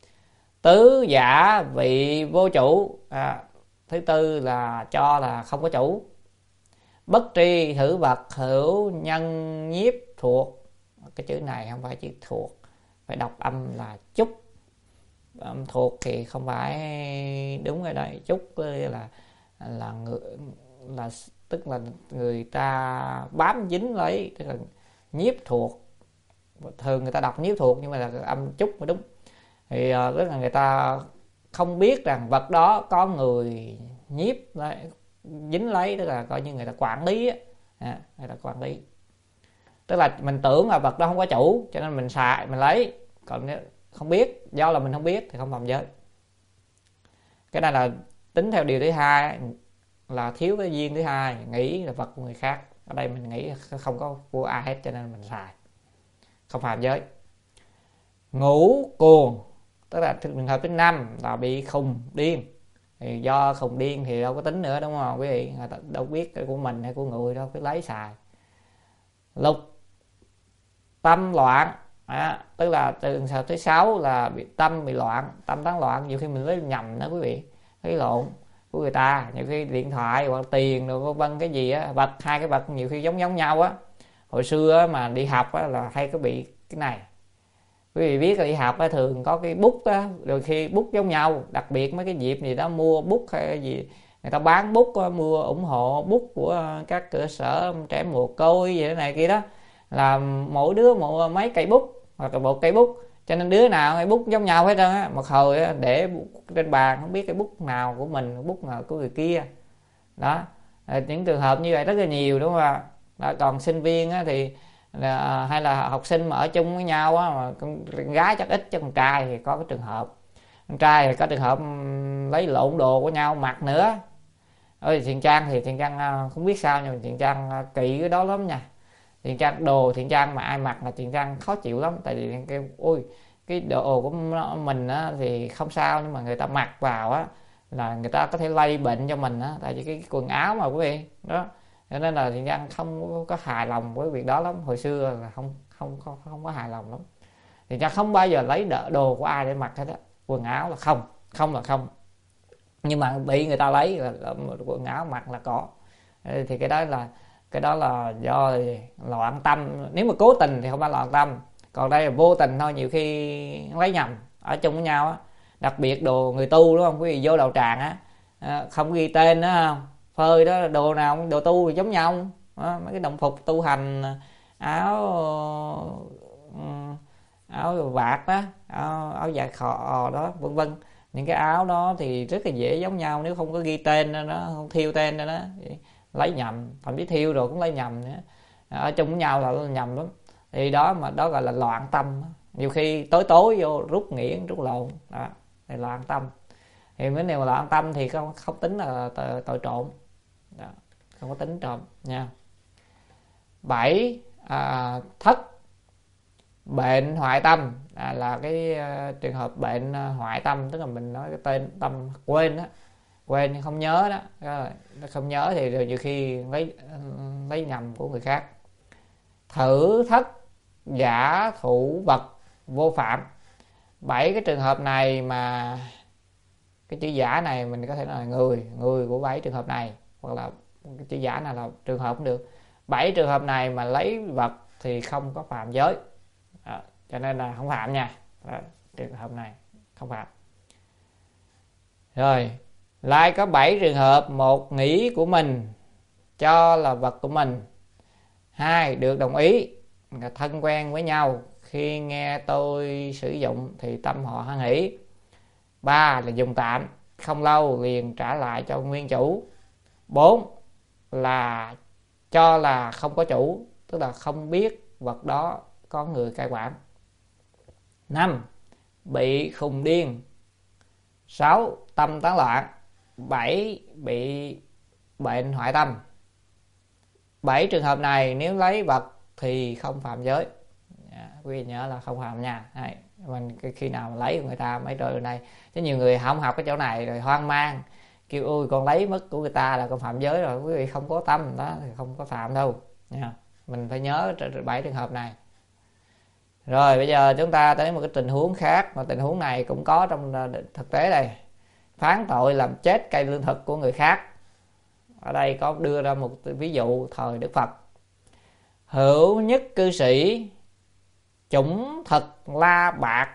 Tứ giả vị vô chủ, thứ tư là cho là không có chủ. Bất tri thử vật hữu nhân nhiếp thuộc, cái chữ này không phải chữ thuộc, phải đọc âm là chúc. Âm thuộc thì không phải đúng rồi đấy. Chúc là người, là tức là người ta bám dính lấy, tức là nhiếp thuộc. Thường người ta đọc nhiếp thuộc nhưng mà là âm chúc mới đúng. Thì tức là người ta không biết rằng vật đó có người nhiếp đấy, dính lấy, tức là coi như người ta quản lý á, người ta quản lý. Tức là mình tưởng là vật đó không có chủ cho nên mình xài mình lấy, còn nếu không biết, do là mình không biết thì không phạm giới. Cái này là tính theo điều thứ hai, là thiếu cái duyên thứ hai, nghĩ là vật của người khác. Ở đây mình nghĩ không có của ai hết cho nên mình xài, không phạm giới. Ngủ cuồng, tức là trường hợp thứ 5 là bị khùng điên. Thì do khùng điên thì đâu có tính nữa, đúng không quý vị? Người ta đâu biết cái của mình hay của người đâu, cứ lấy xài. Lục tâm loạn, tức là trường hợp thứ 6 là bị tâm bị loạn, tâm tán loạn. Nhiều khi mình lấy nhầm đó quý vị, lấy lộn của người ta, nhiều khi điện thoại hoặc tiền rồi vân cái gì á, vật, hai cái vật nhiều khi giống nhau á. Hồi xưa á, mà đi học á, là hay có bị cái này. Quý vị biết là đi học á, thường có cái bút á, rồi khi bút giống nhau, đặc biệt mấy cái dịp gì đó mua bút hay gì, người ta bán bút á, mua ủng hộ bút của các cơ sở trẻ mồ côi gì thế này kia đó, là mỗi đứa một mấy cây bút hoặc là một cây bút. Cho nên đứa nào hay bút giống nhau hết trơn á. Một hồi á, để bút trên bàn không biết cái bút nào của mình, bút nào của người kia. Đó, những trường hợp như vậy rất là nhiều, đúng không ạ? Đó, còn sinh viên á, thì hay là học sinh mà ở chung với nhau á, mà con gái chắc ít, chứ con trai thì có cái trường hợp, con trai thì có trường hợp lấy lộn đồ của nhau mặc nữa. Ơi Thiện Trang thì Thiện Trang không biết sao, nhưng mà Thiện Trang kỵ cái đó lắm nha. Thiện Trang đồ Thiện Trang mà ai mặc là Thiện Trang khó chịu lắm. Tại vì cái ôi, cái đồ của mình á thì không sao, nhưng mà người ta mặc vào á là người ta có thể lây bệnh cho mình á. Tại vì cái quần áo mà quý vị đó, cho nên là Thiện Trang không có hài lòng với việc đó lắm. Hồi xưa là không có hài lòng lắm. Thiện Trang không bao giờ lấy đồ của ai để mặc hết á. Quần áo là không là không, nhưng mà bị người ta lấy là quần áo mặc là có. Thì cái đó là do loạn tâm. Nếu mà cố tình thì không phải loạn tâm, còn đây là vô tình thôi. Nhiều khi lấy nhầm ở chung với nhau á, đặc biệt đồ người tu, đúng không quý vị? Vô đầu tràng á, không ghi tên đó, phơi đó, đồ nào đồ tu thì giống nhau đó, mấy cái đồng phục tu hành, áo áo vạt đó, áo vạt khò đó, vân vân. Những cái áo đó thì rất là dễ giống nhau, nếu không có ghi tên đó, không thiêu tên đó, lấy nhầm, thậm chí thiêu rồi cũng lấy nhầm nữa. Ở chung với nhau là nhầm lắm. Thì đó mà đó gọi là loạn tâm. Nhiều khi tối vô rút nghiễn rút lộn đó, thì loạn tâm. Thì nếu mà loạn tâm thì không tính là tội trộm đó, không có tính trộm nha. 7. Thất bệnh hoại tâm, là cái trường hợp bệnh hoại tâm, tức là mình nói cái tên tâm quên đó, quên không nhớ đó. Nó không nhớ thì rồi nhiều khi lấy nhầm của người khác. Thử thất giả thụ vật vô phạm. 7 cái trường hợp này mà cái chữ giả này mình có thể là người của 7 trường hợp này, hoặc là cái chữ giả nào là trường hợp cũng được. 7 trường hợp này mà lấy vật thì không có phạm giới. Đó, cho nên là không phạm nha. Đó, trường hợp này không phạm. Rồi lại có 7 trường hợp: một, nghĩ của mình cho là vật của mình; 2, được đồng ý, thân quen với nhau, khi nghe tôi sử dụng thì tâm họ hoan hỷ; 3 là dùng tạm, không lâu liền trả lại cho nguyên chủ; 4 là cho là không có chủ, tức là không biết vật đó có người cai quản; 5 bị khùng điên; 6 tâm tán loạn; 7 bị bệnh hoại tâm. 7 trường hợp này nếu lấy vật thì không phạm giới. Quý vị nhớ là không phạm nha. Mình khi nào mà lấy của người ta mấy trời này, chứ nhiều người không học cái chỗ này rồi hoang mang kêu ôi con lấy mất của người ta là con phạm giới rồi. Quý vị không có tâm đó thì không có phạm đâu nha. Mình phải nhớ 7 trường hợp này. Rồi bây giờ chúng ta tới một cái tình huống khác, mà tình huống này cũng có trong thực tế đây. Phán tội làm chết cây lương thực của người khác. Ở đây có đưa ra một ví dụ thời Đức Phật. Hữu nhất cư sĩ chủng thực la bạc,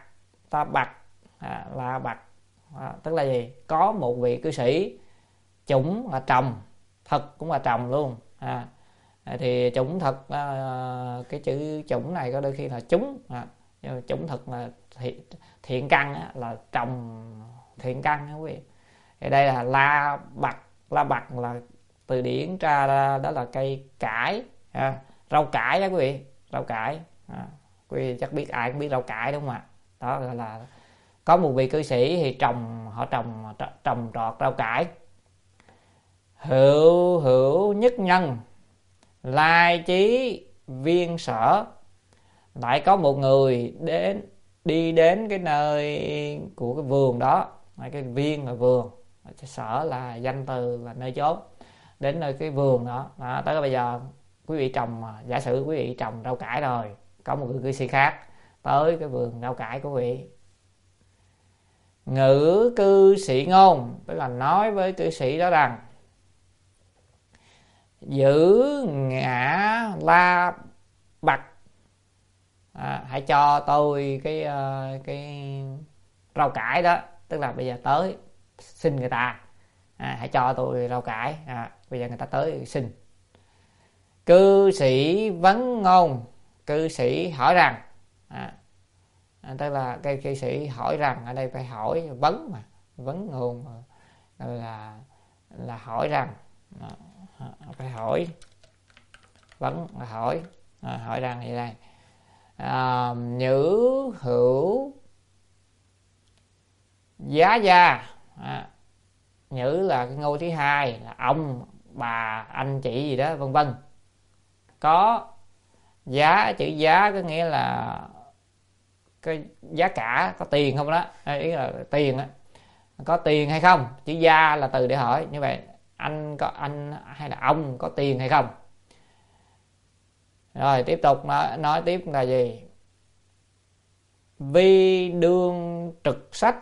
la bạc tức là gì? Có một vị cư sĩ, chủng là trồng, thực cũng là trồng luôn. Thì chủng thực, cái chữ chủng này có đôi khi là chúng, nhưng mà chủng thực là thiện căn, là trồng thiện căn quý vị. Thì đây là la bạc. La bạc là từ điển ra đó là cây cải, rau cải đó quý vị, rau cải. Quý vị chắc biết, ai cũng biết rau cải đúng không ạ? Đó gọi là có một vị cư sĩ thì họ trồng trọt rau cải. Hữu nhất nhân lai chí viên sở. Lại có một người đi đến cái nơi của cái vườn đó. Cái viên là vườn, sở là danh từ, là nơi chốn. Đến nơi cái vườn đó, tới bây giờ quý vị trồng, giả sử quý vị trồng rau cải rồi, có một người cư sĩ khác tới cái vườn rau cải của quý vị. Ngữ cư sĩ ngôn, tức là nói với cư sĩ đó rằng: giữ ngã la bạc, hãy cho tôi cái rau cải đó. Tức là bây giờ tới xin người ta, hãy cho tôi rau cải. Bây giờ người ta tới xin. Cư sĩ vấn ngôn, cư sĩ hỏi rằng: Tức là cây cư sĩ hỏi rằng, ở đây phải hỏi vấn mà, vấn nguồn là hỏi rằng, phải hỏi vấn là hỏi, hỏi rằng như đây. Nhữ hữu giá gia, nhữ là cái ngôi thứ hai, là ông bà anh chị gì đó vân vân. Có giá, chữ giá có nghĩa là cái giá cả, có tiền không đó, ý là tiền á, có tiền hay không. Chữ gia là từ để hỏi, như vậy anh hay là ông có tiền hay không. Rồi tiếp tục nói tiếp là gì? Vi đương trực sách.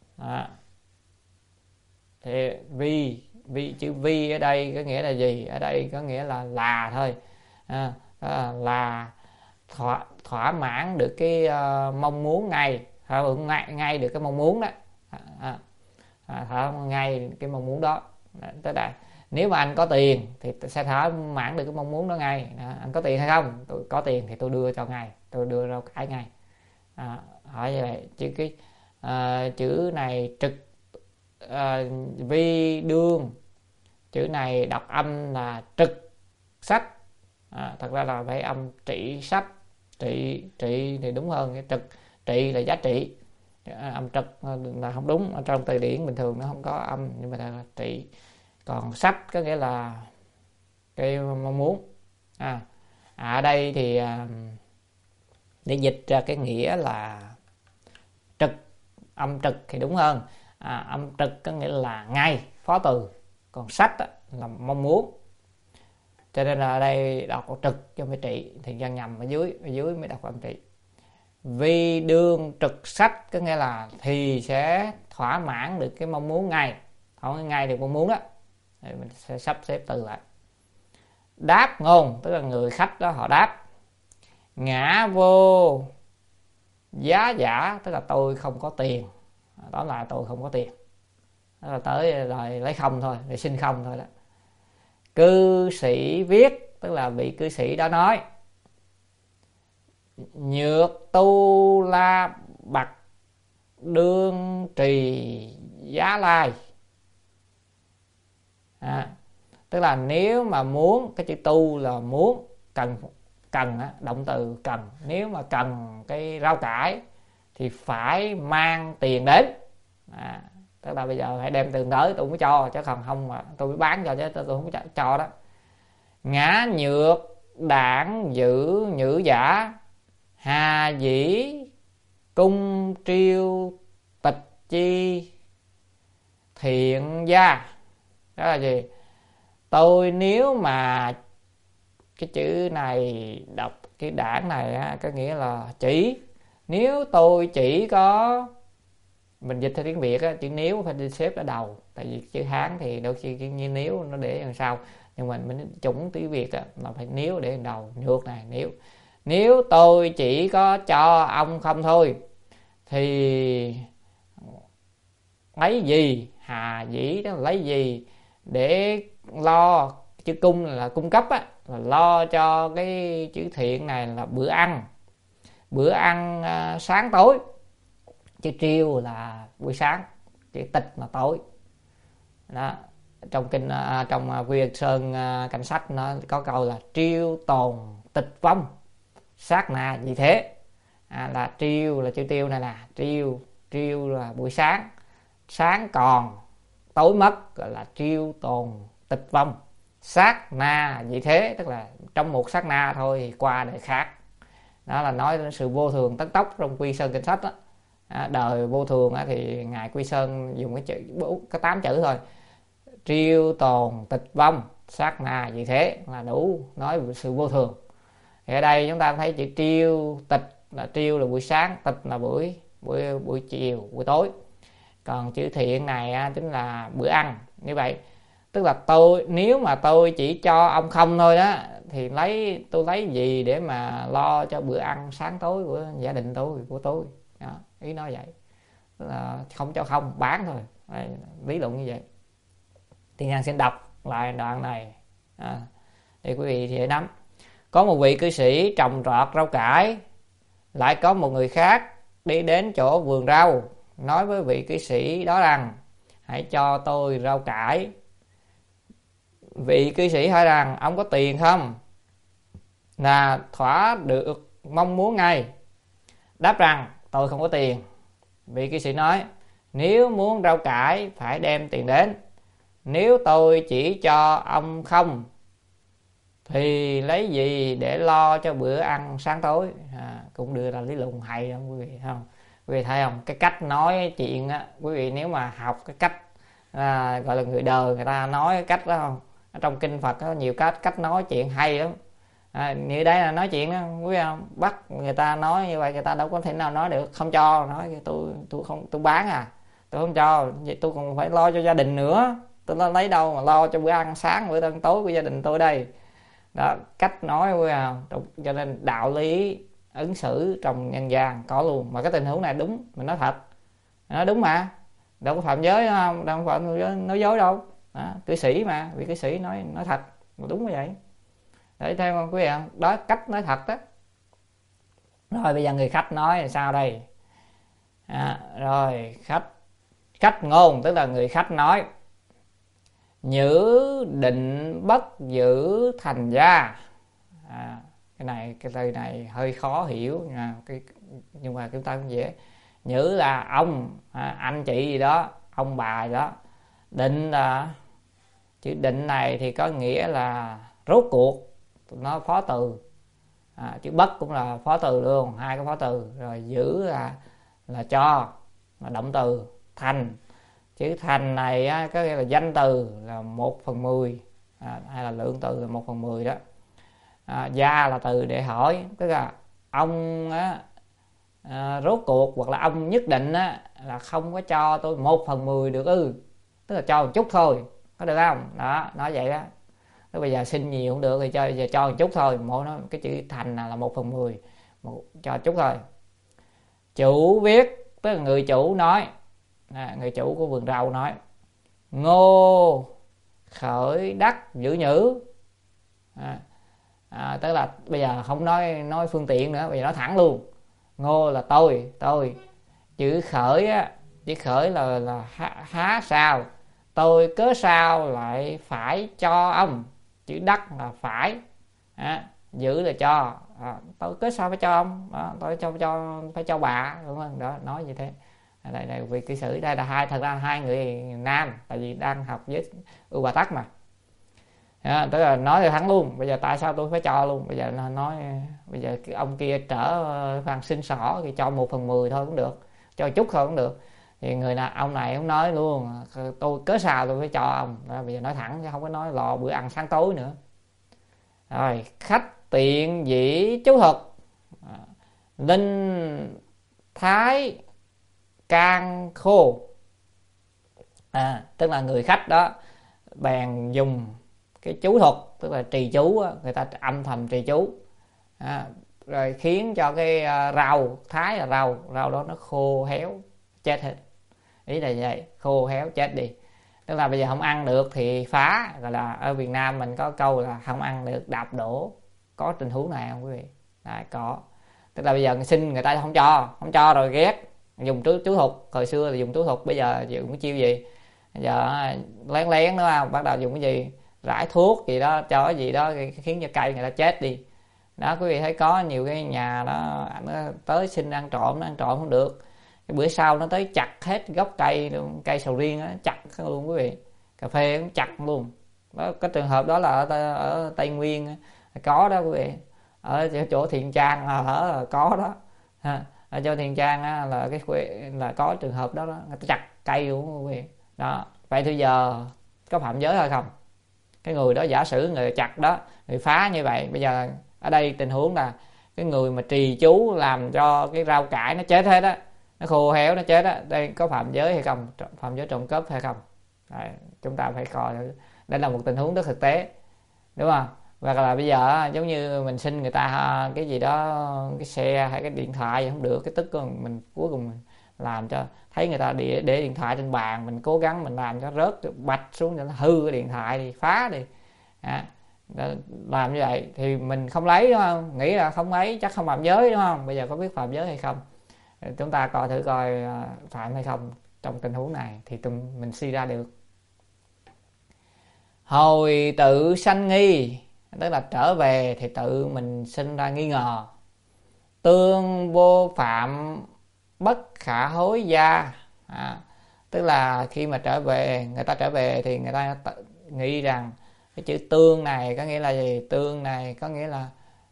Thì vi chữ vi ở đây có nghĩa là gì? Ở đây có nghĩa là thôi, là thỏa mãn được cái mong muốn ngay, ngay được cái mong muốn đó, thỏa ngay cái mong muốn đó. Tới đây, nếu mà anh có tiền thì sẽ thỏa mãn được cái mong muốn đó ngay. Anh có tiền hay không? Tôi có tiền thì tôi đưa cho ngay, tôi đưa rau cải ngay. Hỏi như vậy. Chữ này trực, vi đương, chữ này đọc âm là trực sách. Thật ra là phải âm trị sách, trị thì đúng hơn. Cái trực trị là giá trị, âm trực là không đúng. Ở trong từ điển bình thường nó không có âm, nhưng mà là trị. Còn sách có nghĩa là cái mong muốn. Ở đây thì để dịch ra cái nghĩa là trực, âm trực thì đúng hơn. Âm trực có nghĩa là ngay, phó từ. Còn sách là mong muốn. Cho nên là ở đây đọc trực cho phải trị, thì dân nhầm ở dưới mới đọc âm trị. Vi đương trực sách có nghĩa là thì sẽ thỏa mãn được cái mong muốn ngay, không ngay được mong muốn đó. Thì mình sẽ sắp xếp từ lại. Đáp ngôn, tức là người khách đó họ đáp. Ngã vô giá giả, tức là tôi không có tiền. Đó là tôi không có tiền. Đó là tới rồi lấy không thôi, để xin không thôi đó. Cư sĩ viết, tức là vị cư sĩ đó nói. Nhược tu la bạc đương trì giá lai. Tức là nếu mà muốn, cái chữ tu là muốn, cần động từ cần. Nếu mà cần cái rau cải thì phải mang tiền đến. Tức là bây giờ phải đem tiền tới tôi mới cho, chứ không mà tôi mới bán cho, chứ tôi không cho đó. Ngã nhược đảng giữ nhữ giả, hà dĩ cung triêu tịch chi thiện gia. Đó là gì? Tôi nếu mà cái chữ này đọc cái đảng này có nghĩa là chỉ. Nếu tôi chỉ có, mình dịch theo tiếng Việt chữ nếu phải xếp ở đầu, tại vì chữ Hán thì đôi khi chữ như nếu nó để đằng sau, nhưng mình chủng tiếng Việt là phải nếu để đằng đầu. Nhược này, nếu tôi chỉ có cho ông không thôi thì lấy gì, hà dĩ đó là lấy gì, để lo. Chữ cung là cung cấp là lo cho cái chữ thiện này là bữa ăn sáng tối. Chữ triêu là buổi sáng, chữ tịch là tối đó. Trong kinh, trong Quy Sơn Cảnh Sách nó có câu là triêu tồn tịch vong sát na vì thế. Là triêu là chữ tiêu này là triêu là buổi sáng, sáng còn tối mất, gọi là triêu tồn tịch vong sát na vì thế, tức là trong một sát na thôi thì qua đời khác. Đó là nói đến sự vô thường tất tốc trong Quy Sơn Kinh Sách đó. Đời vô thường thì ngài Quy Sơn dùng cái chữ có 8 chữ thôi. Triêu tồn tịch vong sát na vì thế là đủ nói về sự vô thường. Thì ở đây chúng ta thấy chữ triêu, tịch là triêu là buổi sáng, tịch là buổi chiều, buổi tối. Còn chữ thiện này chính là bữa ăn. Như vậy tức là nếu mà tôi chỉ cho ông không thôi đó thì tôi lấy gì để mà lo cho bữa ăn sáng tối của gia đình tôi, của tôi đó, ý nói vậy. Tức là không cho không, bán thôi. Đây, lý luận như vậy. Thì Nhân xin đọc lại đoạn này để quý vị dễ nắm. Có một vị cư sĩ trồng trọt rau cải, lại có một người khác đi đến chỗ vườn rau, nói với vị cư sĩ đó rằng hãy cho tôi rau cải. Vị cư sĩ hỏi rằng ông có tiền không, là thỏa được mong muốn ngay. Đáp rằng tôi không có tiền. Vị cư sĩ nói nếu muốn rau cải phải đem tiền đến, nếu tôi chỉ cho ông không thì lấy gì để lo cho bữa ăn sáng tối. Cũng đưa ra lý luận hay không quý vị không? Quý vị thấy không, cái cách nói chuyện á, quý vị nếu mà học cái cách gọi là người đời người ta nói cái cách đó không, ở trong kinh Phật có nhiều cách nói chuyện hay lắm. Như đấy là nói chuyện đó quý vị không, bắt người ta nói như vậy người ta đâu có thể nào nói được. Không cho, nói tôi không, tôi bán tôi không cho, vậy tôi còn phải lo cho gia đình nữa, tôi lấy đâu mà lo cho bữa ăn sáng bữa ăn tối của gia đình tôi đây. Đó, cách nói quý vị không? Cho nên đạo lý ứng xử trong nhân gian có luôn. Mà cái tình huống này đúng, mình nói thật, nói đúng mà, đâu có phạm giới không, đâu có phạm nói dối đâu. Cư sĩ mà, vị cư sĩ nói thật, đúng như vậy. Để theo không quý vị không? Đó cách nói thật đó. Rồi bây giờ người khách nói là sao đây? Rồi khách ngôn tức là người khách nói nhữ định bất giữ thành gia. Cái từ này hơi khó hiểu nha, nhưng mà chúng ta cũng dễ. Nhữ là ông, anh chị gì đó, ông bà gì đó. Định là chữ định này thì có nghĩa là rốt cuộc, nó phó từ. Chữ bất cũng là phó từ luôn, hai cái phó từ. Rồi giữ là cho, là động từ. Thành, chữ thành này có nghĩa là danh từ là 1/10, hay là lượng từ là 1/10 đó. Gia là từ để hỏi, tức là ông rốt cuộc hoặc là ông nhất định là không có cho tôi 1/10 được tức là cho một chút thôi, có được không? Đó, nói vậy đó. Thế bây giờ xin nhiều không được thì cho một chút thôi. Mỗi nó cái chữ thành là 1/10, cho chút thôi. Chủ viết tức là người chủ nói, người chủ của vườn rau nói ngô khởi đắc giữ nhữ. Tức là bây giờ không nói phương tiện nữa, bây giờ nói thẳng luôn. Ngô là tôi. Chữ khởi là há sao, tôi cớ sao lại phải cho ông. Chữ đắc là phải, giữ là cho, tôi cớ sao phải cho ông, tôi phải cho bà, đúng không? Đó, nói như thế. Đây vì cư xử đây là thật ra hai người nam, tại vì đang học với U Bà Tắc mà. Tức là nói thì thẳng luôn, bây giờ tại sao tôi phải cho luôn. Bây giờ nói bây giờ cái ông kia trở Phan Sinh Sỏ thì cho 1/10 thôi cũng được, cho chút thôi cũng được. Thì người nào ông này cũng nói luôn tôi cớ sao tôi phải cho ông. Bây giờ nói thẳng chứ không có nói lò bữa ăn sáng tối nữa. Rồi khách tiện dĩ chú thuật, linh thái can khô. Tức là người khách đó bèn dùng cái chú thuật, tức là trì chú, người ta âm thầm trì chú, rồi khiến cho cái rau, thái là rau đó nó khô héo chết hết. Ý là vậy, khô héo chết đi. Tức là bây giờ không ăn được thì phá, gọi là ở Việt Nam mình có câu là không ăn được đạp đổ. Có tình huống này không quý vị? Đấy, có. Tức là bây giờ xin người ta không cho rồi ghét, dùng chú thuật. Hồi xưa là dùng chú thuật, bây giờ dùng cái chiêu gì? Bây giờ lén đúng không? Bắt đầu dùng cái gì? Rải thuốc gì đó, cho cái gì đó khiến cho cây người ta chết đi. Đó, quý vị thấy có nhiều cái nhà đó nó tới xin ăn trộm, nó ăn trộm không được. Cái bữa sau nó tới chặt hết gốc cây luôn, cây sầu riêng đó, chặt luôn quý vị. Cà phê cũng chặt luôn. Đó, cái trường hợp đó là ở Tây Nguyên có đó quý vị. Ở chỗ Thiền Trang ở có đó. Ở chỗ Thiền Trang là có trường hợp đó, người ta chặt cây luôn quý vị. Đó, vậy thì giờ có phạm giới hay không? Cái người đó giả sử người chặt đó, người phá như vậy, bây giờ ở đây tình huống là cái người mà trì chú làm cho cái rau cải nó chết hết á, nó khô héo nó chết á, đây có phạm giới hay không? Phạm giới trộm cắp hay không? Đấy, chúng ta phải coi. Đây là một tình huống rất thực tế, đúng không? Hoặc là bây giờ giống như mình xin người ta cái gì đó, cái xe hay cái điện thoại gì không được, cái tức mình cuối cùng mình làm cho thấy người ta để điện thoại trên bàn, mình cố gắng mình làm cho rớt bạch xuống cho nó hư cái điện thoại đi, phá đi. Làm như vậy thì mình không lấy, đúng không? Nghĩ là không lấy chắc không phạm giới, đúng không? Bây giờ có biết phạm giới hay không? Chúng ta coi thử coi phạm hay không trong tình huống này thì mình suy ra được. Hồi tự sanh nghi, tức là trở về thì tự mình sinh ra nghi ngờ. Tương vô phạm bất khả hối gia, tức là khi mà trở về, người ta trở về thì người ta nghĩ rằng cái chữ tương này có nghĩa là gì? Tương này có nghĩa là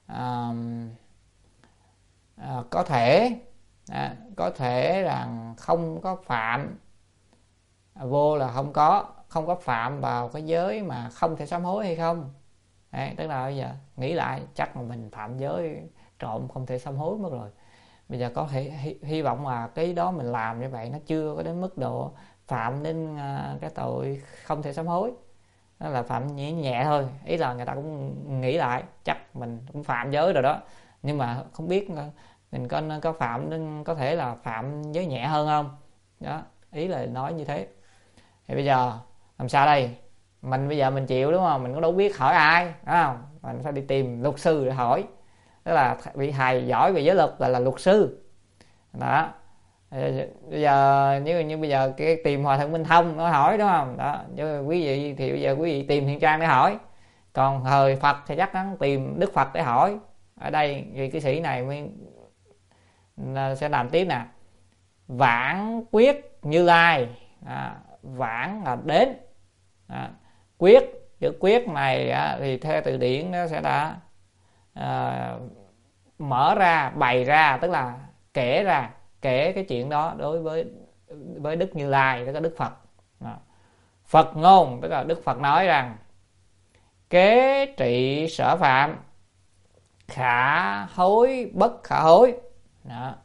có thể rằng không có phạm, vô là không có phạm vào cái giới mà không thể sám hối hay không. Đấy, tức là bây giờ nghĩ lại chắc là mình phạm giới trộm không thể sám hối mất rồi. Bây giờ có thể hy vọng là cái đó mình làm như vậy nó chưa có đến mức độ phạm đến cái tội không thể sám hối, đó là phạm nhẹ nhẹ thôi. Ý là người ta cũng nghĩ lại chắc mình cũng phạm giới rồi đó, nhưng mà không biết mình có phạm đến, có thể là phạm giới nhẹ hơn không đó, ý là nói như thế. Thì bây giờ làm sao đây? Mình bây giờ mình chịu đúng không? Mình cũng đâu biết hỏi ai, đúng không? Mình phải đi tìm luật sư để hỏi, tức là vị thầy giỏi về giới luật là luật sư đó. Bây giờ như bây giờ cái tìm Hòa Thượng Minh Thông nó hỏi đúng không đó, chứ quý vị thì bây giờ quý vị tìm Thiện Trang để hỏi, còn thời Phật thì chắc chắn tìm Đức Phật để hỏi. Ở đây vì cái sĩ này mới sẽ làm tiếp nè. Vãng quyết Như Lai, vãng là đến, quyết, chữ quyết này thì theo từ điển nó sẽ đã mở ra, bày ra, tức là kể ra, kể cái chuyện đó đối với Đức Như Lai, tức là Đức Phật. Phật ngôn, tức là Đức Phật nói rằng kế trị sở phạm, khả hối bất khả hối đó.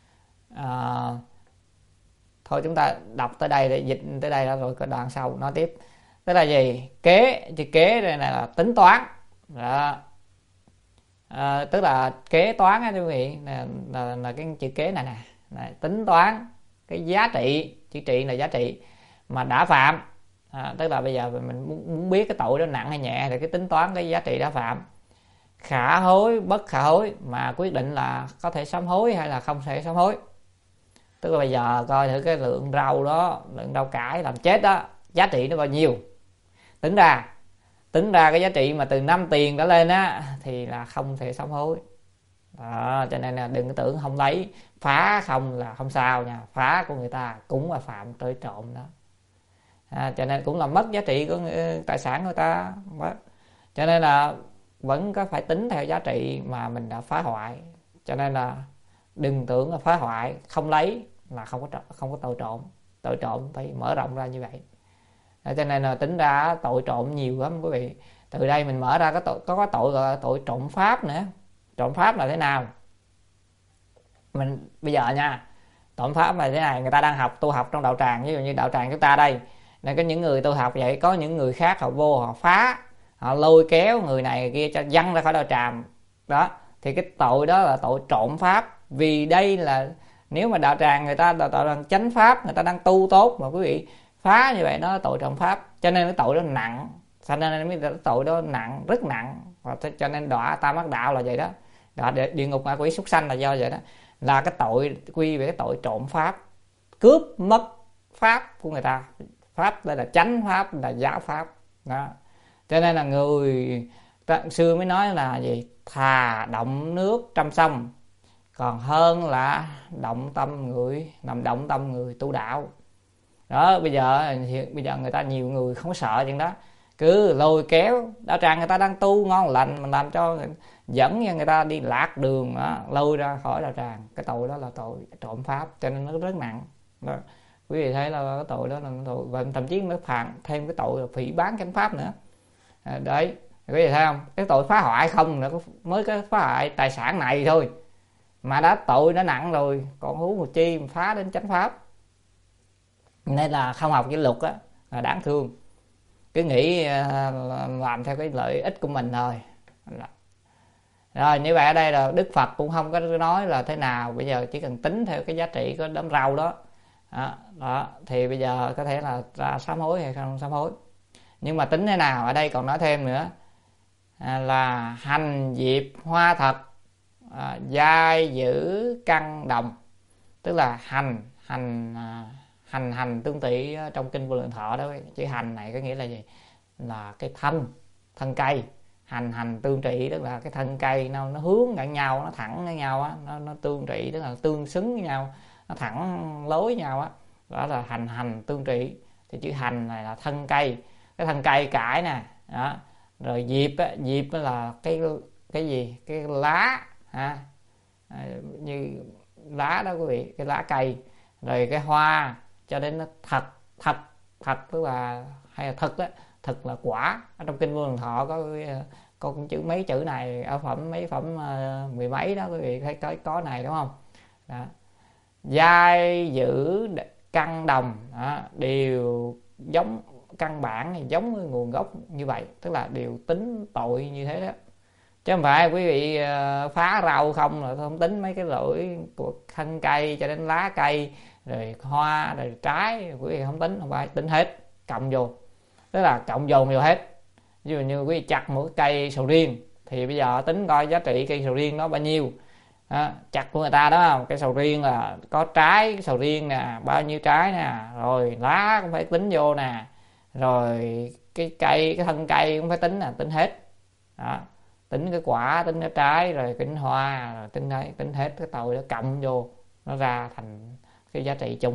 Thôi chúng ta đọc tới đây để dịch tới đây đó, rồi cái đoạn sau nói tiếp. Tức là gì? Kế, chữ kế đây này là tính toán đó. Tức là kế toán á quý vị, là cái chữ kế này nè, tính toán cái giá trị, chữ trị là giá trị mà đã phạm. Tức là bây giờ mình muốn biết cái tội đó nặng hay nhẹ thì cái tính toán cái giá trị đã phạm. Khả hối bất khả hối, mà quyết định là có thể sám hối hay là không thể sám hối. Tức là bây giờ coi thử cái lượng rau đó, lượng rau cải làm chết đó, giá trị nó bao nhiêu, tính ra cái giá trị mà từ 5 tiền trở lên á thì là không thể sám hối đó. Cho nên là đừng có tưởng không lấy, phá không là không sao nha, phá của người ta cũng là phạm tới trộm đó. Cho nên cũng là mất giá trị của tài sản người ta đó. Cho nên là vẫn có phải tính theo giá trị mà mình đã phá hoại. Cho nên là đừng tưởng là phá hoại không lấy là không có tội trộm. Tội trộm phải mở rộng ra như vậy. Cho nên là tính ra tội trộm nhiều lắm quý vị. Từ đây mình mở ra có tội gọi là tội trộm pháp nữa. Trộm pháp là thế nào? Mình bây giờ nha, trộm pháp là thế này, người ta đang tu học trong đạo tràng, ví dụ như đạo tràng chúng ta đây, nên có những người tu học vậy, có những người khác họ vô họ phá, họ lôi kéo người này người kia cho văng ra khỏi đạo tràng đó, thì cái tội đó là tội trộm pháp. Vì đây là nếu mà đạo tràng người ta tội là chánh pháp, người ta đang tu tốt mà quý vị phá như vậy, nó là tội trộm pháp. Cho nên cái tội đó nặng, cho nên mới tội đó nặng, rất nặng. Và cho nên đọa tam ác đạo là vậy đó, đọa địa ngục ngạ quỷ súc sanh là do vậy đó, là cái tội quy về cái tội trộm pháp, cướp mất pháp của người ta. Pháp đây là chánh pháp, là giáo pháp đó. Cho nên là người xưa mới nói là gì? Thà động nước trăm sông còn hơn là động tâm người tu đạo đó. Bây giờ người ta nhiều người không sợ chuyện đó, cứ lôi kéo đạo tràng người ta đang tu ngon lành, mình làm cho dẫn cho người ta đi lạc đường đó, lôi ra khỏi đạo tràng. Cái tội đó là tội trộm pháp, cho nên nó rất nặng đó. Quý vị thấy là cái tội đó là tội, và thậm chí nó phạm thêm cái tội là phỉ báng chánh pháp nữa đấy. Quý vị thấy không? Cái tội phá hoại không nữa, mới cái phá hoại tài sản này thôi mà đã tội đã nặng rồi, còn huống hồ chi mà phá đến chánh pháp. Nên là không học cái luật á là đáng thương, cứ nghĩ làm theo cái lợi ích của mình thôi. Rồi như vậy ở đây là Đức Phật cũng không có nói là thế nào, bây giờ chỉ cần tính theo cái giá trị của đám rau đó đó thì bây giờ có thể là ra sám hối hay không sám hối. Nhưng mà tính thế nào ở đây còn nói thêm nữa là hành diệp hoa thật, giai giữ căn đồng. tức là hành tương tỷ trong kinh Vô Lượng Thọ đó. Chữ hành này có nghĩa là gì? Là cái thân cây. Hành tương trị tức là cái thân cây nó hướng cạnh nhau, nó thẳng với nhau á, nó tương trị tức là tương xứng với nhau, nó thẳng lối với nhau á, đó là hành tương trị. Thì chữ hành này là thân cây, cái thân cây cải nè, đó. Rồi diệp là cái gì? Cái lá ha, như lá đó quý vị, cái lá cây. Rồi cái hoa cho đến nó thật tức là, hay là thực đó, thực là quả. Ở trong kinh Vô Lượng Thọ có chữ, mấy chữ này ở mấy phẩm mười mấy đó quý vị thấy có này đúng không? Đó. Giai giữ căn đồng đó, đều giống căn bản thì giống với nguồn gốc như vậy, tức là đều tính tội như thế đó, chứ không phải quý vị phá rau không là không tính mấy cái lỗi của thân cây cho đến lá cây rồi hoa rồi trái, quý vị không tính, không phải tính hết, cộng vô, tức là cộng dồn vô hết. Ví dụ như quý vị chặt một cây sầu riêng thì bây giờ tính coi giá trị cây sầu riêng đó bao nhiêu. Chặt của người ta đó, cây sầu riêng là có trái sầu riêng nè, bao nhiêu trái nè, rồi lá cũng phải tính vô nè, rồi cái thân cây cũng phải tính nè, tính hết đó, tính cái quả, tính cái trái, rồi tính hoa, rồi tính hết cái tội đó, cộng vô nó ra thành cái giá trị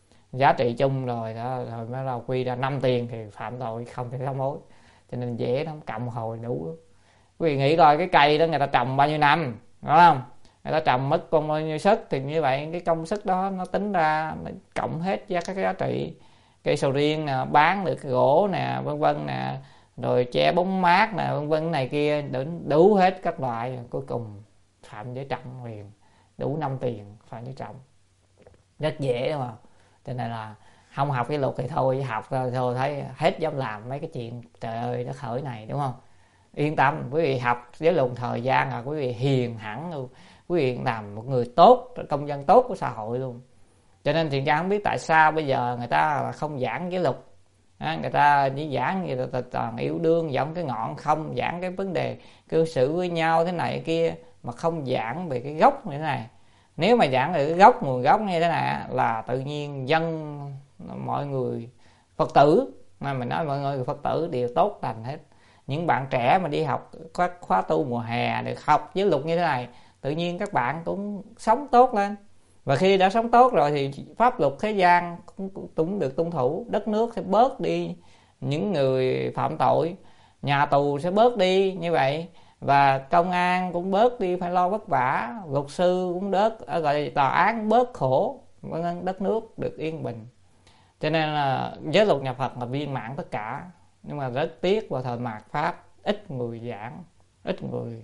chung rồi đó, rồi mới là quy ra 5 tiền thì phạm tội không thể sám hối. Cho nên dễ lắm, cộng hồi đủ. Quý vị nghĩ coi cái cây đó người ta trồng bao nhiêu năm, đúng không? Người ta trồng mất công bao nhiêu sức, thì như vậy cái công sức đó nó tính ra, nó cộng hết các cái giá trị. Cây sầu riêng nè, bán được cái gỗ nè, vân vân nè, rồi che bóng mát nè, vân vân này kia, đủ hết các loại, cuối cùng phạm giới trọng liền, đủ 5 tiền phạm giới trọng. Rất dễ đúng không? Cho nên là không học cái luật thì thôi, học thôi thấy hết dám làm mấy cái chuyện trời ơi đất hỡi này, đúng không? Yên tâm, quý vị học với luôn thời gian là quý vị hiền hẳn luôn, quý vị làm một người tốt, công dân tốt của xã hội luôn. Cho nên Thiện Trang không biết tại sao bây giờ người ta không giảng giới luật, người ta chỉ giảng gì toàn yêu đương, giảng cái ngọn, không giảng cái vấn đề cư xử với nhau thế này kia, mà không giảng về cái gốc như thế này. Nếu mà giảng về cái gốc, nguồn gốc như thế này là tự nhiên dân, mọi người Phật tử, mà mình nói mọi người Phật tử đều tốt lành hết. Những bạn trẻ mà đi học các khóa tu mùa hè được học giới luật như thế này, tự nhiên các bạn cũng sống tốt lên. Và khi đã sống tốt rồi thì pháp luật thế gian cũng được tuân thủ, đất nước sẽ bớt đi những người phạm tội, nhà tù sẽ bớt đi như vậy, và công an cũng bớt đi phải lo vất vả, luật sư cũng bớt, gọi là tòa án cũng bớt khổ, đất nước được yên bình. Cho nên là giới luật nhà Phật là viên mãn tất cả, nhưng mà rất tiếc vào thời mạt Pháp ít người giảng, ít người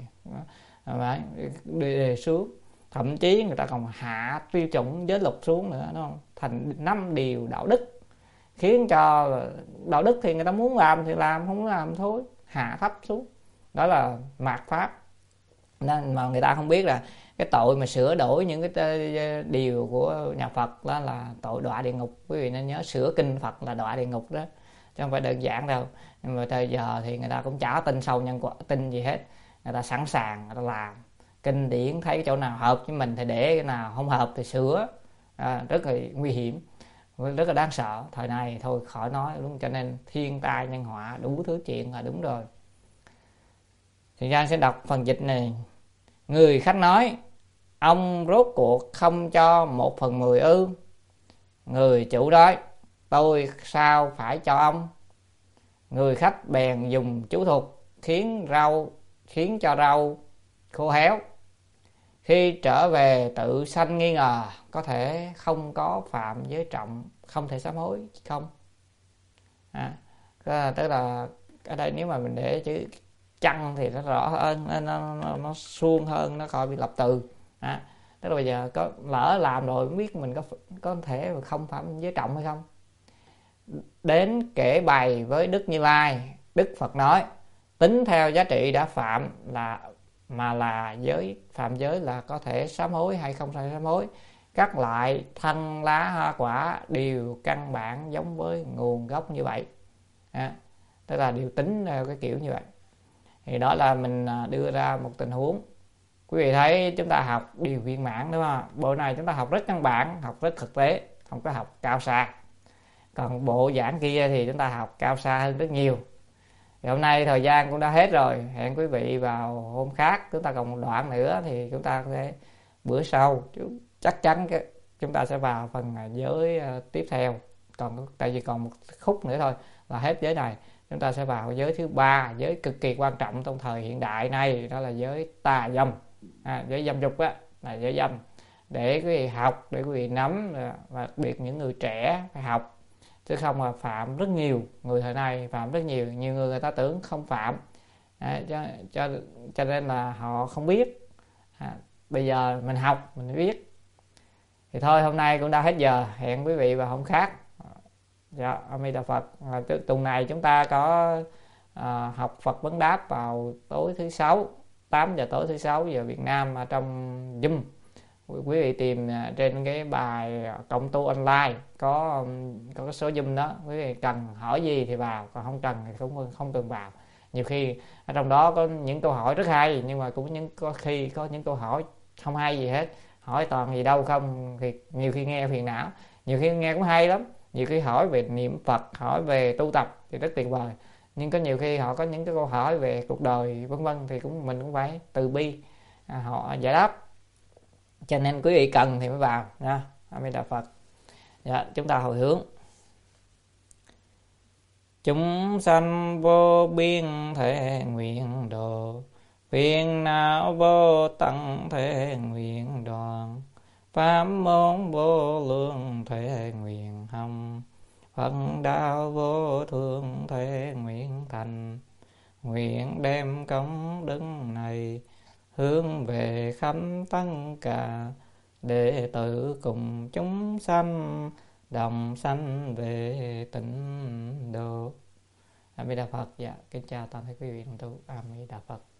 đề xướng, thậm chí người ta còn hạ tiêu chuẩn giới luật xuống nữa, đúng không? Thành 5 điều đạo đức, khiến cho đạo đức thì người ta muốn làm thì làm, không muốn làm thôi, hạ thấp xuống. Đó là mạt Pháp. Nên mà người ta không biết là cái tội mà sửa đổi những cái điều của nhà Phật đó là tội đọa địa ngục. Quý vị nên nhớ, sửa kinh Phật là đọa địa ngục đó, chứ không phải đơn giản đâu. Nhưng mà thời giờ thì người ta cũng chả tin sâu nhân quả, tin gì hết. Người ta sẵn sàng, người ta làm kinh điển, thấy cái chỗ nào hợp với mình thì để, cái nào không hợp thì sửa. Rất là nguy hiểm, rất là đáng sợ. Thời này thôi khỏi nói luôn. Cho nên thiên tai nhân họa đủ thứ chuyện là đúng rồi. Thì Giang sẽ đọc phần dịch này. Người khách nói: ông rốt cuộc không cho 1/10 ư? Người chủ nói: tôi sao phải cho ông? Người khách bèn dùng chú thuật khiến cho rau khô héo. Khi trở về tự sanh nghi ngờ, có thể không có phạm giới trọng, không thể sám hối không? Tức là ở đây nếu mà mình để chữ chăng thì nó rõ hơn, nó suông hơn, nó khỏi bị lập từ. Tức là bây giờ có lỡ làm rồi, không biết mình có thể không phạm giới trọng hay không. Đến kể bày với Đức Như Lai, Đức Phật nói: tính theo giá trị đã phạm là phạm giới là có thể sám hối hay không thể sám hối. Các loại thân lá hoa quả đều căn bản giống với nguồn gốc như vậy. Tức là đều tính theo cái kiểu như vậy. Thì đó là mình đưa ra một tình huống Quý vị thấy chúng ta học điều viên mãn đúng không? Bộ này chúng ta học rất căn bản, học rất thực tế, không có học cao xa. Còn bộ giảng kia thì chúng ta học cao xa hơn rất nhiều. Thì hôm nay thời gian cũng đã hết rồi, hẹn quý vị vào hôm khác, chúng ta còn một đoạn nữa thì chúng ta sẽ bữa sau chắc chắn chúng ta sẽ vào phần giới tiếp theo. Còn tại vì còn một khúc nữa thôi là hết giới này. Chúng ta sẽ vào giới thứ ba, giới cực kỳ quan trọng trong thời hiện đại này, đó là giới tà dâm, giới dâm dục á, là giới dâm, để quý vị học, để quý vị nắm, và đặc biệt những người trẻ phải học, chứ không là phạm rất nhiều. Người thời nay phạm rất nhiều người người ta tưởng không phạm, cho nên là họ không biết. Bây giờ mình học mình biết. Thì thôi, hôm nay cũng đã hết giờ, hẹn quý vị vào hôm khác. Dạ, A Di Đà Phật. Tuần này chúng ta có học Phật vấn đáp vào tối thứ sáu, 8 giờ tối thứ sáu giờ Việt Nam trong Zoom. Quý vị tìm trên cái bài cộng tu online có cái số Zoom đó, quý vị cần hỏi gì thì vào, còn không cần thì không cần vào. Nhiều khi ở trong đó có những câu hỏi rất hay, nhưng mà cũng có khi có những câu hỏi không hay gì hết, hỏi toàn gì đâu không, thì nhiều khi nghe phiền não. Nhiều khi nghe cũng hay lắm, nhiều khi hỏi về niệm Phật, hỏi về tu tập thì rất tuyệt vời, nhưng có nhiều khi họ có những cái câu hỏi về cuộc đời vân vân, thì mình cũng phải từ bi họ giải đáp. Cho nên quý vị cần thì mới vào nha. A Di Đà Phật. Dạ, chúng ta hồi hướng. Chúng sanh vô biên thể nguyện độ, phiền não vô tận thể nguyện đoạn, pháp môn vô lượng thể nguyện hồng, Phật đạo vô thượng thể nguyện thành. Nguyện đem công đức này hướng về khắp tất cả đệ tử cùng chúng sanh, đồng sanh về tịnh độ. A Di Đà Phật. Dạ, kính chào toàn thể quý vị đồng tu. A Di Đà Phật.